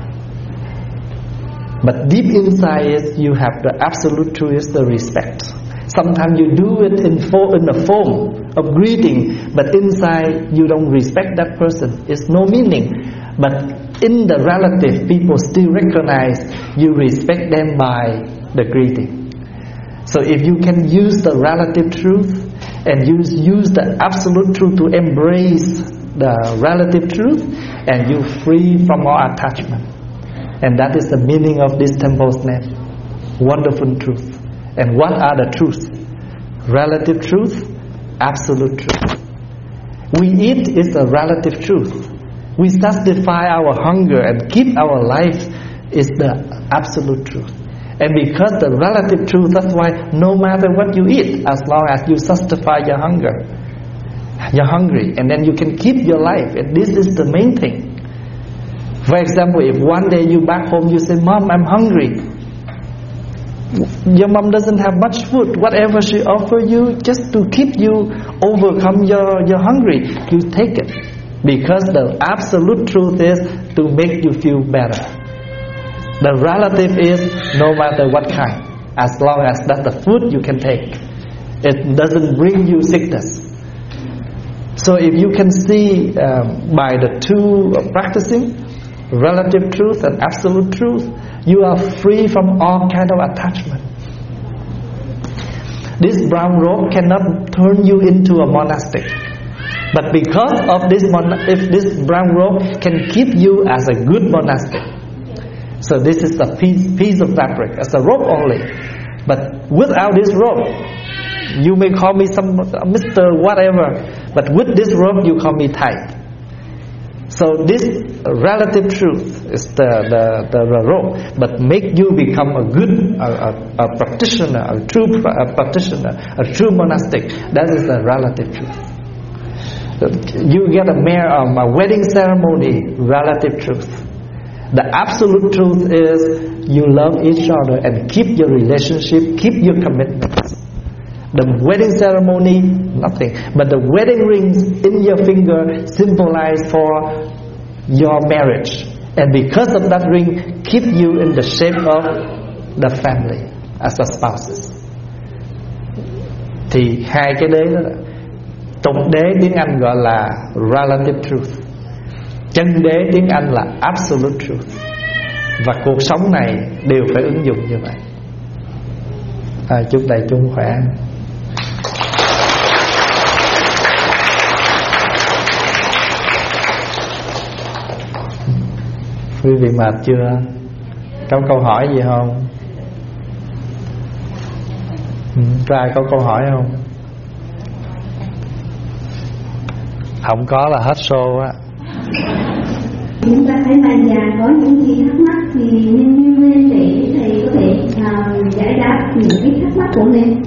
But deep inside is you have the absolute truth, is the respect. Sometimes you do it in the form of greeting, but inside you don't respect that person. It's no meaning. But in the relative, people still recognize you respect them by the greeting. So if you can use the relative truth and use the absolute truth to embrace the relative truth, and you free from all attachment. And that is the meaning of this temple's name, wonderful truth. And what are the truths? Relative truth, absolute truth. We eat is a relative truth. We satisfy our hunger and keep our life is the absolute truth. And because the relative truth, that's why no matter what you eat, as long as you satisfy your hunger, you're hungry, and then you can keep your life. And this is the main thing. For example, if one day you back home, you say, "Mom, I'm hungry." Your mom doesn't have much food. Whatever she offer you, just to keep you overcome your hungry, you take it. Because the absolute truth is to make you feel better. The relative is no matter what kind, as long as that's the food you can take. It doesn't bring you sickness. So if you can see by the two practicing, relative truth and absolute truth, you are free from all kind of attachment. This brown robe cannot turn you into a monastic, but because of this if this brown robe can keep you as a good monastic. So this is a piece of fabric, as a robe only. But without this robe, you may call me some Mr. whatever, but with this robe you call me tight. So this relative truth is the robe, but make you become a good a practitioner, a true practitioner, a true monastic. That is the relative truth. You get a wedding ceremony, relative truth. The absolute truth is you love each other and keep your relationship, keep your commitments. The wedding ceremony, nothing. But the wedding rings in your finger symbolize for your marriage. And because of that ring, keep you in the shape of the family as a spouses. Thì hai cái đế đó, tục đế tiếng Anh gọi là relative truth, chân đế tiếng Anh là absolute truth. Và cuộc sống này đều phải ứng dụng như vậy. Chúc đại chúng khỏe. Quý vị mệt chưa? Có câu hỏi gì không? Ra có câu hỏi không? Không có là hết show á. Chúng ta thấy là già có những gì thắc mắc thì nhân viên sĩ thầy có thể giải đáp những cái thắc mắc của mình.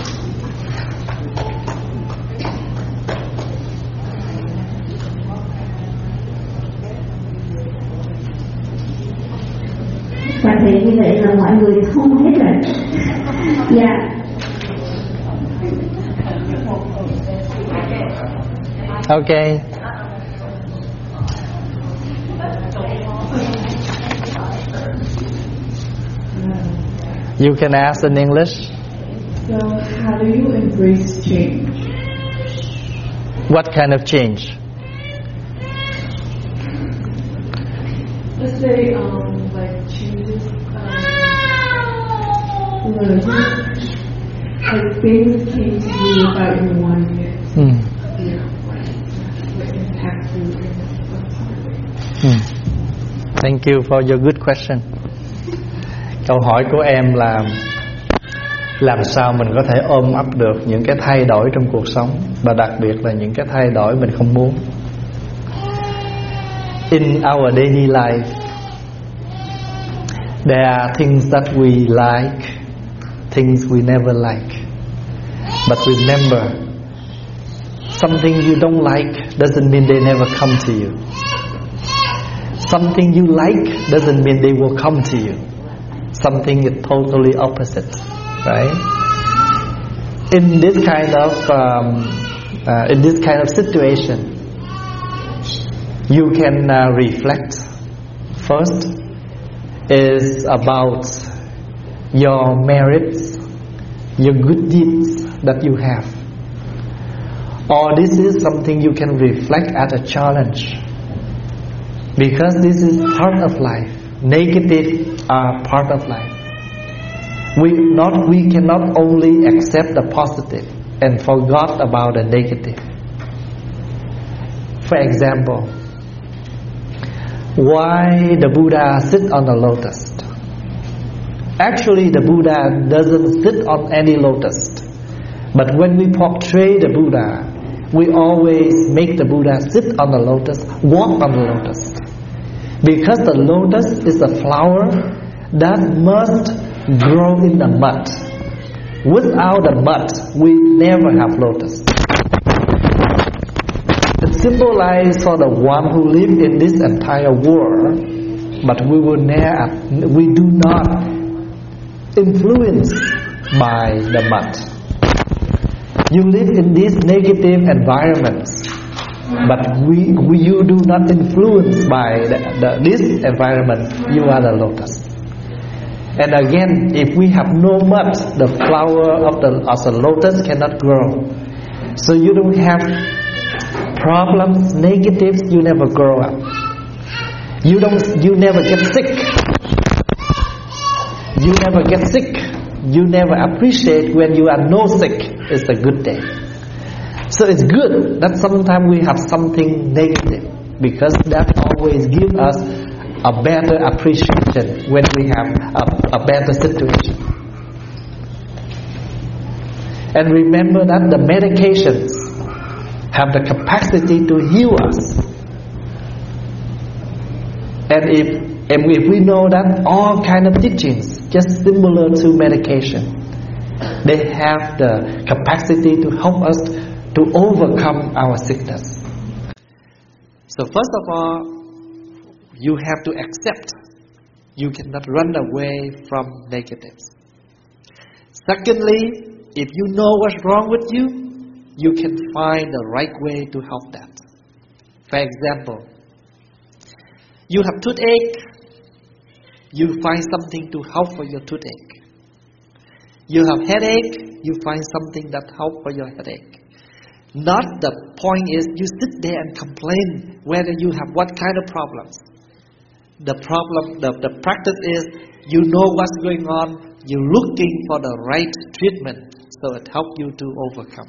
Và thì như vậy là mọi người không hết rồi. Dạ. Okay. You can ask in English. So, how do you embrace change? What kind of change? Let's say, like changes, like things came to you without you wanting it. What impacts you? Thank you for your good question. Câu hỏi của em là làm sao mình có thể ôm ấp được những cái thay đổi trong cuộc sống, và đặc biệt là những cái thay đổi mình không muốn. In our daily life, there are things that we like, things we never like. But remember, something you don't like doesn't mean they never come to you. Something you like doesn't mean they will come to you. Something is totally opposite, right? In this kind of situation, you can reflect. First is about your merits, your good deeds that you have. Or this is something you can reflect as a challenge, because this is part of life. Negative are part of life. We cannot only accept the positive and forgot about the negative. For example, why the Buddha sit on the lotus? Actually, the Buddha doesn't sit on any lotus. But when we portray the Buddha, we always make the Buddha sit on the lotus, walk on the lotus. Because the lotus is a flower that must grow in the mud. Without the mud, we never have lotus. It symbolizes for the one who lives in this entire world, but we do not influence by the mud. You live in these negative environments, but you do not influence by this environment. You are the lotus. And again, if we have no mud, the flower of the lotus cannot grow. So you don't have problems, negatives. You never grow up. You never get sick. You never get sick. You never appreciate when you are no sick. It's a good day. So it's good that sometimes we have something negative, because that always gives us a better appreciation when we have a better situation. And remember that the medications have the capacity to heal us. And if we know that all kind of teachings, just similar to medication, they have the capacity to help us to overcome our sickness. So first of all, you have to accept. You cannot run away from negatives. Secondly, if you know what's wrong with you, you can find the right way to help that. For example, you have toothache, you find something to help for your toothache. You have headache, you find something that helps for your headache. Not the point is you sit there and complain whether you have what kind of problems. The practice is you know what's going on, you're looking for the right treatment, so it helps you to overcome.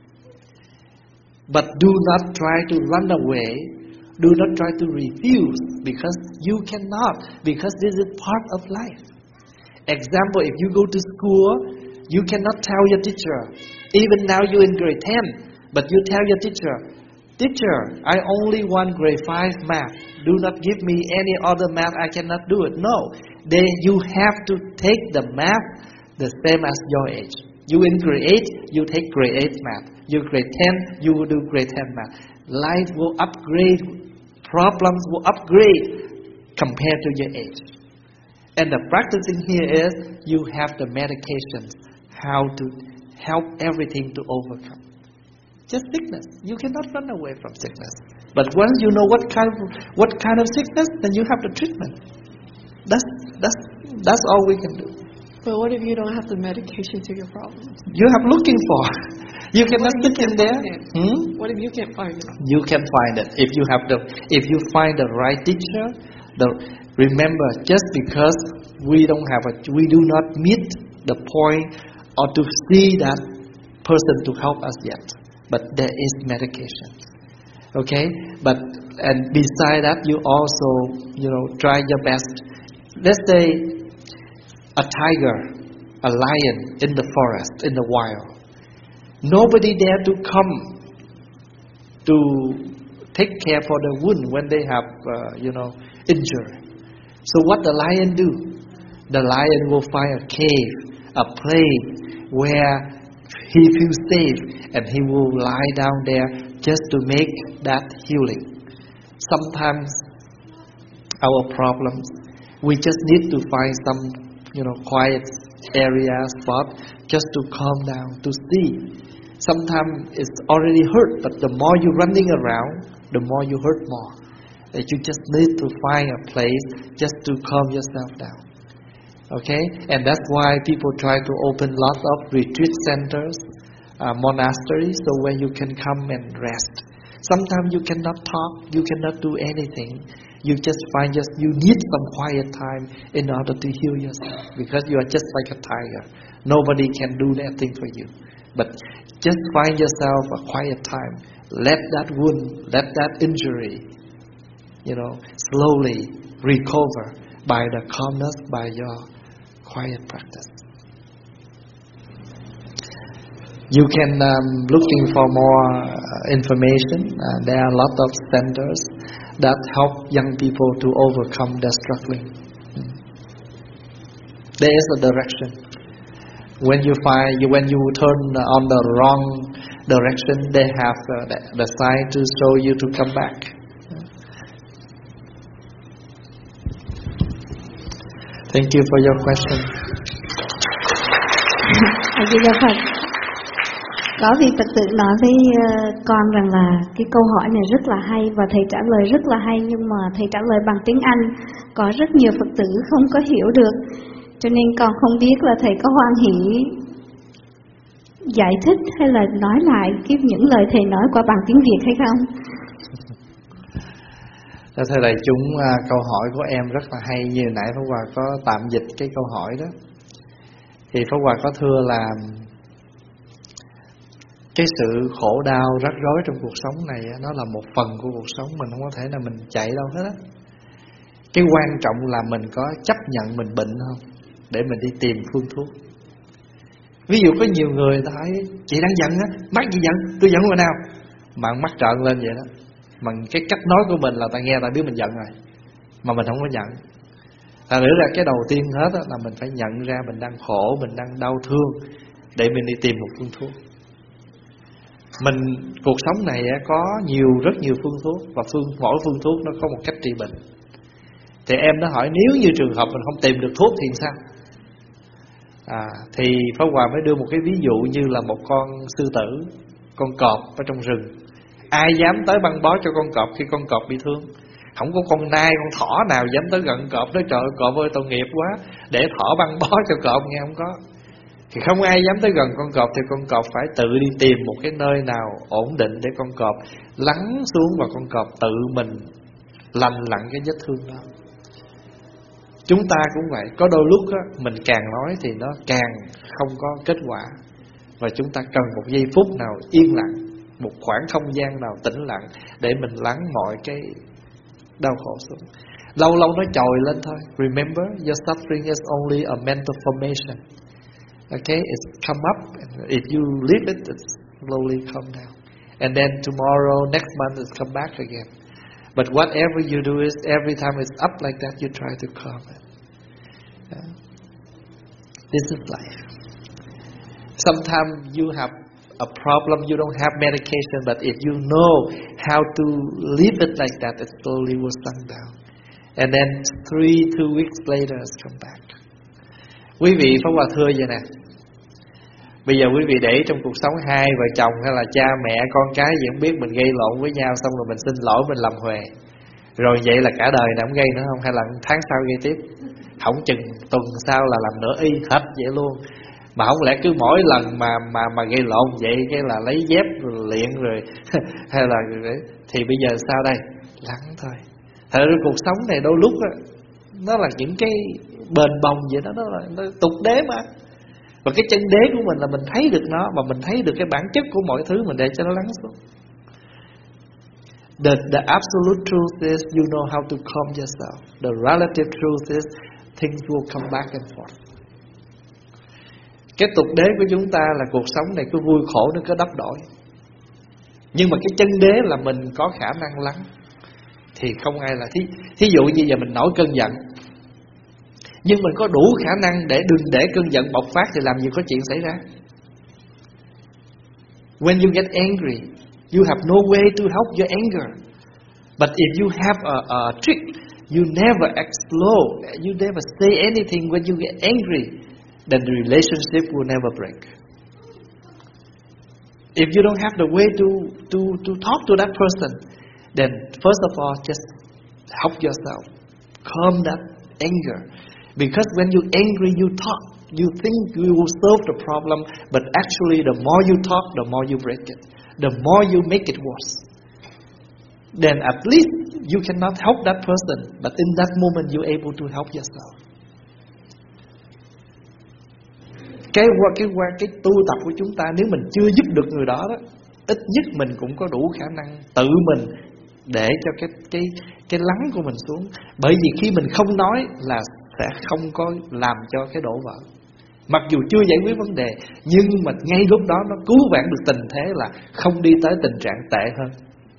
But do not try to run away, do not try to refuse, because you cannot, because this is part of life. Example, if you go to school, you cannot tell your teacher, even now you're in grade 10, but you tell your teacher, "Teacher, I only want grade 5 math. Do not give me any other math, I cannot do it." No, you have to take the math the same as your age. You in grade 8, you take grade 8 math. You grade 10, you will do grade 10 math. Life will upgrade, problems will upgrade compared to your age. And the practicing here is you have the medications, how to help everything to overcome. Just sickness. You cannot run away from sickness. But once you know what kind of sickness, then you have the treatment. That's all we can do. But what if you don't have the medication to your problems? You have looking for. You cannot sit in there. What if you can't find it? You can find it if you find the right teacher. Remember, just because we do not meet the point or to see that person to help us yet, but there is medication. Okay, and beside that, you also try your best. Let's say a tiger, a lion in the forest, in the wild. Nobody dare to come to take care for the wound when they have injury. So what the lion do? The lion will find a cave, a place where he feels safe and he will lie down there just to make that healing. Sometimes our problems, we just need to find some, quiet area, spot, just to calm down, to see. Sometimes it's already hurt, but the more you're running around, the more you hurt more. That you just need to find a place just to calm yourself down. Okay? And that's why people try to open lots of retreat centers, monasteries, so where you can come and rest. Sometimes you cannot talk, you cannot do anything. You just find you need some quiet time in order to heal yourself, because you are just like a tiger. Nobody can do that thing for you. But just find yourself a quiet time. Let that wound, let that injury, slowly recover by the calmness, by your quiet practice. You can looking for more information. There are a lot of centers that help young people to overcome their struggling. There is a direction. When you turn on the wrong direction, they have the sign to show you to come back. Thank you for your question. Có vị Phật tử nói với con rằng là cái câu hỏi này rất là hay và thầy trả lời rất là hay, nhưng mà thầy trả lời bằng tiếng Anh, có rất nhiều Phật tử không có hiểu được, cho nên con không biết là thầy có hoan hỷ giải thích hay là nói lại những lời thầy nói qua bằng tiếng Việt hay không? Thưa đại chúng, câu hỏi của em rất là hay. Như nãy Pháp Hòa có tạm dịch cái câu hỏi đó, thì Pháp Hòa có thưa là cái sự khổ đau rắc rối trong cuộc sống này, nó là một phần của cuộc sống, mình không có thể nào mình chạy đâu hết á. Cái quan trọng là mình có chấp nhận mình bệnh không, để mình đi tìm phương thuốc. Ví dụ có nhiều người ta thấy chị đang giận á, mắc gì giận, tôi giận hồi nào, bạn mắt trợn lên vậy đó. Mà cái cách nói của mình là ta nghe ta biết mình giận rồi, mà mình không có giận. Thật ra cái đầu tiên hết là mình phải nhận ra mình đang khổ, mình đang đau thương, để mình đi tìm một phương thuốc. Cuộc sống này có rất nhiều phương thuốc, và mỗi phương thuốc nó có một cách trị bệnh. Thì em nó hỏi nếu như trường hợp mình không tìm được thuốc thì sao? Thì Pháp Hòa mới đưa một cái ví dụ như là một con sư tử, con cọp ở trong rừng. Ai dám tới băng bó cho con cọp khi con cọp bị thương? Không có con nai, con thỏ nào dám tới gần cọp. Nói trời ơi, cọp ơi tội nghiệp quá, để thỏ băng bó cho cọp, nghe không có. Thì không ai dám tới gần con cọp, thì con cọp phải tự đi tìm một cái nơi nào ổn định để con cọp lắng xuống, và con cọp tự mình lành lặn cái vết thương đó. Chúng ta cũng vậy, có đôi lúc mình càng nói thì nó càng không có kết quả, và chúng ta cần một giây phút nào yên lặng, một khoảng không gian nào tĩnh lặng để mình lắng mọi cái đau khổ xuống. Lâu lâu nó trồi lên thôi. Remember, your suffering is only a mental formation. Okay, it's come up, and if you leave it, it's slowly come down. And then tomorrow, next month, it's come back again. But whatever you do is, every time it's up like that, you try to calm it. Yeah. This is life. Sometimes you have a problem, you don't have medication, but if you know how to leave it like that, it slowly will sink down. And then 2 weeks later, it's come back. Quý vị Pháp Hòa thưa vậy nè, bây giờ quý vị để trong cuộc sống hai vợ chồng hay là cha mẹ con cái gì không biết, mình gây lộn với nhau, xong rồi mình xin lỗi, mình làm huề, rồi vậy là cả đời này không gây nữa không, hay là tháng sau gây tiếp, không chừng tuần sau là làm nữa y hết vậy luôn. Mà không lẽ cứ mỗi lần mà gây lộn vậy cái là lấy dép rồi luyện rồi hay là thì bây giờ sao đây? Lắng thôi. Thật ra cuộc sống này đôi lúc nó là những cái bền bồng vậy đó, nó tục đế mà. Và cái chân đế của mình là mình thấy được nó, mà mình thấy được cái bản chất của mọi thứ, mình để cho nó lắng xuống. The absolute truth is you know how to calm yourself. The relative truth is things will come back and forth. Cái tục đế của chúng ta là cuộc sống này cứ vui khổ nó cứ đắp đổi. Nhưng mà cái chân đế là mình có khả năng lắng. Thì không ai là thí dụ như giờ mình nổi cơn giận, nhưng mình có đủ khả năng để đừng để cơn giận bộc phát, thì làm gì có chuyện xảy ra. When you get angry, you have no way to help your anger. But if you have a trick, you never explode, you never say anything when you get angry, then the relationship will never break. If you don't have the way to talk to that person, then first of all, just help yourself, calm that anger. Because when you're angry, you talk, you think you will solve the problem, but actually the more you talk, the more you break it, the more you make it worse. Then at least you cannot help that person, but in that moment you're able to help yourself. Cái tu tập của chúng ta, nếu mình chưa giúp được người đó, ít nhất mình cũng có đủ khả năng tự mình để cho cái lắng của mình xuống. Bởi vì khi mình không nói là sẽ không có làm cho cái đổ vỡ. Mặc dù chưa giải quyết vấn đề, nhưng mà ngay lúc đó nó cứu vãn được tình thế, là không đi tới tình trạng tệ hơn.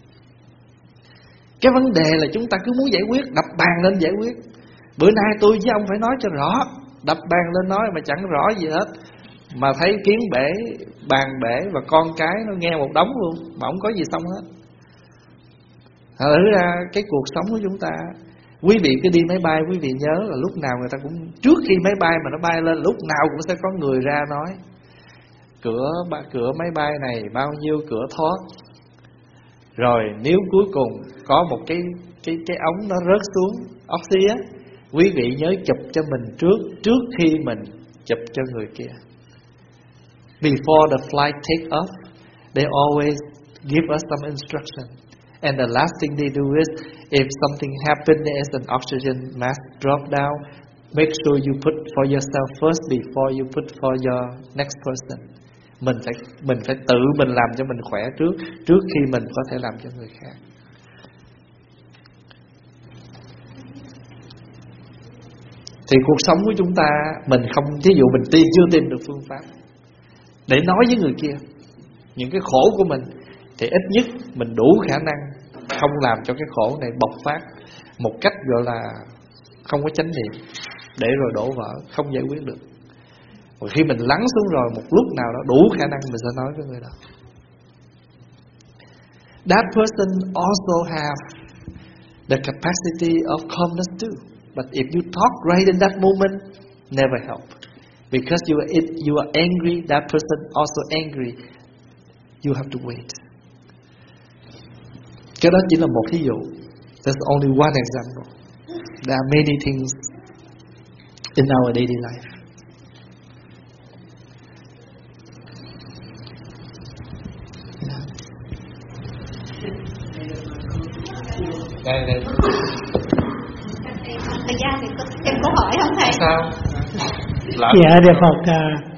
Cái vấn đề là chúng ta cứ muốn giải quyết, đập bàn lên giải quyết. Bữa nay tôi với ông phải nói cho rõ, đập bàn lên nói mà chẳng rõ gì hết, mà thấy kiến bể, bàn bể và con cái nó nghe một đống luôn, mà không có gì xong hết. Thật ra cái cuộc sống của chúng ta, quý vị cứ đi máy bay, quý vị nhớ là lúc nào người ta cũng, trước khi máy bay mà nó bay lên, lúc nào cũng sẽ có người ra nói cửa máy bay này bao nhiêu cửa thoát. Rồi nếu cuối cùng có một cái ống nó rớt xuống oxy á, quý vị nhớ chụp cho mình trước khi mình chụp cho người kia. Before the flight take off, they always give us some instruction. And the last thing they do is, if something happened, there is an oxygen mask drop down, make sure you put for yourself first before you put for your next person. Mình phải tự mình làm cho mình khỏe trước khi mình có thể làm cho người khác. Thì cuộc sống của chúng ta, mình không, ví dụ mình chưa tìm được phương pháp để nói với người kia những cái khổ của mình, thì ít nhất mình đủ khả năng không làm cho cái khổ này bộc phát một cách gọi là không có chánh niệm, để rồi đổ vỡ, không giải quyết được. Và khi mình lắng xuống rồi, một lúc nào đó đủ khả năng mình sẽ nói với người đó. That person also have the capacity of calmness too. But if you talk right in that moment, never help. Because you are angry, that person also angry. You have to wait. Cái đó chỉ là một ví dụ. That's only one example. There are many things in our daily life. Đây. Thời gian thì có thêm câu hỏi không thầy? Sao? Dạ, Đức Phật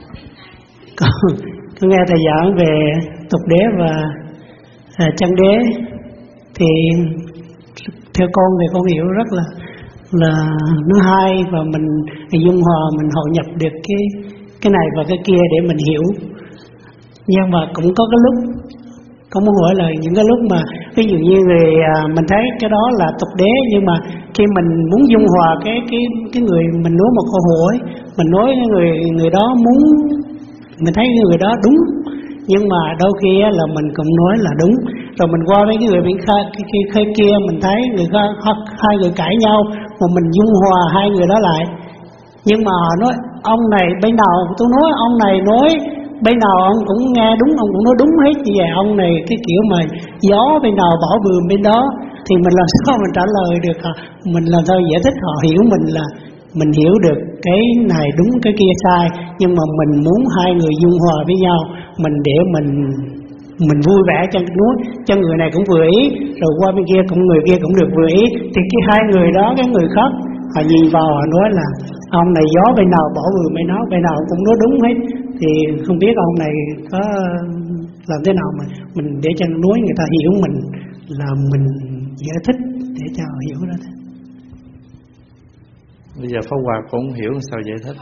con nghe thầy giảng về tục đế và chân đế, thì theo con thì con hiểu rất là nó hay, và mình dung hòa, mình hội nhập được cái này và cái kia để mình hiểu. Nhưng mà cũng có cái lúc con muốn hỏi là những cái lúc mà ví dụ như mình thấy cái đó là tục đế, nhưng mà khi mình muốn dung hòa cái người mình nói một câu hỏi, mình nói người đó muốn, mình thấy người đó đúng, nhưng mà đôi khi là mình cũng nói là đúng, rồi mình qua với cái người bên kia mình thấy hai người cãi nhau, mà mình dung hòa hai người đó lại. Nhưng mà nói ông này bên nào tôi nói, ông này nói bên nào ông cũng nghe đúng, ông cũng nói đúng hết. Như vậy ông này cái kiểu mà gió bên nào bỏ bườm bên đó, thì mình làm sao mình trả lời được hả? Mình làm sao giải thích họ hiểu mình là mình hiểu được cái này đúng cái kia sai, nhưng mà mình muốn hai người dung hòa với nhau, mình để mình vui vẻ cho người này cũng vừa ý, rồi qua bên kia cũng người kia cũng được vừa ý, thì cái hai người đó, cái người khác họ nhìn vào họ nói là ông này gió bên nào bỏ bườm bên đó, bên nào cũng nói đúng hết. Thì không biết ông này có làm thế nào mà mình để cho nói người ta hiểu mình, là mình giải thích để cho họ hiểu đó. Bây giờ Pháp Hòa cũng không hiểu sao giải thích.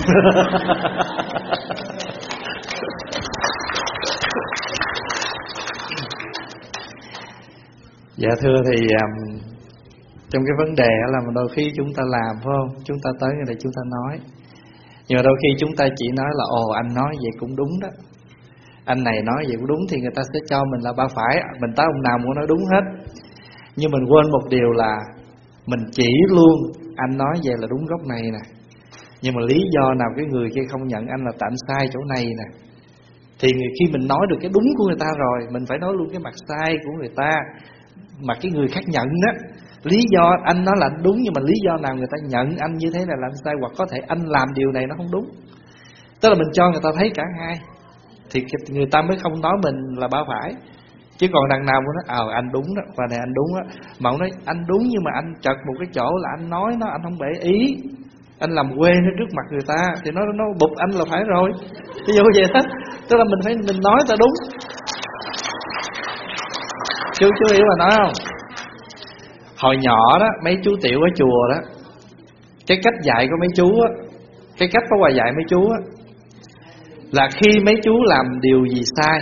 Dạ thưa thì trong cái vấn đề là đôi khi chúng ta làm, phải không? Chúng ta tới đây chúng ta nói, nhưng mà đôi khi chúng ta chỉ nói là ồ anh nói vậy cũng đúng đó. anh này nói vậy cũng đúng thì người ta sẽ cho mình là ba phải. Mình tới ông nào muốn nói đúng hết. Nhưng mình quên một điều là mình chỉ luôn anh nói vậy là đúng góc này nè, nhưng mà lý do nào cái người kia không nhận anh là tại anh sai chỗ này nè. Thì khi mình nói được cái đúng của người ta rồi, mình phải nói luôn cái mặt sai của người ta, mà cái người khác nhận đó. Lý do anh nói là anh đúng, nhưng mà lý do nào người ta nhận anh như thế này là anh sai, hoặc có thể anh làm điều này nó không đúng. Tức là mình cho người ta thấy cả hai, thì người ta mới không nói mình là ba phải. Chứ còn đằng nào cũng nói anh đúng đó, và này anh đúng á, mà ông nói anh đúng nhưng mà anh chật một cái chỗ là anh nói nó anh không để ý, anh làm quên nó trước mặt người ta thì nó bụp anh là phải rồi. Ví dụ vậy đó. Tức là mình nói ta đúng. Chú hiểu mà nói không? Hồi nhỏ đó mấy chú tiểu ở chùa đó, cái cách dạy của mấy chú á, cái cách Pháp Hòa dạy mấy chú á, là khi mấy chú làm điều gì sai,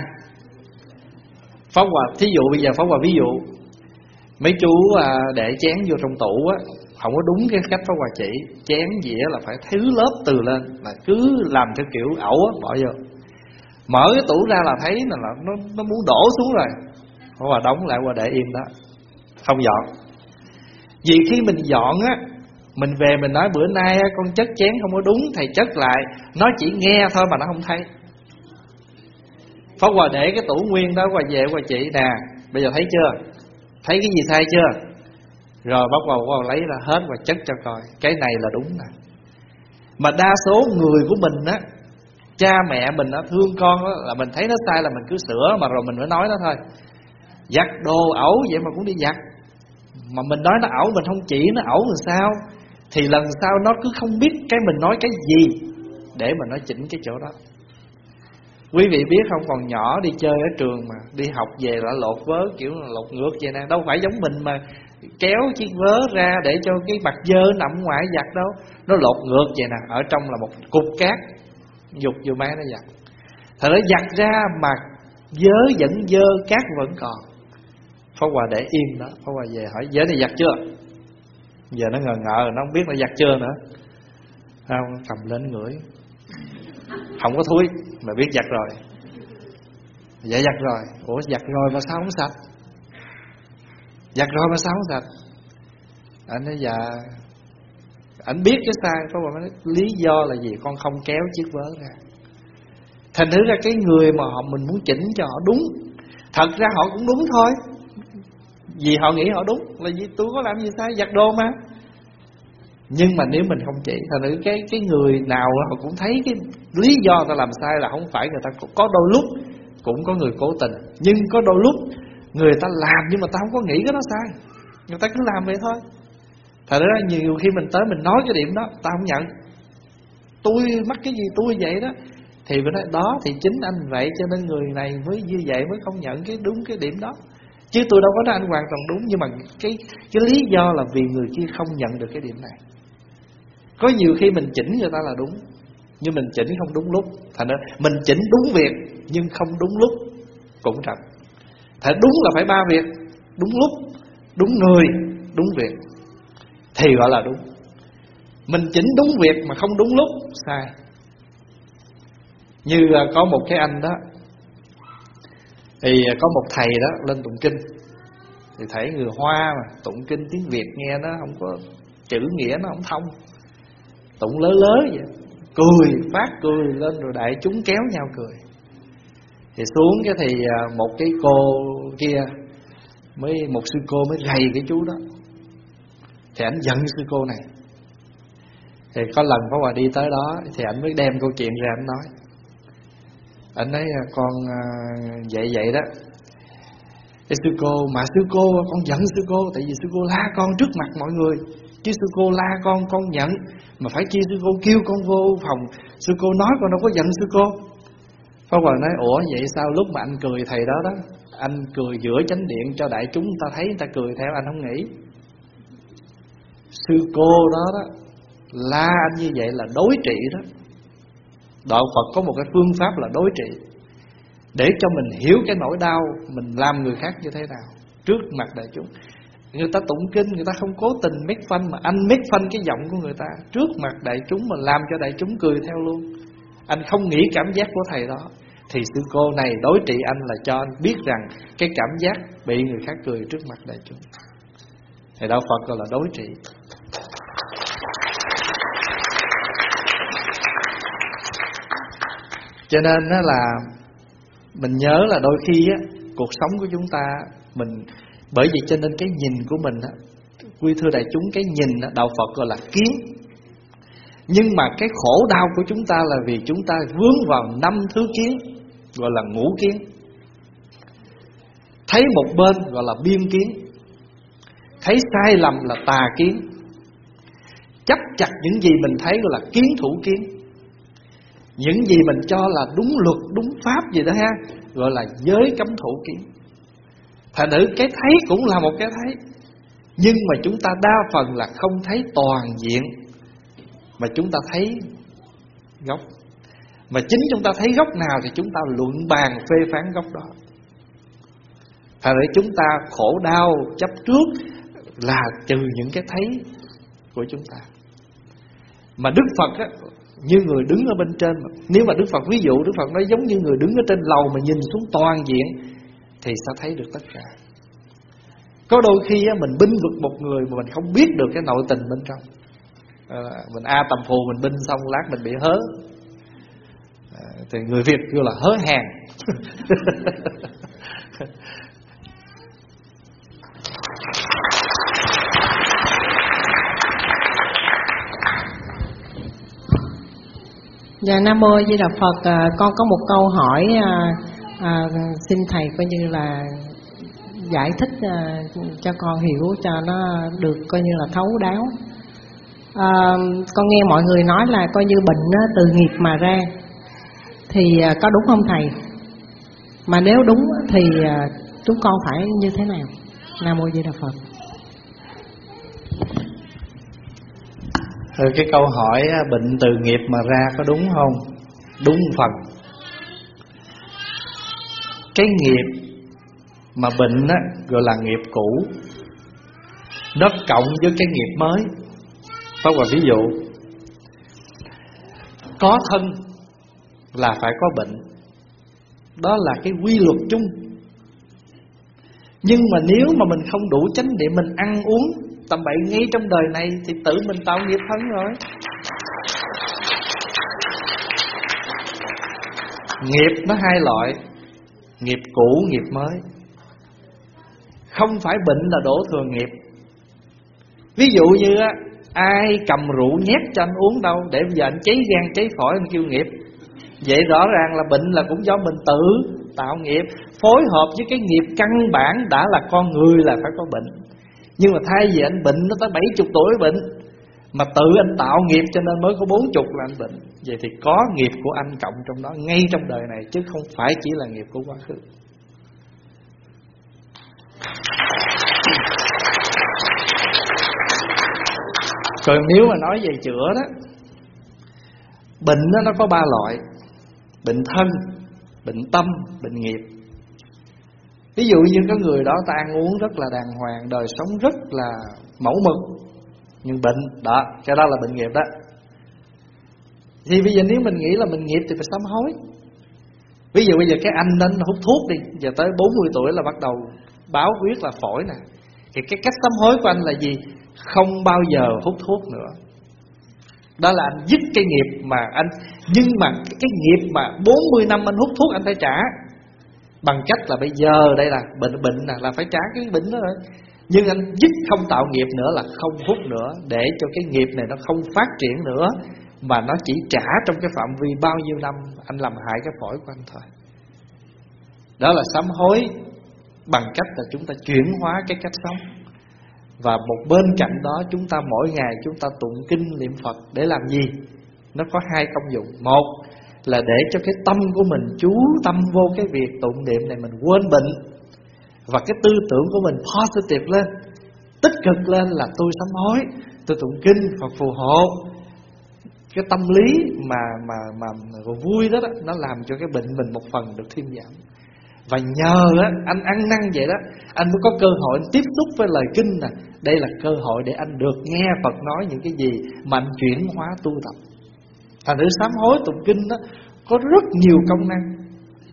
Pháp Hòa thí dụ bây giờ Pháp Hòa ví dụ mấy chú để chén vô trong tủ á, không có đúng cái cách Pháp Hòa chỉ. Chén dĩa là phải thứ lớp từ lên, là cứ làm theo kiểu ẩu á, bỏ vô. Mở cái tủ ra là thấy là nó muốn đổ xuống rồi, Pháp Hòa đóng lại, qua để im đó, không dọn. Vì khi mình dọn á, mình về mình nói bữa nay con chất chén không có đúng, thầy chất lại. Nó chỉ nghe thôi mà nó không thấy. Pháp Hòa để cái tủ nguyên đó, qua về qua chị nè, bây giờ thấy chưa, thấy cái gì sai chưa, rồi Pháp Hòa lấy ra hết và chất cho coi, cái này là đúng nè. Mà đa số người của mình á, cha mẹ mình á, thương con á, là mình thấy nó sai là mình cứ sửa, mà rồi mình mới nói nó thôi. Giặt đồ ẩu vậy mà cũng đi giặt, mà mình nói nó ẩu, mình không chỉ nó ẩu làm sao, thì lần sau nó cứ không biết cái mình nói cái gì để mà nó chỉnh cái chỗ đó. Quý vị biết không, còn nhỏ đi chơi ở trường mà đi học về là lột vớ, kiểu là lột ngược vậy nè. Đâu phải giống mình mà kéo chiếc vớ ra để cho cái mặt dơ nằm ngoài giặt đâu. Nó lột ngược vậy nè, ở trong là một cục cát, dục vô máy nó giặt. Thật nó giặt ra mà vớ vẫn dơ, cát vẫn còn. Pháp Hòa để yên đó. Pháp Hòa về hỏi vớ này giặt chưa. Giờ nó ngờ ngợ, nó không biết nó giặt chưa nữa. Không, cầm lên ngửi, không có thúi, mà biết giặt rồi. Dạ giặt rồi. Ủa giặt rồi mà sao không sạch? Giặt rồi mà sao không sạch? Anh nói dạ, anh biết cái sai. Pháp Hòa nói lý do là gì? Con không kéo chiếc vớ ra. Thành thử ra cái người mà mình muốn chỉnh cho họ đúng, thật ra họ cũng đúng thôi, vì họ nghĩ họ đúng. Là vì tôi có làm gì sai, giặt đồ mà. Nhưng mà nếu mình không chỉ, thành thử cái người nào họ cũng thấy cái lý do ta làm sai là không phải người ta. Có đôi lúc cũng có người cố tình, nhưng có đôi lúc người ta làm nhưng mà ta không có nghĩ cái đó sai, người ta cứ làm vậy thôi. Thật ra nhiều khi mình tới mình nói cái điểm đó, ta không nhận, tôi mắc cái gì tôi vậy đó, thì mình nói đó thì chính anh vậy, cho nên người này mới như vậy, mới không nhận cái đúng cái điểm đó. Chứ tôi đâu có nói anh hoàn toàn đúng, nhưng mà cái lý do là vì người kia không nhận được cái điểm này. Có nhiều khi mình chỉnh người ta là đúng, nhưng mình chỉnh không đúng lúc. Thành ra mình chỉnh đúng việc nhưng không đúng lúc cũng trật. Thật đúng là phải ba việc: đúng lúc, đúng người, đúng việc, thì gọi là đúng. Mình chỉnh đúng việc mà không đúng lúc, sai. Như có một cái anh đó, thì có một thầy đó lên tụng kinh, thì thấy người Hoa mà tụng kinh tiếng Việt nghe nó không có chữ nghĩa, nó không thông, tụng lớ vậy, cười, phát cười lên, rồi đại chúng kéo nhau cười. Thì xuống cái thì một cái cô kia, một sư cô mới rầy cái chú đó. Thì ảnh giận sư cô này. Thì có lần Pháp Hòa đi tới đó, thì ảnh mới đem câu chuyện ra ảnh nói. Ảnh nói con vậy đó. Cái sư cô, mà sư cô, con giận sư cô, tại vì sư cô la con trước mặt mọi người. Chứ sư cô la con nhận, mà phải chi sư cô kêu con vô phòng, sư cô nói con đâu có giận sư cô. Pháp Hòa nói ủa vậy sao lúc mà anh cười thầy đó đó, anh cười giữa chánh điện cho đại chúng ta thấy, ta cười theo, anh không nghĩ. Sư cô đó đó la anh như vậy là đối trị đó. Đạo Phật có một cái phương pháp là đối trị, để cho mình hiểu cái nỗi đau mình làm người khác như thế nào trước mặt đại chúng. Người ta tụng kinh, người ta không cố tình make fun, mà anh make fun cái giọng của người ta trước mặt đại chúng, mà làm cho đại chúng cười theo luôn. Anh không nghĩ cảm giác của thầy đó, thì sư cô này đối trị anh là cho anh biết rằng cái cảm giác bị người khác cười trước mặt đại chúng. Thì đạo Phật gọi là đối trị. Cho nên đó là mình nhớ là đôi khi á, cuộc sống của chúng ta mình, bởi vì cho nên cái nhìn của mình á, quý thưa đại chúng, cái nhìn á, đạo Phật gọi là kiến. Nhưng mà cái khổ đau của chúng ta là vì chúng ta vướng vào 5 thứ kiến, gọi là ngũ kiến. Thấy một bên gọi là biên kiến, thấy sai lầm là tà kiến, chấp chặt những gì mình thấy gọi là kiến thủ kiến, những gì mình cho là đúng luật, đúng pháp gì đó ha, gọi là giới cấm thủ kiến. Thành thử cái thấy cũng là một cái thấy, nhưng mà chúng ta đa phần là không thấy toàn diện, mà chúng ta thấy gốc. Mà chính chúng ta thấy gốc nào thì chúng ta luận bàn phê phán gốc đó. Thành ra chúng ta khổ đau chấp trước là trừ những cái thấy của chúng ta. Mà Đức Phật á, như người đứng ở bên trên, nếu mà Đức Phật ví dụ, Đức Phật nói giống như người đứng ở trên lầu mà nhìn xuống toàn diện thì sẽ thấy được tất cả. Có đôi khi á, mình binh vực một người mà mình không biết được cái nội tình bên trong. Mình tầm phù mình binh xong lát mình bị hớ, thì người Việt kêu là hớ hàng. Dạ, Nam Mô A Di Đà Phật. Con có một câu hỏi, xin thầy coi như là giải thích cho con hiểu cho nó được coi như là thấu đáo. Con nghe mọi người nói là coi như bệnh từ nghiệp mà ra, thì có đúng không thầy? Mà nếu đúng thì chúng con phải như thế nào? Nam Mô A Di Đà Phật. Cái câu hỏi bệnh từ nghiệp mà ra có đúng không? Đúng phần. Cái nghiệp mà bệnh á, gọi là nghiệp cũ, nó cộng với cái nghiệp mới. Có một ví dụ, có thân là phải có bệnh, đó là cái quy luật chung. Nhưng mà nếu mà mình không đủ chánh niệm, mình ăn uống tầm bậy ngay trong đời này thì tự mình tạo nghiệp thân rồi. Nghiệp nó hai loại, nghiệp cũ, nghiệp mới. Không phải bệnh là đổ thừa nghiệp. Ví dụ như á, ai cầm rượu nhét cho anh uống đâu, để bây giờ anh cháy gan cháy phổi anh kêu nghiệp. Vậy rõ ràng là bệnh là cũng do mình tự tạo nghiệp, phối hợp với cái nghiệp căn bản đã là con người là phải có bệnh. Nhưng mà thay vì anh bệnh nó tới 70 tuổi bệnh, mà tự anh tạo nghiệp cho nên mới có 40 là anh bệnh. Vậy thì có nghiệp của anh cộng trong đó ngay trong đời này, chứ không phải chỉ là nghiệp của quá khứ. Còn nếu mà nói về chữa đó, bệnh đó nó có 3 loại: bệnh thân, bệnh tâm, bệnh nghiệp. Ví dụ như có người đó ta ăn uống rất là đàng hoàng, đời sống rất là mẫu mực, nhưng bệnh đó, cái đó là bệnh nghiệp đó. Thì bây giờ nếu mình nghĩ là mình nghiệp thì phải sám hối. Ví dụ bây giờ cái anh nên hút thuốc đi, giờ tới 40 tuổi là bắt đầu báo huyết là phổi nè. Thì cái cách sám hối của anh là gì? Không bao giờ hút thuốc nữa. Đó là anh dứt cái nghiệp mà anh. Nhưng mà cái nghiệp mà 40 năm anh hút thuốc anh phải trả, bằng cách là bây giờ đây là bệnh là phải trả cái bệnh đó rồi. Nhưng anh dứt không tạo nghiệp nữa là không hút nữa, để cho cái nghiệp này nó không phát triển nữa, mà nó chỉ trả trong cái phạm vi bao nhiêu năm anh làm hại cái phổi của anh thôi. Đó là sám hối bằng cách là chúng ta chuyển hóa cái cách sống. Và một bên cạnh đó chúng ta mỗi ngày chúng ta tụng kinh niệm Phật để làm gì? Nó có 2 công dụng. Một là để cho cái tâm của mình chú tâm vô cái việc tụng niệm này, mình quên bệnh, và cái tư tưởng của mình positive lên, tích cực lên, là tôi sám hối, tôi tụng kinh Phật phù hộ. Cái tâm lý mà vui đó, nó làm cho cái bệnh mình một phần được thuyên giảm. Và nhờ anh ăn năn vậy đó, anh mới có cơ hội anh tiếp xúc với lời kinh nè. Đây là cơ hội để anh được nghe Phật nói những cái gì mà anh chuyển hóa tu tập. Thành thử sám hối tụng kinh đó có rất nhiều công năng.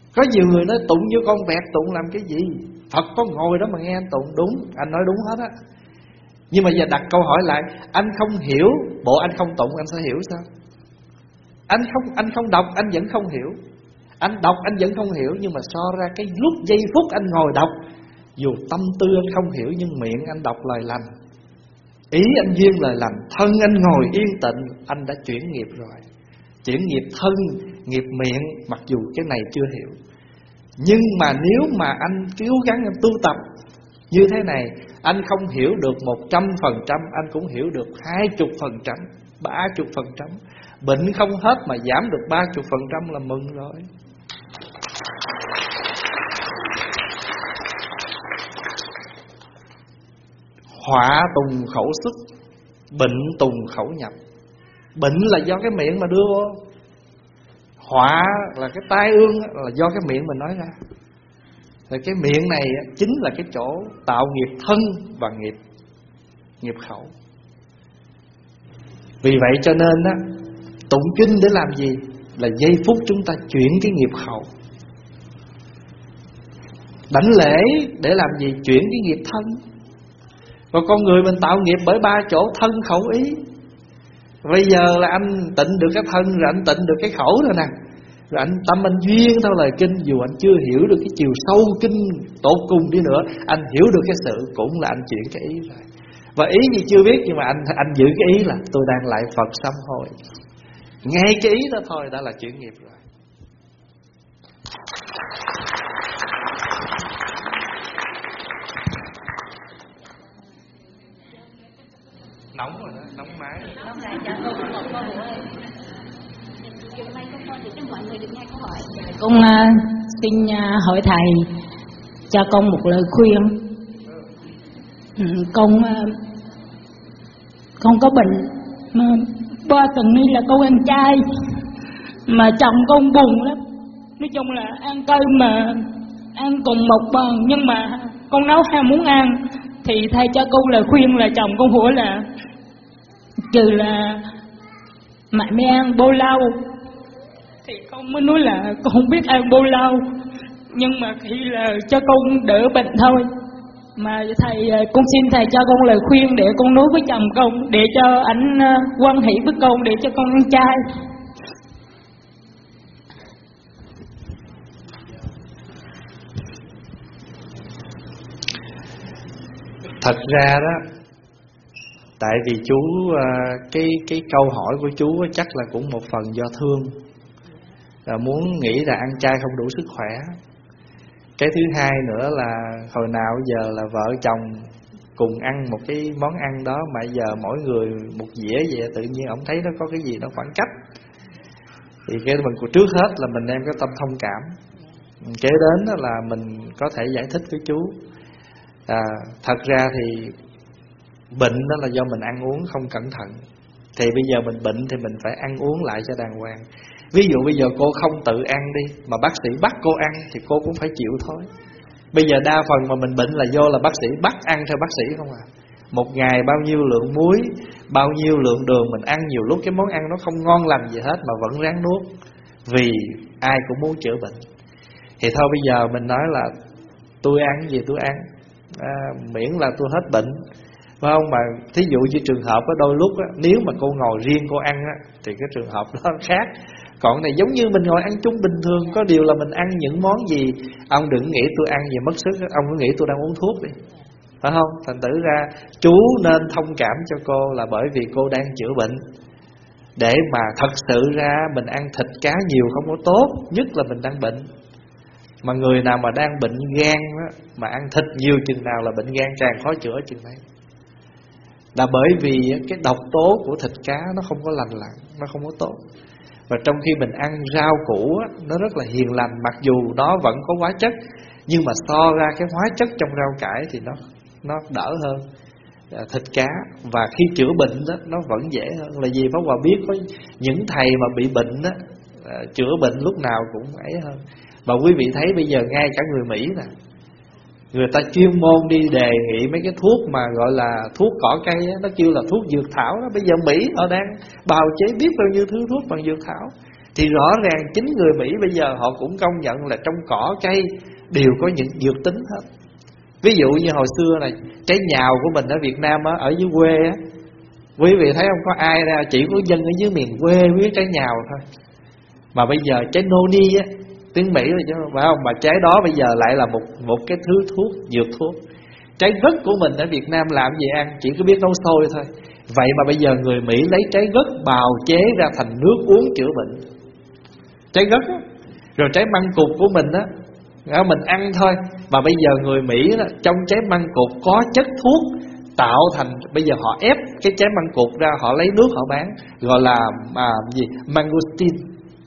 Có nhiều người nói tụng như con vẹt, tụng làm cái gì? Phật có ngồi đó mà nghe anh tụng. Đúng, anh nói đúng hết á. Nhưng mà giờ đặt câu hỏi lại, anh không hiểu, bộ anh không tụng anh sẽ hiểu sao? Anh không đọc anh vẫn không hiểu. Anh đọc anh vẫn không hiểu. Nhưng mà so ra cái lúc giây phút anh ngồi đọc, dù tâm tư anh không hiểu, nhưng miệng anh đọc lời lành, ý anh duyên lời lành, thân anh ngồi yên tịnh, anh đã chuyển nghiệp rồi. Chuyển nghiệp thân, nghiệp miệng, mặc dù cái này chưa hiểu. Nhưng mà nếu mà anh cố gắng anh tu tập như thế này, anh không hiểu được 100%, anh cũng hiểu được 20%, 30%. Bệnh không hết mà giảm được 30% là mừng rồi. Họa tùng khẩu xuất, bệnh tùng khẩu nhập. Bệnh là do cái miệng mà đưa vô, họa là cái tai ương là do cái miệng mình nói ra. Rồi cái miệng này chính là cái chỗ tạo nghiệp thân và nghiệp khẩu. Vì vậy cho nên á, tụng kinh để làm gì? Là giây phút chúng ta chuyển cái nghiệp khẩu. Đảnh lễ để làm gì? Chuyển cái nghiệp thân. Còn con người mình tạo nghiệp bởi 3 chỗ: thân, khẩu, ý. Bây giờ là anh tịnh được cái thân, rồi anh tịnh được cái khẩu rồi nè. Rồi anh tâm anh duyên theo lời kinh, dù anh chưa hiểu được cái chiều sâu kinh tột cùng đi nữa, anh hiểu được cái sự, cũng là anh chuyển cái ý rồi. Và ý gì chưa biết, nhưng mà anh giữ cái ý là tôi đang lại Phật sám hối. Ngay cái ý đó thôi đã là chuyển nghiệp rồi. Nóng rồi đó, nóng máy. Con xin hỏi thầy cho con một lời khuyên. Con có bệnh mà 3 tuần nay là con ăn chay, mà chồng con buồn lắm. Nói chung là ăn cơm mà ăn cùng một bàn, nhưng mà con nấu ham muốn ăn. Thì thầy cho con lời khuyên là chồng con hỏi là trừ là mẹ mới ăn bô lau, thì con mới nói là con không biết ăn bô lau, nhưng mà khi là cho con đỡ bệnh thôi. Mà thầy, con xin thầy cho con lời khuyên để con nói với chồng con, để cho ảnh hoan hỷ với con, để cho con ăn chay. Thật ra đó, tại vì chú cái câu hỏi của chú chắc là cũng một phần do thương, là muốn nghĩ là ăn chay không đủ sức khỏe. Cái thứ hai nữa là hồi nào giờ là vợ chồng cùng ăn một cái món ăn đó, mà giờ mỗi người một dĩa vậy, tự nhiên ông thấy nó có cái gì nó khoảng cách. Thì cái mình trước hết là mình đem cái tâm thông cảm, kế đến đó là mình có thể giải thích với chú. Thật ra thì bệnh đó là do mình ăn uống không cẩn thận. Thì bây giờ mình bệnh thì mình phải ăn uống lại cho đàng hoàng. Ví dụ bây giờ cô không tự ăn đi, mà bác sĩ bắt cô ăn thì cô cũng phải chịu thôi. Bây giờ đa phần mà mình bệnh là do là bác sĩ bắt ăn theo bác sĩ không à. Một ngày bao nhiêu lượng muối, bao nhiêu lượng đường mình ăn, nhiều lúc cái món ăn nó không ngon lành gì hết mà vẫn ráng nuốt, vì ai cũng muốn chữa bệnh. Thì thôi bây giờ mình nói là tôi ăn gì tôi ăn, miễn là tôi hết bệnh, phải không? Mà thí dụ như trường hợp có đôi lúc á, nếu mà cô ngồi riêng cô ăn á, thì cái trường hợp đó khác. Còn này giống như mình ngồi ăn chung bình thường, có điều là mình ăn những món gì. Ông đừng nghĩ tôi ăn gì mất sức, ông cứ nghĩ tôi đang uống thuốc đi, phải không? Thành thử ra chú nên thông cảm cho cô là bởi vì cô đang chữa bệnh. Để mà thật sự ra mình ăn thịt cá nhiều không có tốt, nhất là mình đang bệnh. Mà người nào mà đang bệnh gan á, mà ăn thịt nhiều chừng nào là bệnh gan càng khó chữa chừng đấy. Là bởi vì cái độc tố của thịt cá nó không có lành lặn, nó không có tốt. Và trong khi mình ăn rau củ á, nó rất là hiền lành, mặc dù nó vẫn có hóa chất, nhưng mà so ra cái hóa chất trong rau cải thì nó đỡ hơn thịt cá. Và khi chữa bệnh đó, nó vẫn dễ hơn. Là vì Pháp Hòa biết có những thầy mà bị bệnh đó, chữa bệnh lúc nào cũng ấy hơn. Và quý vị thấy bây giờ ngay cả người Mỹ nè, người ta chuyên môn đi đề nghị mấy cái thuốc mà gọi là thuốc cỏ cây á, nó kêu là thuốc dược thảo đó. Bây giờ Mỹ họ đang bào chế biết bao nhiêu thứ thuốc bằng dược thảo. Thì rõ ràng chính người Mỹ bây giờ họ cũng công nhận là trong cỏ cây đều có những dược tính hết. Ví dụ như hồi xưa này, trái nhào của mình ở Việt Nam á, ở dưới quê á, quý vị thấy không, có ai ra, chỉ có dân ở dưới miền quê biết trái nhào thôi. Mà bây giờ trái noni á, tiếng Mỹ rồi chứ phải không, mà trái đó bây giờ lại là một cái thứ thuốc, dược thuốc. Trái gất của mình ở Việt Nam làm gì ăn, chỉ có biết nấu sôi thôi. Vậy mà bây giờ người Mỹ lấy trái gất bào chế ra thành nước uống chữa bệnh. Trái gất á. Rồi trái măng cụt của mình á, mình ăn thôi. Mà bây giờ người Mỹ đó, trong trái măng cụt có chất thuốc tạo thành, bây giờ họ ép cái trái măng cụt ra, họ lấy nước họ bán, gọi là mangosteen.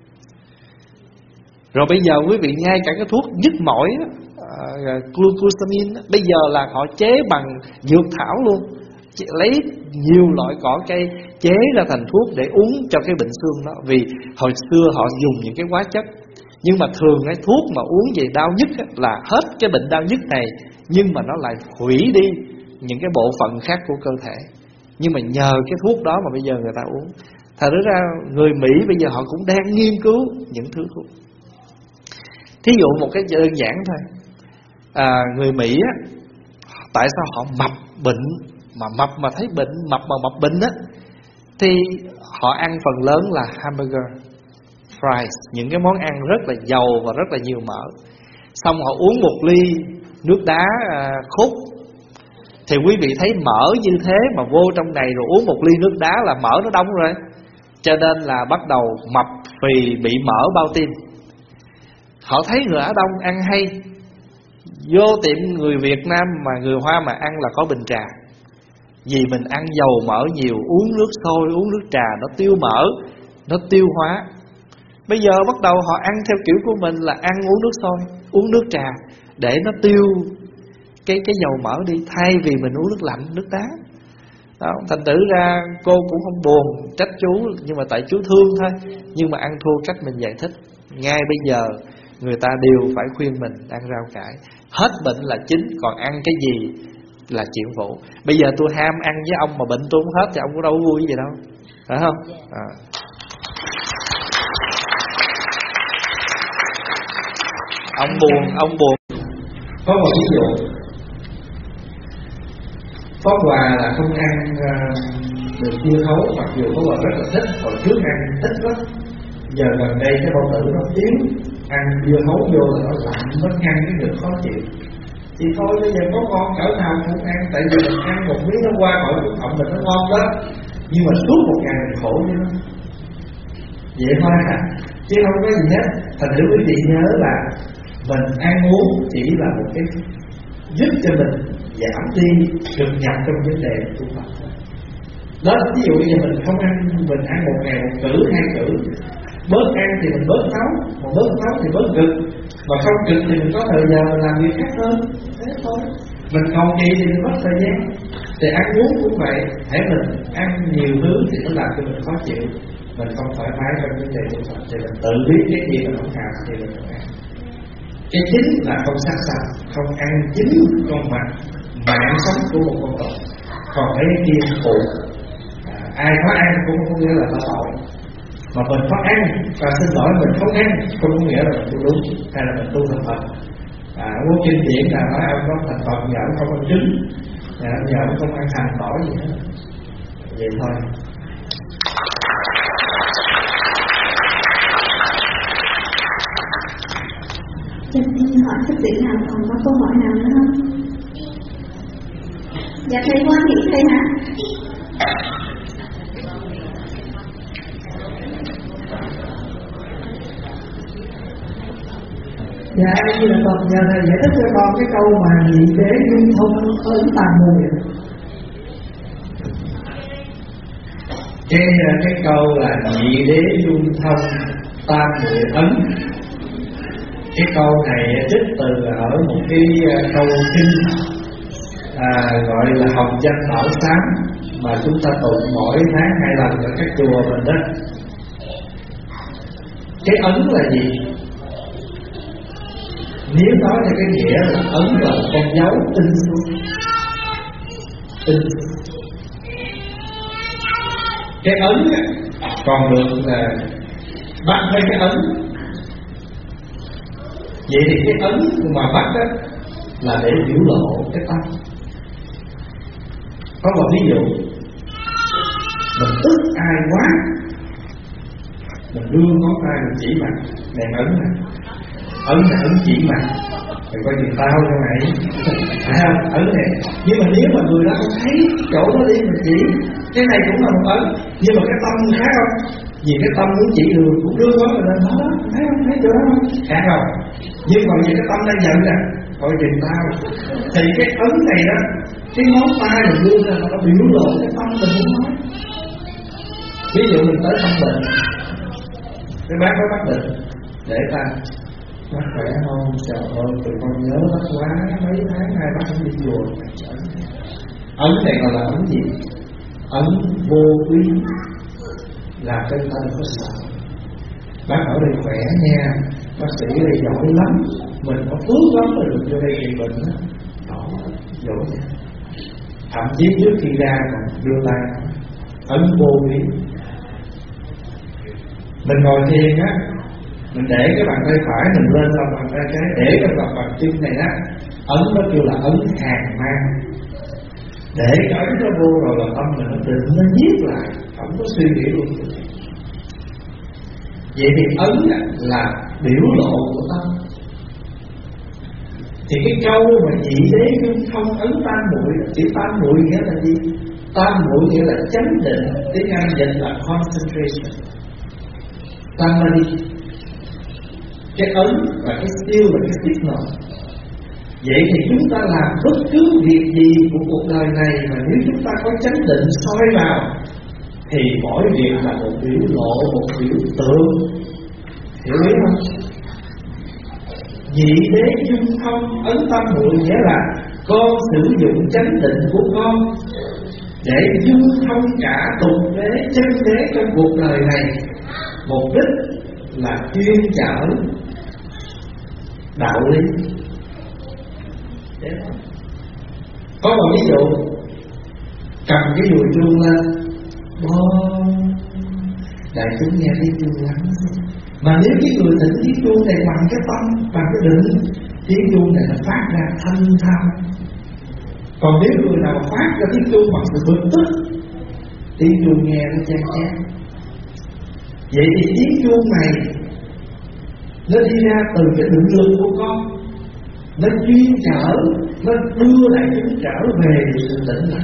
Rồi bây giờ quý vị ngay cả cái thuốc nhức mỏi glucosamine, bây giờ là họ chế bằng dược thảo luôn, lấy nhiều loại cỏ cây chế ra thành thuốc để uống cho cái bệnh xương đó. Vì hồi xưa họ dùng những cái hóa chất, nhưng mà thường cái thuốc mà uống về đau nhức là hết cái bệnh đau nhức này, nhưng mà nó lại hủy đi những cái bộ phận khác của cơ thể. Nhưng mà nhờ cái thuốc đó mà bây giờ người ta uống. Thật ra người Mỹ bây giờ họ cũng đang nghiên cứu những thứ thuốc. Thí dụ một cái đơn giản thôi, người Mỹ á, tại sao họ mập bệnh, mà mập mà thấy bệnh, mập mà mập bệnh á, thì họ ăn phần lớn là hamburger, fries, những cái món ăn rất là giàu và rất là nhiều mỡ. Xong họ uống một ly nước đá khúc, thì quý vị thấy mỡ như thế mà vô trong này rồi uống một ly nước đá là mỡ nó đông rồi. Cho nên là bắt đầu mập phì, bị mỡ bao tim. Họ thấy người Á Đông ăn hay, vô tiệm người Việt Nam mà người Hoa mà ăn là có bình trà. Vì mình ăn dầu mỡ nhiều, uống nước sôi, uống nước trà, nó tiêu mỡ, nó tiêu hóa. Bây giờ bắt đầu họ ăn theo kiểu của mình là ăn uống nước sôi, uống nước trà, để nó tiêu cái dầu mỡ đi, thay vì mình uống nước lạnh, nước đá đó. Thành thử ra cô cũng không buồn trách chú, nhưng mà tại chú thương thôi. Nhưng mà ăn thua cách mình giải thích. Ngay bây giờ người ta đều phải khuyên mình ăn rau cải. Hết bệnh là chính, còn ăn cái gì là chuyện phụ. Bây giờ tôi ham ăn với ông mà bệnh tôi không hết thì ông có đâu có vui gì đâu, phải không? Ông buồn. Có một ví dụ, Pháp Hòa là không ăn được dưa hấu, mặc dù Pháp Hòa rất là thích, hồi trước ăn thích lắm. Giờ gần đây cái bao tử nó yếu, ăn dưa hấu vô là nó lạnh, nó ngăn cái được khó chịu. Thì thôi bây giờ có con cỡ nào cũng ăn, tại vì mình ăn một miếng nó qua khỏi cái họng mình nó ngon đó, nhưng mà suốt một ngày mình khổ như nó vậy thôi à, chứ không có gì hết. Thành thử quý vị nhớ là mình ăn uống chỉ là một cái giúp cho mình giảm đi cực nhập trong vấn đề tu tập thôi. Đó, ví dụ như mình không ăn, mình ăn một ngày một cữ, 2 cữ, bớt ăn thì mình bớt nấu, mà bớt nấu thì bớt cực, mà không cực thì mình có thời giờ làm việc khác hơn, thế thôi. Mình cầu kỳ thì mình mất thời gian. Thì ăn uống cũng vậy, hãy mình ăn nhiều thứ thì nó làm cho mình khó chịu, mình không thoải mái trong vấn đề tu tập, thì mình tự biết cái gì mình không làm thì mình không ăn. Cái chính là không sát sạch, không ăn chính con mạng sống của một con vật. Còn cái kia phụ, ai có ăn cũng không nghĩa là có tội, mà mình có ăn và xin lỗi mình không ăn không có nghĩa là mình tu đúng hay là mình tu thành Phật. Vô kinh điển là nói ông có thành Phật nhờ ông không ăn trứng, nhờ ông không ăn hành tỏi gì hết. Vậy thôi. Xin hỏi các vị nào còn có câu hỏi nào nữa không? Dạ thầy Hoa Thị thầy hả? Dạ, như là Phật nhờ thầy giải thích cho con cái câu mà nhị đế dung thông ấn tàn mùi. Cái câu là nhị đế dung thông tam mùi ấn. Cái câu này trích từ ở một cái câu kinh gọi là Hồng Danh Bảo Sáng, mà chúng ta tụng mỗi tháng 2 lần ở các chùa mình đó. Cái ấn là gì? Nếu nói theo cái nghĩa là ấn là một con dấu in xuống. Cái ấn còn được là Bắt với cái ấn. Vậy thì cái ấn mà bắt đó là để biểu lộ cái tâm. Có một ví dụ, mình tức ai quá, mình đưa ngón tay mình chỉ mặt, đèn ấn này, ấn là ấn chỉ mặt, mày coi chừng tao cho mày, phải không? Ấn này. Nhưng mà nếu mà người đó không thấy chỗ đó đi mình chỉ, cái này cũng là một ấn, nhưng mà cái tâm khác không? Vì cái tâm muốn chỉ đường cũng đưa ngón mình lên đó, thấy không? Thấy chỗ đó không? Khác không? Nhưng mà vì cái tâm đang giận nè, coi chừng tao, thì cái ấn này đó, cái ngón tay mình đưa ra nó biểu lộ cái tâm mình muốn nói. Ví dụ mình tới thăm bệnh, cái bác có bác bệnh, để ta bác khỏe không? Trời ơi, tụi con nhớ bác quá, mấy tháng nay bác không đi chùa. Ấn này gọi là ấn gì? Ấn vô quý, là trên tâm có sợ. Bác ở đây khỏe nha, bác sĩ ở đây giỏi lắm, mình có phước lắm mà được vô đây trị bệnh đó. Đó, dỗ nha. Thậm chí trước khi ra còn đưa tay ấn vô quý. Mình ngồi thiền á, mình để cái bàn tay phải mình lên lòng bàn tay trái, để cái lòng bàn chân này á, ấn nó kêu là ấn hàng mang. Để cái ấn nó vô rồi là tâm mình nó định, nó nhiếp lại, không có suy nghĩ luôn. Vậy thì ấn là biểu lộ của tâm. Thì cái câu mà nhị đế không ấn tam muội, chữ tam muội nghĩa là gì? Tam muội nghĩa là chánh định, tiếng Anh dịch là concentration. Samadhi. Cái ấn và cái siêu là cái signal. Vậy thì chúng ta làm bất cứ việc gì của cuộc đời này mà nếu chúng ta có chánh định soi vào thì mỗi việc là một biểu lộ, một biểu tượng. Hiểu biết không? Nhị đế dung thông ấn tâm muội nghĩa là con sử dụng chánh định của con để dung thông cả tục đế, chân đế trong cuộc đời này. Mục đích là chuyên chở đạo lý. Có một ví dụ, cầm cái dùi chuông lên, đại chúng nghe tiếng chuông lắm. Mà nếu cái người thỉnh tiếng chuông này bằng cái tâm, bằng cái định, tiếng chuông này nó phát ra thanh thao. Còn nếu người nào phát ra tiếng chuông bằng sự bực tức, tiếng chuông nghe nó chán chán. Vậy thì tiếng chuông này nó đi ra từ cái định lực của con, nó chuyên chở, nó đưa lại chúng trở về sự tĩnh lặng.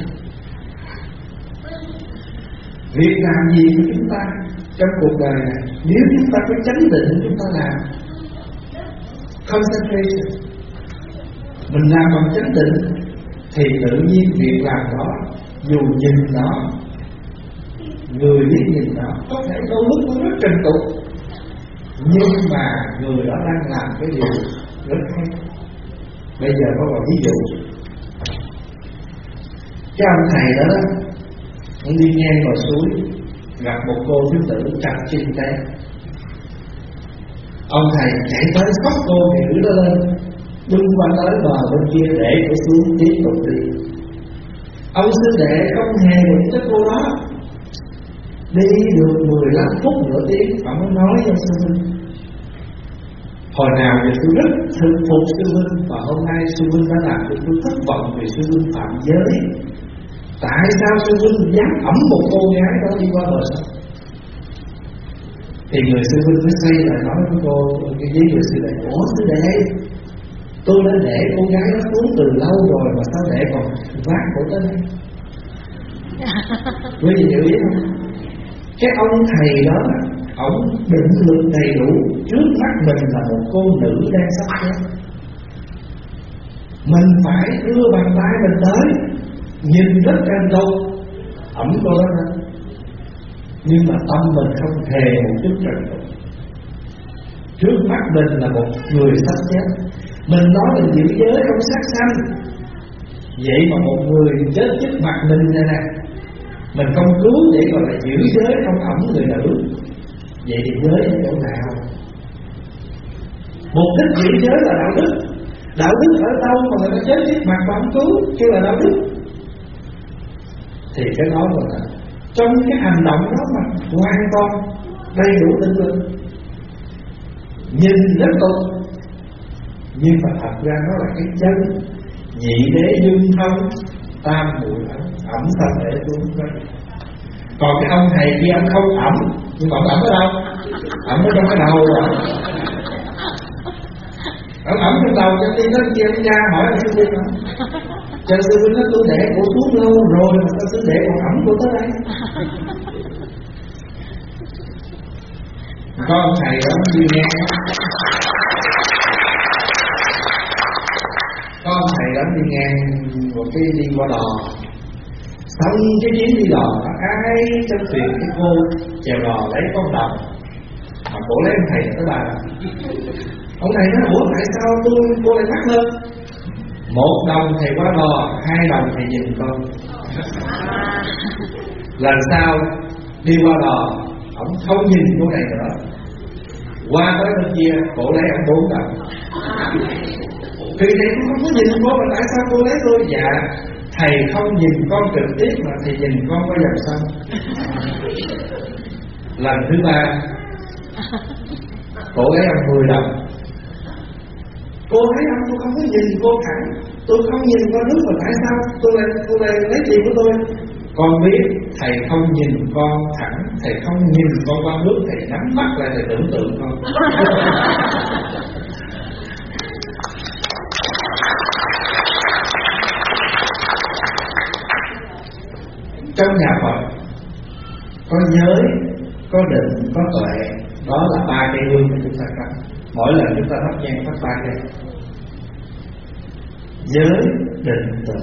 Việc làm gì của chúng ta trong cuộc đời này, nếu chúng ta có chánh định chúng ta làm concentration, mình làm bằng chánh định thì tự nhiên việc làm đó, dù nhìn nó, người biết nhìn nó, có thể đôi lúc nó rất trần tục, nhưng mà người đó đang làm cái điều rất hay. Bây giờ có một ví dụ, cái ông thầy đó, ông đi ngang vào suối, gặp một cô thiếu nữ chặt chân té. Ông thầy chạy tới xốc cô thiếu nữ đó lên, bưng qua tới bờ bên kia để cô xuống tiếp tục đi. Ông sư đệ không hề đụng tới cô đó. Đi được 15 phút nửa tiếng, ông mới nói cho sư huynh: hồi nào thì tôi rất thương phục sư huynh, và hôm nay sư huynh đã làm cho tôi thất vọng vì sư huynh phạm giới. Tại sao sư huynh dám ẵm một cô gái đó đi qua bờ sông? Thì người sư huynh mới xoay lại nói với cô, cái với người sư đệ: ủa sư đệ, tôi đã để cô gái đó xuống từ lâu rồi mà sao để còn vác cổ tới đây? Quý vị hiểu biết không? Cái ông thầy đó, ông định lực đầy đủ, trước mắt mình là một cô nữ đang sắp chết. Mình phải đưa bàn tay mình tới, nhìn rất can đâu, ẩm cô đó ra. Nhưng mà tâm mình không hề một chút trần tục. Trước mắt mình là một người sắp chết. Mình nói là giữ giới không sát sanh, vậy mà một người chết trước mặt mình này nè, mình không cứu để gọi là giữ giới không ẩm người nữ. Vậy thì giới ở chỗ nào? Mục đích giữ giới là đạo đức. Đạo đức ở đâu mà người ta chết trước mặt mà không cứu, kêu là đạo đức? Thì cái đó là trong cái hành động đó mà hoàn toàn đầy đủ định lực, nhìn rất tốt, nhưng mà thật ra nó là cái chân. Nhị đế dung thông, tam muội ẩm thân để xuống. Còn cái ông thầy kia ông không ẩm, nhưng mà ông ẩm ở đâu? Ẩm ở trong cái đầu rồi. Ông ẩm trong đầu cho tiên nó kia nó ra hỏi là sư huynh không? Cho sư huynh nói tôi để cổ xuống lâu rồi mà sao tôi để cổ ẩm của tới đây? Có ông thầy đó đi ngang, có ông thầy đó đi ngang một cái đi qua đò, xong cái chuyến đi đò ai trong thuyền cái cô chèo đò lấy con đồng mà cổ lấy ông thầy tới bà. Ông thầy nói ủa tại sao cô lại mắc hơn? 1 đồng thầy qua đò, 2 đồng thầy nhìn con. Lần sau đi qua đò ông không nhìn cô này nữa, qua tới bên kia cổ lấy ông 4 đồng. Thì thầy cũng không có nhìn cô mà tại sao cô lấy tôi? Dạ thầy không nhìn con trực tiếp mà thầy nhìn con qua dòng sông. Lần thứ 3 cổ lấy ông 10 đồng. Cô thấy không, tôi không có nhìn cô thẳng, tôi không nhìn qua nước mà tại sao tôi lại lấy tiền của tôi? Con biết thầy không nhìn con thẳng, thầy không nhìn con qua nước, thầy nhắm mắt lại thầy tưởng tượng con. Trong nhà Phật có giới, có định, có tuệ, đó là 3 cây hương mà chúng ta có. Mỗi lần chúng ta thắp nhang thắp 3 cây: giới, định, tuệ.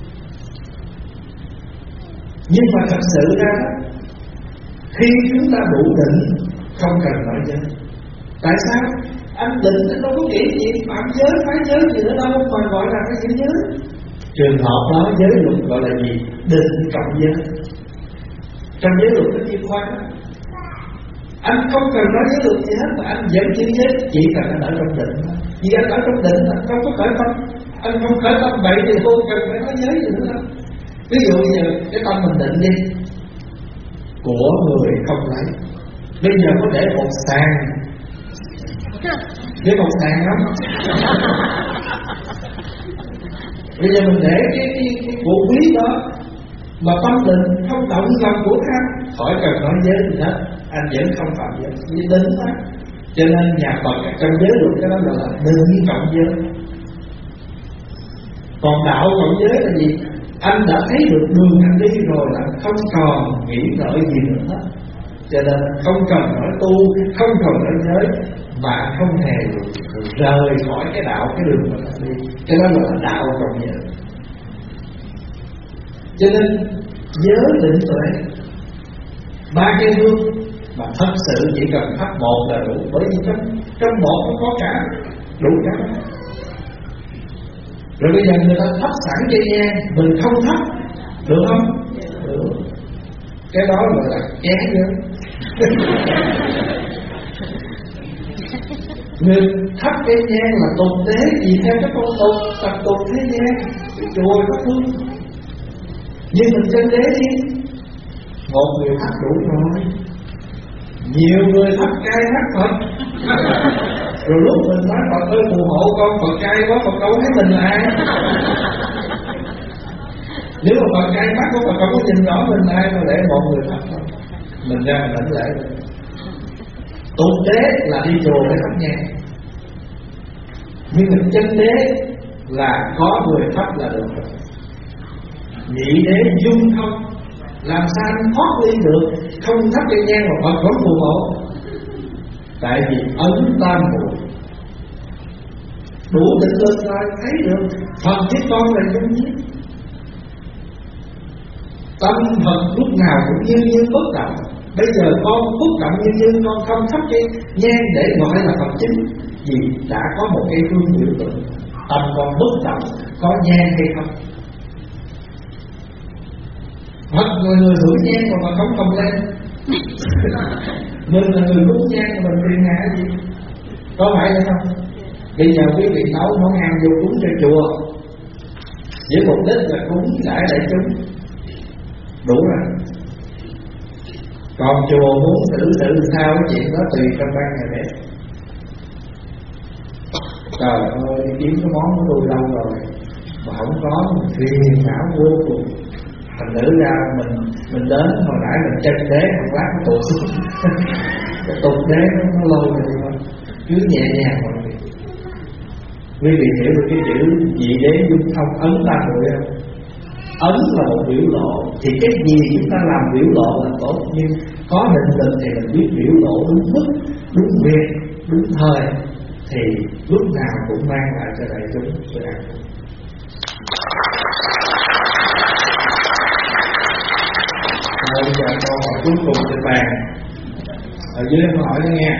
Nhưng mà thật sự ra khi chúng ta đủ định không cần nói giới. Tại sao? Anh định anh đâu có nghĩ gì phạm giới, phá giới gì nữa đâu mà gọi là cái gì giới. Trường hợp đó giới luật gọi là gì? Định cộng giới. Trong giới luật nó chia khoa. Anh không cần nói giới luật gì hết mà anh vẫn giữ giới, chỉ cần anh ở trong định. Vì anh ở trong định anh không có khởi tâm, anh không khởi tâm vậy thì không cần phải nói giới gì nữa đâu. Ví dụ như cái tâm mình định đi, của người không lấy, bây giờ có để một sàn, để một sàn lắm. Bây giờ mình để cái của quý đó mà tâm định không động lòng của tham, khỏi cần nói giới gì hết, anh vẫn không phạm giới, vì định đó. Cho nên nhà Phật trong giới luật cái đó gọi là định cộng giới. Còn đạo cộng giới là gì? Anh đã thấy được đường anh đi rồi là không còn nghĩ ngợi gì nữa hết. Cho nên không cần nói tu, không cần nói giới, mà không hề rời khỏi cái đạo, cái đường mà anh đi. Cái đó là đạo cộng giới. Cho nên giới định tuệ 3 cây hương mà thật sự chỉ cần thắp một là đủ. Bởi vì trong một nó có cả đủ cả. Rồi bây giờ người ta thắp sẵn cây nhang, mình không thắp được không? Được. Cái đó gọi là chán nữa. Người thắp cây nhang là tục tế, vì theo cái phong tục tập tục thế gian, cái chùa có thương. Nhưng mình chân đế đi, một người thắp đủ rồi, nhiều người thắp cay thắp Phật. Rồi lúc mình nói Phật ơi phù hộ con, Phật cay quá, Phật đâu thấy mình là ai. Nếu mà Phật cay mắt của Phật không có nhìn rõ mình là ai, mà để một người thắp thôi, mình ra mình lãnh lễ. Tục đế là đi chùa để thắp nhang, nhưng mình chân đế là có người thắp là được rồi. Nhị đế dung không, làm sao anh thoát ly được, không thắp cây nhang mà Phật vẫn phù hộ. Tại vì ấn tam muội đủ định lực rồi, thấy được Phật với con là dung nhất. Tâm Phật lúc nào cũng như bất động. Bây giờ con bất động như con không thắp cây nhang để gọi là Phật chính, vì đã có một cái phương biểu tượng. Tâm con bất động, có nhang hay không? Hoặc người hưởng nhang mà không cầm lên. Mình là người cúng nhang mà mình phiền hà gì? Có phải vậy không? Bây giờ quý vị nấu món ăn vô cúng cho chùa với mục đích là cúng đãi đại chúng, đủ rồi. Còn chùa muốn xử sự sao cái chuyện đó tùy trong ban ngày đẹp. Trời ơi, đi kiếm cái món của tôi lâu rồi mà không có, mình phiền não vô cùng. Thành nữ ra mình đến hồi nãy mình chân đế một lát nó tụt xuống. Cái tụt đế nó lôi rồi thôi, cứ nhẹ nhàng mọi người. Quý vị hiểu được cái chữ vị đế dung thông ấn là rồi không? Ấn là một biểu lộ, thì cái gì chúng ta làm biểu lộ là tốt, nhưng có định lực thì mình biết biểu lộ đúng mức, đúng việc, đúng thời, thì lúc nào cũng mang lại cho đại chúng sự an vui. Bây giờ câu hỏi cuối cùng trên bàn, ở dưới em hỏi nó nghe.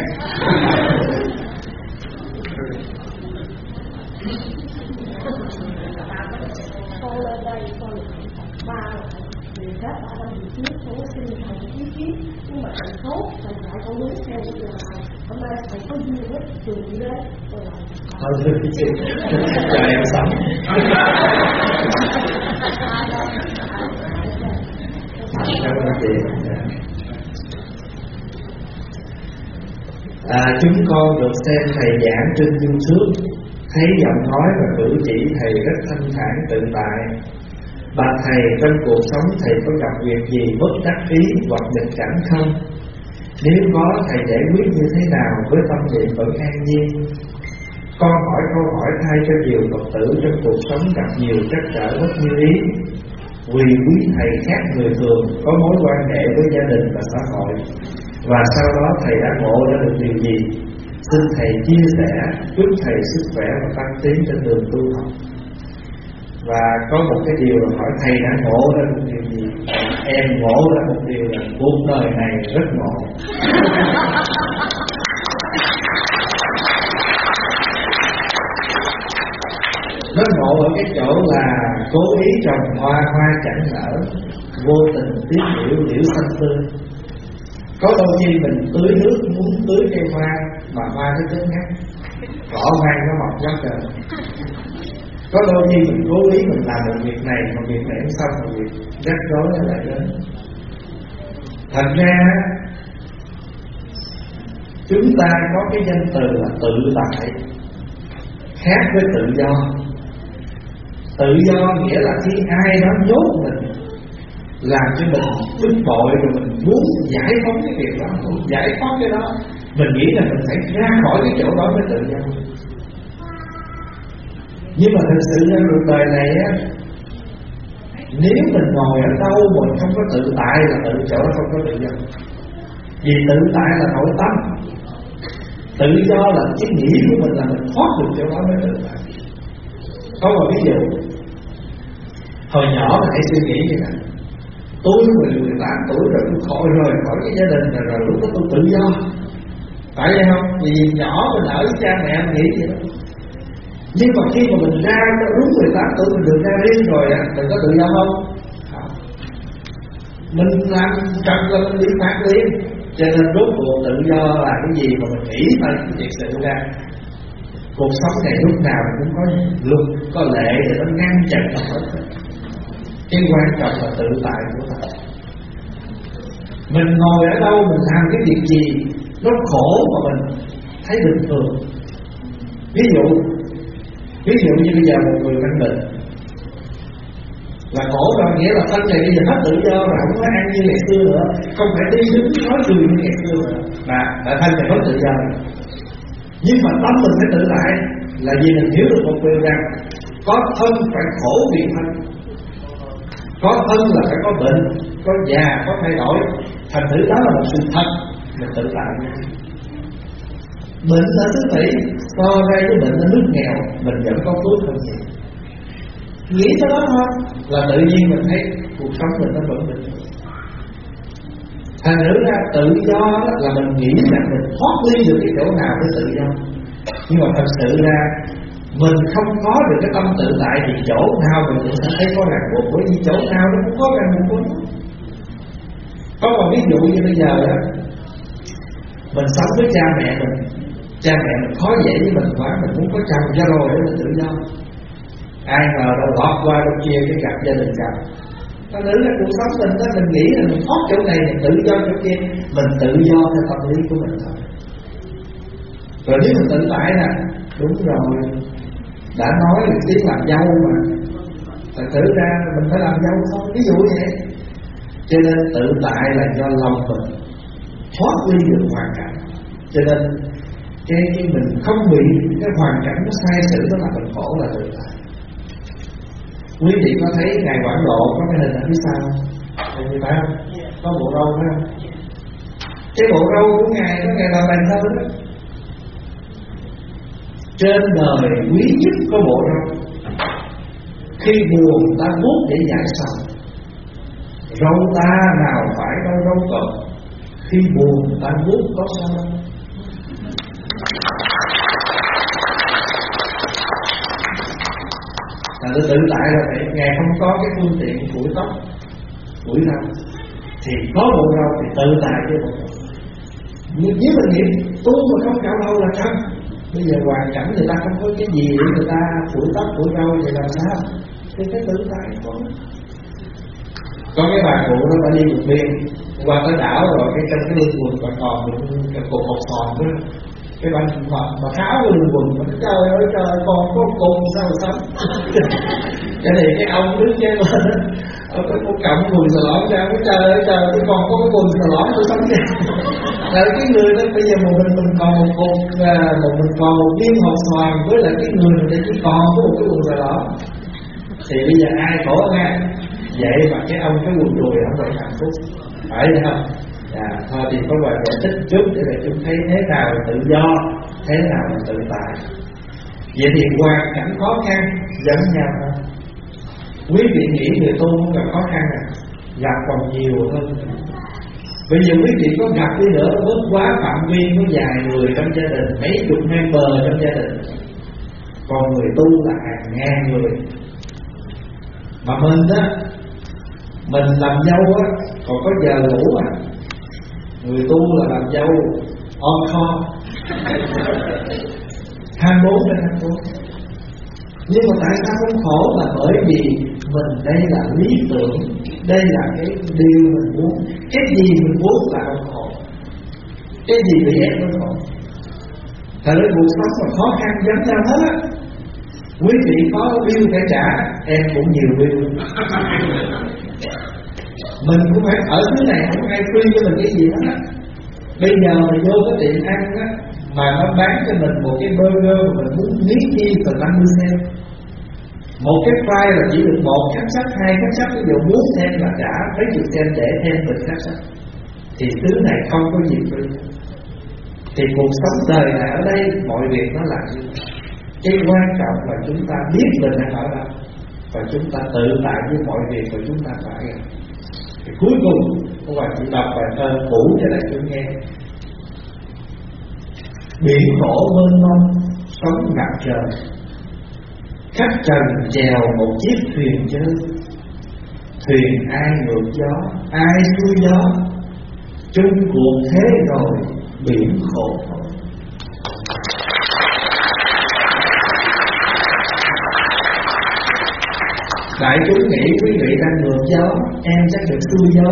Con lên đây con ba thì các bạn đang bị chiếu số xin thầy ý kiến, nhưng mà thầy tốt thầy dạy con đúng theo như là hôm nay thầy có duyên hết trường gì đấy thôi chờ em sống. Cảm ơn chị. Chúng con được xem thầy giảng trên YouTube, thấy giọng nói và cử chỉ thầy rất thanh thản tự tại. Bạch thầy, trong cuộc sống thầy có gặp việc gì bất đắc ý hoặc nghịch cảnh không? Nếu có, thầy giải quyết như thế nào với tâm niệm vẫn an nhiên? Con hỏi câu hỏi thay cho nhiều Phật tử trong cuộc sống gặp nhiều trắc trở bất như ý. Vì quý thầy khác người thường, có mối quan hệ với gia đình và xã hội, và sau đó thầy đã ngộ ra được điều gì? Xin thầy chia sẻ, chúc thầy sức khỏe và tăng tiến trên đường tu học. Và có một cái điều là hỏi thầy đã ngộ ra một điều gì? Em ngộ ra một điều là cuộc đời này rất ngộ. Nó ngộ ở cái chỗ là cố ý trồng hoa, hoa chẳng nở, vô tình tiếc liễu xanh tươi. Có đôi khi mình tưới nước muốn tưới cây hoa mà hoa nó chết ngắt, cỏ hoang nó mọc quá trời. Có đôi khi mình cố ý mình làm một việc này mà việc này không xong, một việc rắc rối nó lại đến. Thật ra chúng ta có cái danh từ là tự tại, khác với tự do. Tự do nghĩa là khi ai đó nhốt mình, làm cho mình bực bội, rồi mình muốn giải phóng cái việc đó, muốn giải phóng cái đó, mình nghĩ là mình phải ra khỏi cái chỗ đó mới tự do. Nhưng mà thực sự trong cuộc đời này á, nếu mình ngồi ở đâu mình không có tự tại là tự chỗ không có tự do. Vì tự tại là nội tâm, tự do là cái nghĩ của mình là mình thoát được chỗ đó mới tự tại. Có một ví dụ, hồi nhỏ mình hãy suy nghĩ như này: tôi 18 tuổi rồi, tôi khỏi cái gia đình rồi lúc đó tôi tự do, phải vậy không? Vì nhỏ mình ở với cha mẹ mình nghĩ vậy đó. Nhưng mà khi mà mình ra đúng 18 tuổi mình được ra riêng rồi á, mình có tự do không? Không. Mình làm trật là mình bị phạt liền. Cho nên rốt cuộc tự do là cái gì mà mình nghĩ thôi, thực sự ra cuộc sống này lúc nào cũng có luật, có lệ để nó ngăn chặn hết. Cái quan trọng là tự tại của mình. Mình ngồi ở đâu, mình làm cái việc gì nó khổ mà mình thấy bình thường. Ví dụ như bây giờ một người bệnh bệnh là khổ rồi, nghĩa là thân này bây giờ hết tự do rồi, không có ăn như ngày xưa nữa, không phải đi đứng nói cười như ngày xưa nữa, mà thân này mất tự do. Nhưng mà tâm mình phải tự tại, là vì mình hiểu được một điều rằng có thân phải khổ vì thân, có thân là phải có bệnh, có già, có thay đổi. Thành thử đó là một sự thật, mình tự tại. Bệnh ở xứ Mỹ so ra với bệnh ở nước nghèo, mình vẫn có phước hơn gì. Nghĩ tới đó thôi là tự nhiên mình thấy cuộc sống mình nó vẫn bình thường. Thành thử ra tự do là mình nghĩ rằng mình thoát ly được cái chỗ nào với tự do. Nhưng mà thật sự ra mình không có được cái tâm tự tại thì chỗ nào mình cũng sẽ thấy có ràng buộc, bởi vì chỗ nào nó cũng có ràng buộc. Có một ví dụ như bây giờ đó, mình sống với cha mẹ mình khó dễ với mình quá, mình muốn có chồng cho rồi để mình tự do. Ai ngờ đâu lọt qua đâu kia cái gặp gia đình chồng, Thành nữ là cuộc sống mình đó, mình nghĩ là mình thoát chỗ này, mình tự do chỗ kia, mình tự do theo tâm lý của mình thôi. Rồi nếu mình tự tại nè, đúng rồi, đã nói là tiếng làm dâu mà, thật sự ra mình phải làm dâu thôi, ví dụ vậy. Cho nên tự tại là do lòng mình thoát ly được hoàn cảnh. Cho nên cái mình không bị cái hoàn cảnh nó sai sự đó là mình khổ là tự tại. Quý vị có thấy Ngài Quảng Độ có cái hình ở phía sau không? Thì phải không? Có bộ râu phải không? Cái bộ râu của Ngài có Ngài làm bàn thơ đó. Trên đời quý nhất có bộ râu. Khi buồn ta vuốt để giải sầu. Râu ta nào phải đâu râu cọp. Khi buồn ta vuốt có sao. Là tự tại là vậy. Ngài không có cái phương tiện phủi tóc, phủi râu, thì có bộ râu thì tự tại với bộ râu. Nhưng nếu mình nghĩ tu mà không cạo râu là sao? Bây giờ hoàn cảnh người ta không có cái gì để người ta phủi tóc, phủi râu thì làm sao? Thì cái tự tại có cái bà cụ nó phải đi một viên qua tới đảo rồi cái trong cái lưng quần còn cái cục hột sòn đó. Cái bạn mà tháo cái lưng quần mà trời ơi trời, còn có cồn sao mà sống. Cái này cái ông đứng trên lên ông có cầm quần xà lõm ra, cái trời ơi trời, tôi còn có cái quần xà lõm tôi sống vậy. Rồi cái người đó bây giờ mình còn một cục, mình còn một viên hột xoàn, với lại cái người này chỉ còn có một cái quần xà lõm. Thì bây giờ ai khổ nghe? Vậy mà cái ông cái quần đùi ông vẫn hạnh phúc, phải không? Thôi thì có bài giải thích chút để chúng thấy thế nào là tự do, thế nào là tự tại. Vậy thì hoàn cảnh khó khăn dẫn nhau thôi. Quý vị nghĩ người tu không gặp khó khăn à? Gặp còn nhiều hơn. Bây giờ quý vị có gặp đi nữa, bước quá phạm vi có vài người trong gia đình, mấy chục member trong gia đình, còn người tu là hàng ngàn người. Mà mình á, mình làm dâu á, còn có giờ ngủ à. Người tu là làm dâu on call 24/24. Nhưng mà tại sao không khổ? Là bởi vì mình đây là lý tưởng, đây là cái điều mình muốn. Cái gì mình muốn là không khổ, cái gì bị ép nó khổ. Thật ra cuộc sống mà khó khăn giống nhau hết á. Quý vị có bill phải trả, em cũng nhiều bill. Mình cũng phải ở thứ này, không ai khuyên cho mình cái gì hết á. Bây giờ mình vô cái tiệm ăn á, mà nó bán cho mình một cái burger mà mình muốn miếng chi và 50 cent. Một cái fry là chỉ được 1 cắt sắt, 2 cắt sắt, ví dụ muốn thêm là trả mấy chục cent để thêm được cắt sắt. Thì thứ này không có gì free. Thì cuộc sống đời này ở đây mọi việc nó là như vậy. Cái quan trọng là chúng ta biết mình đang ở đâu, và chúng ta tự tại với mọi việc của chúng ta phải. Thì cuối cùng các bạn chỉ đọc bài thơ cũ cho đại chúng nghe. Biển khổ mênh mông sống ngập trời, khách trần chèo một chiếc thuyền chơi. Thuyền ai ngược gió, ai xuôi gió, chung cuộc thế rồi biển khổ thôi. Đại chúng nghĩ quý vị đang ngược gió, em chắc được xuôi gió.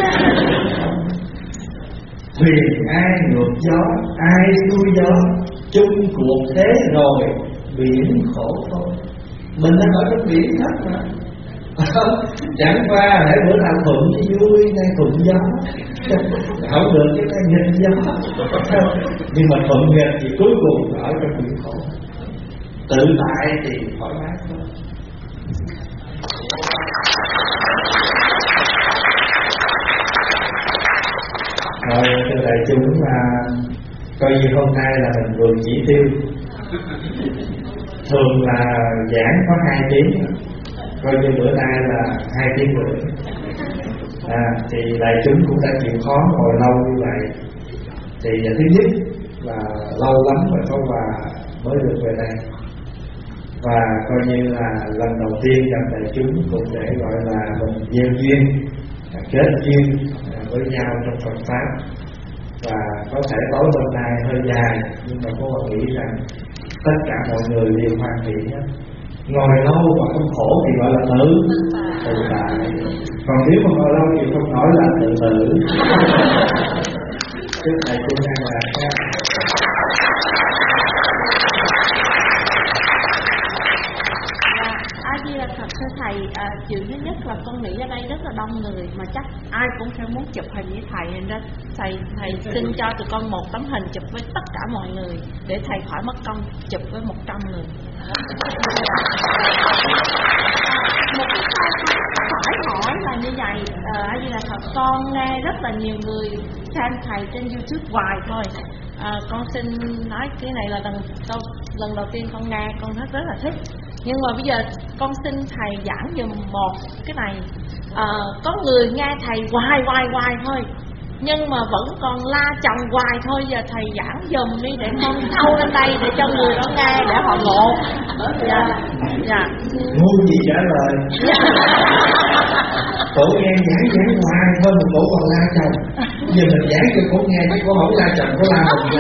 Thuyền ai ngược gió, ai xuôi gió, chung cuộc thế rồi biển khổ thôi. Mình đang ở trong biển hết mà. Chẳng qua hãy bữa nào thuận thì vui, nay thuận gió, không được cái nay nghịch gió. Nhưng mà thuận nghịch thì cuối cùng ở trong biển khổ. Tự tại thì thoải mái thôi. Rồi thưa đại chúng, coi như hôm nay là mình vượt chỉ tiêu. Thường là giảng có 2 tiếng, coi như bữa nay là 2 tiếng rưỡi. Thì đại chúng cũng đã chịu khó ngồi lâu như vậy. Thì thứ nhất là lâu lắm rồi có quà mới được về đây, và coi như là lần đầu tiên gặp đại chúng cũng để gọi là mình gieo duyên, kết duyên với nhau trong Phật pháp. Và có thể tối hôm nay hơi dài, nhưng mà cô nghĩ rằng tất cả mọi người đều hoàn thiện hết. Ngồi lâu mà không khổ thì gọi là tự tại. Còn nếu mà ngồi lâu thì không nói là tự tử. Chúc thầy chung an lạc nha. A-di-đà Phật thưa thầy, chuyện thứ nhất là con nghĩ ở đây rất là đông người mà chắc ai cũng sẽ muốn chụp hình với thầy, nên đó thầy xin cho tụi con một tấm hình chụp với tất cả mọi người để thầy khỏi mất công chụp với 100 người. Một cái phải hỏi là như vậy, A-di-đà Phật, con nghe rất là nhiều người xem thầy trên YouTube hoài thôi. Con xin nói cái này là lần đầu tiên con nghe, con rất là thích. Nhưng mà bây giờ con xin thầy giảng dùm một cái này. Có người nghe thầy hoài thôi, nhưng mà vẫn còn la chồng hoài thôi. Giờ thầy giảng dùm đi để con thâu lên đây để cho người đó nghe để họ ngộ. Dạ. Ngu gì trả lời. Cổ nghe giảng hoài thôi mà cổ còn la chồng. Giờ mình giảng cho cổ nghe chứ cổ không la chồng, cổ la mình.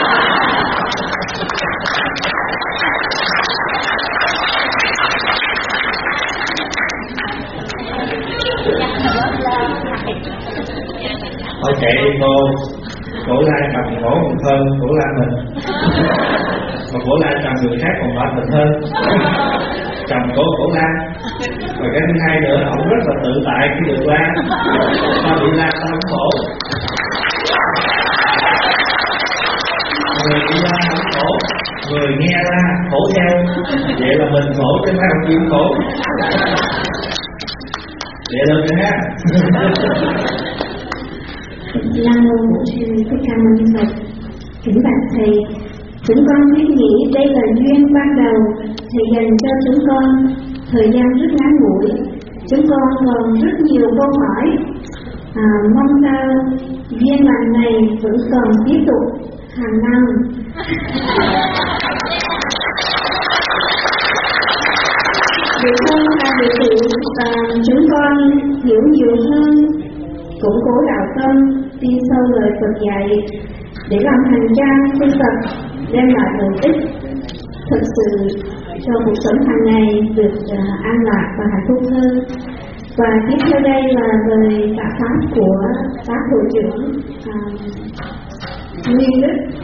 Thôi kệ đi cô, cổ la chồng cổ còn hơn cổ la mình. Mà cổ la chồng người khác còn mệt mình hơn. Chồng cổ la. Rồi cái thứ hai nữa, ông rất là tự tại khi được la. Tao bị la tao không khổ. Người bị la không khổ, người nghe la khổ theo. Vậy là mình khổ chứ mấy ông kia khổ. Vậy luôn rồi ha. Nam mô Bổn Sư Thích Ca Mâu Ni Phật. Kính bạch thầy, chúng con thiết nghĩ đây là duyên ban đầu thầy dành cho chúng con. Thời gian rất ngắn ngủi, chúng con còn rất nhiều câu hỏi. Mong sao duyên lành này vẫn còn tiếp tục hàng năm. Được hơn là được tự chúng con hiểu nhiều hơn, củng cố đạo tâm, tin sâu lời Phật dạy để làm hành trang tu tập, đem lại lợi ích thực sự cho cuộc sống hàng ngày được an lạc và hạnh phúc hơn. Và tiếp theo đây là lời tạ pháp của bác hội trưởng Nguyên Đức.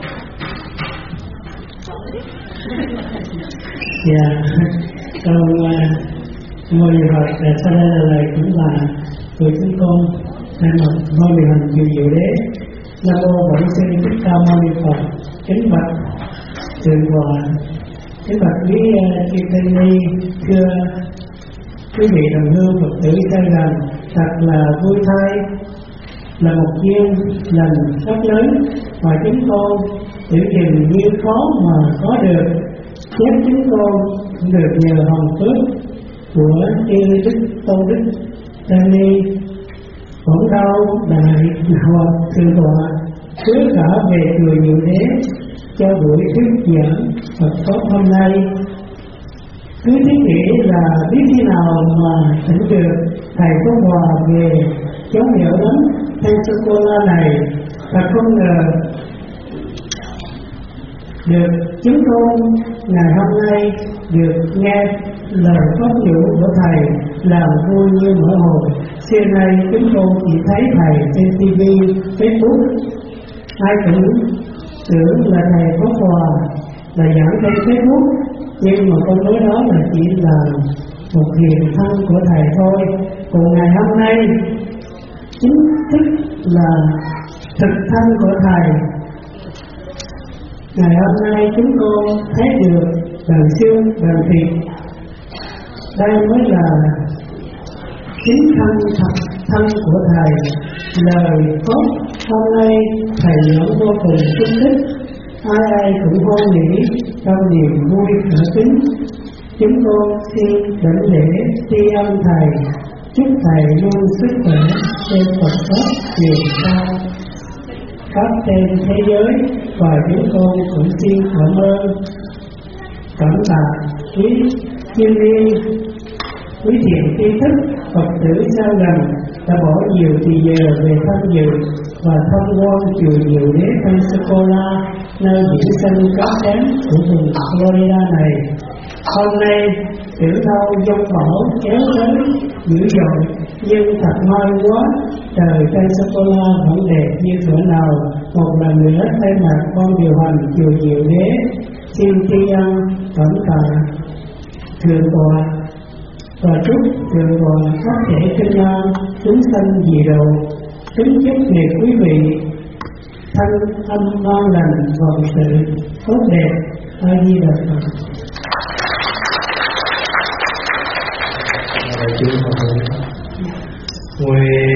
Dạ, con ngôi vị Phật, sau đây là lời cũng là của chúng con thay mặt ngôi vị Hành Diệu Diệu Đế. Nam mô Bổn Sư Thích Ca Mâu Ni Phật. Kính bạch Thượng Tọa, kính bạch quý chư Tăng ni, thưa quý vị đồng hương Phật tử chân rằng thật là vui thay, là một duyên lành rất lớn mà chúng con tưởng chừng như khó mà có được. Chắc chúng con được nhờ hồng phước của chư Đức Tôn Đức Tăng Ni bổn đâu đại hòa Thượng Tọa hứa cả về chùa Diệu Đế cho buổi thuyết giảng Phật pháp hôm nay. Cứ thiết nghĩ là biết khi nào mà thỉnh được thầy có hòa về cháo nhỡ lắm thanh sô-cô-la này, thật không ngờ được chúng con ngày hôm nay được nghe lời pháp nhũ của thầy làm vui như mở hồn. Xưa nay chúng con chỉ thấy thầy trên TV, Facebook, ai cũng tưởng là thầy có quà là giảng trên Facebook, nhưng mà con nói đó là chỉ là một hiện thân của thầy thôi. Còn ngày hôm nay chính thức là thực thân của thầy. Ngày hôm nay chúng con thấy được bằng xương bằng thịt, đây mới là chính thân thật thân của thầy. Lời tốt hôm nay thầy vẫn vô cùng kính thích, ai cũng hoan hỷ trong niềm vui khởi kính. Chúng con xin đảnh lễ tri ân thầy, chúc thầy luôn sức khỏe trên Phật pháp truyền cao khắp trên thế giới. Và chúng con cũng xin cảm ơn cảm tạ quý chuyên viên, quý thiện tri thức Phật tử sao rằng đã bỏ nhiều thời giờ về tham dự và tham quan chùa Diệu Đế Pensacola, nơi diễn sinh có kém của vùng Florida này. Hôm nay tiểu thâu trong khổ kéo tới dữ dội, nhưng thật may quá, trời cây sô-cô-la vẫn đẹp như thuở nào. Một lần nữa thay mặt con điều hành chùa Diệu Đế, xin tri ân cảm tạ thượng tọa và chúc thượng tọa có thể kinh an chúng sanh dị độ. Kính chúc nguyện quý vị thanh âm ngon lành vạn sự tốt đẹp. A Di Đà Phật. Nguyện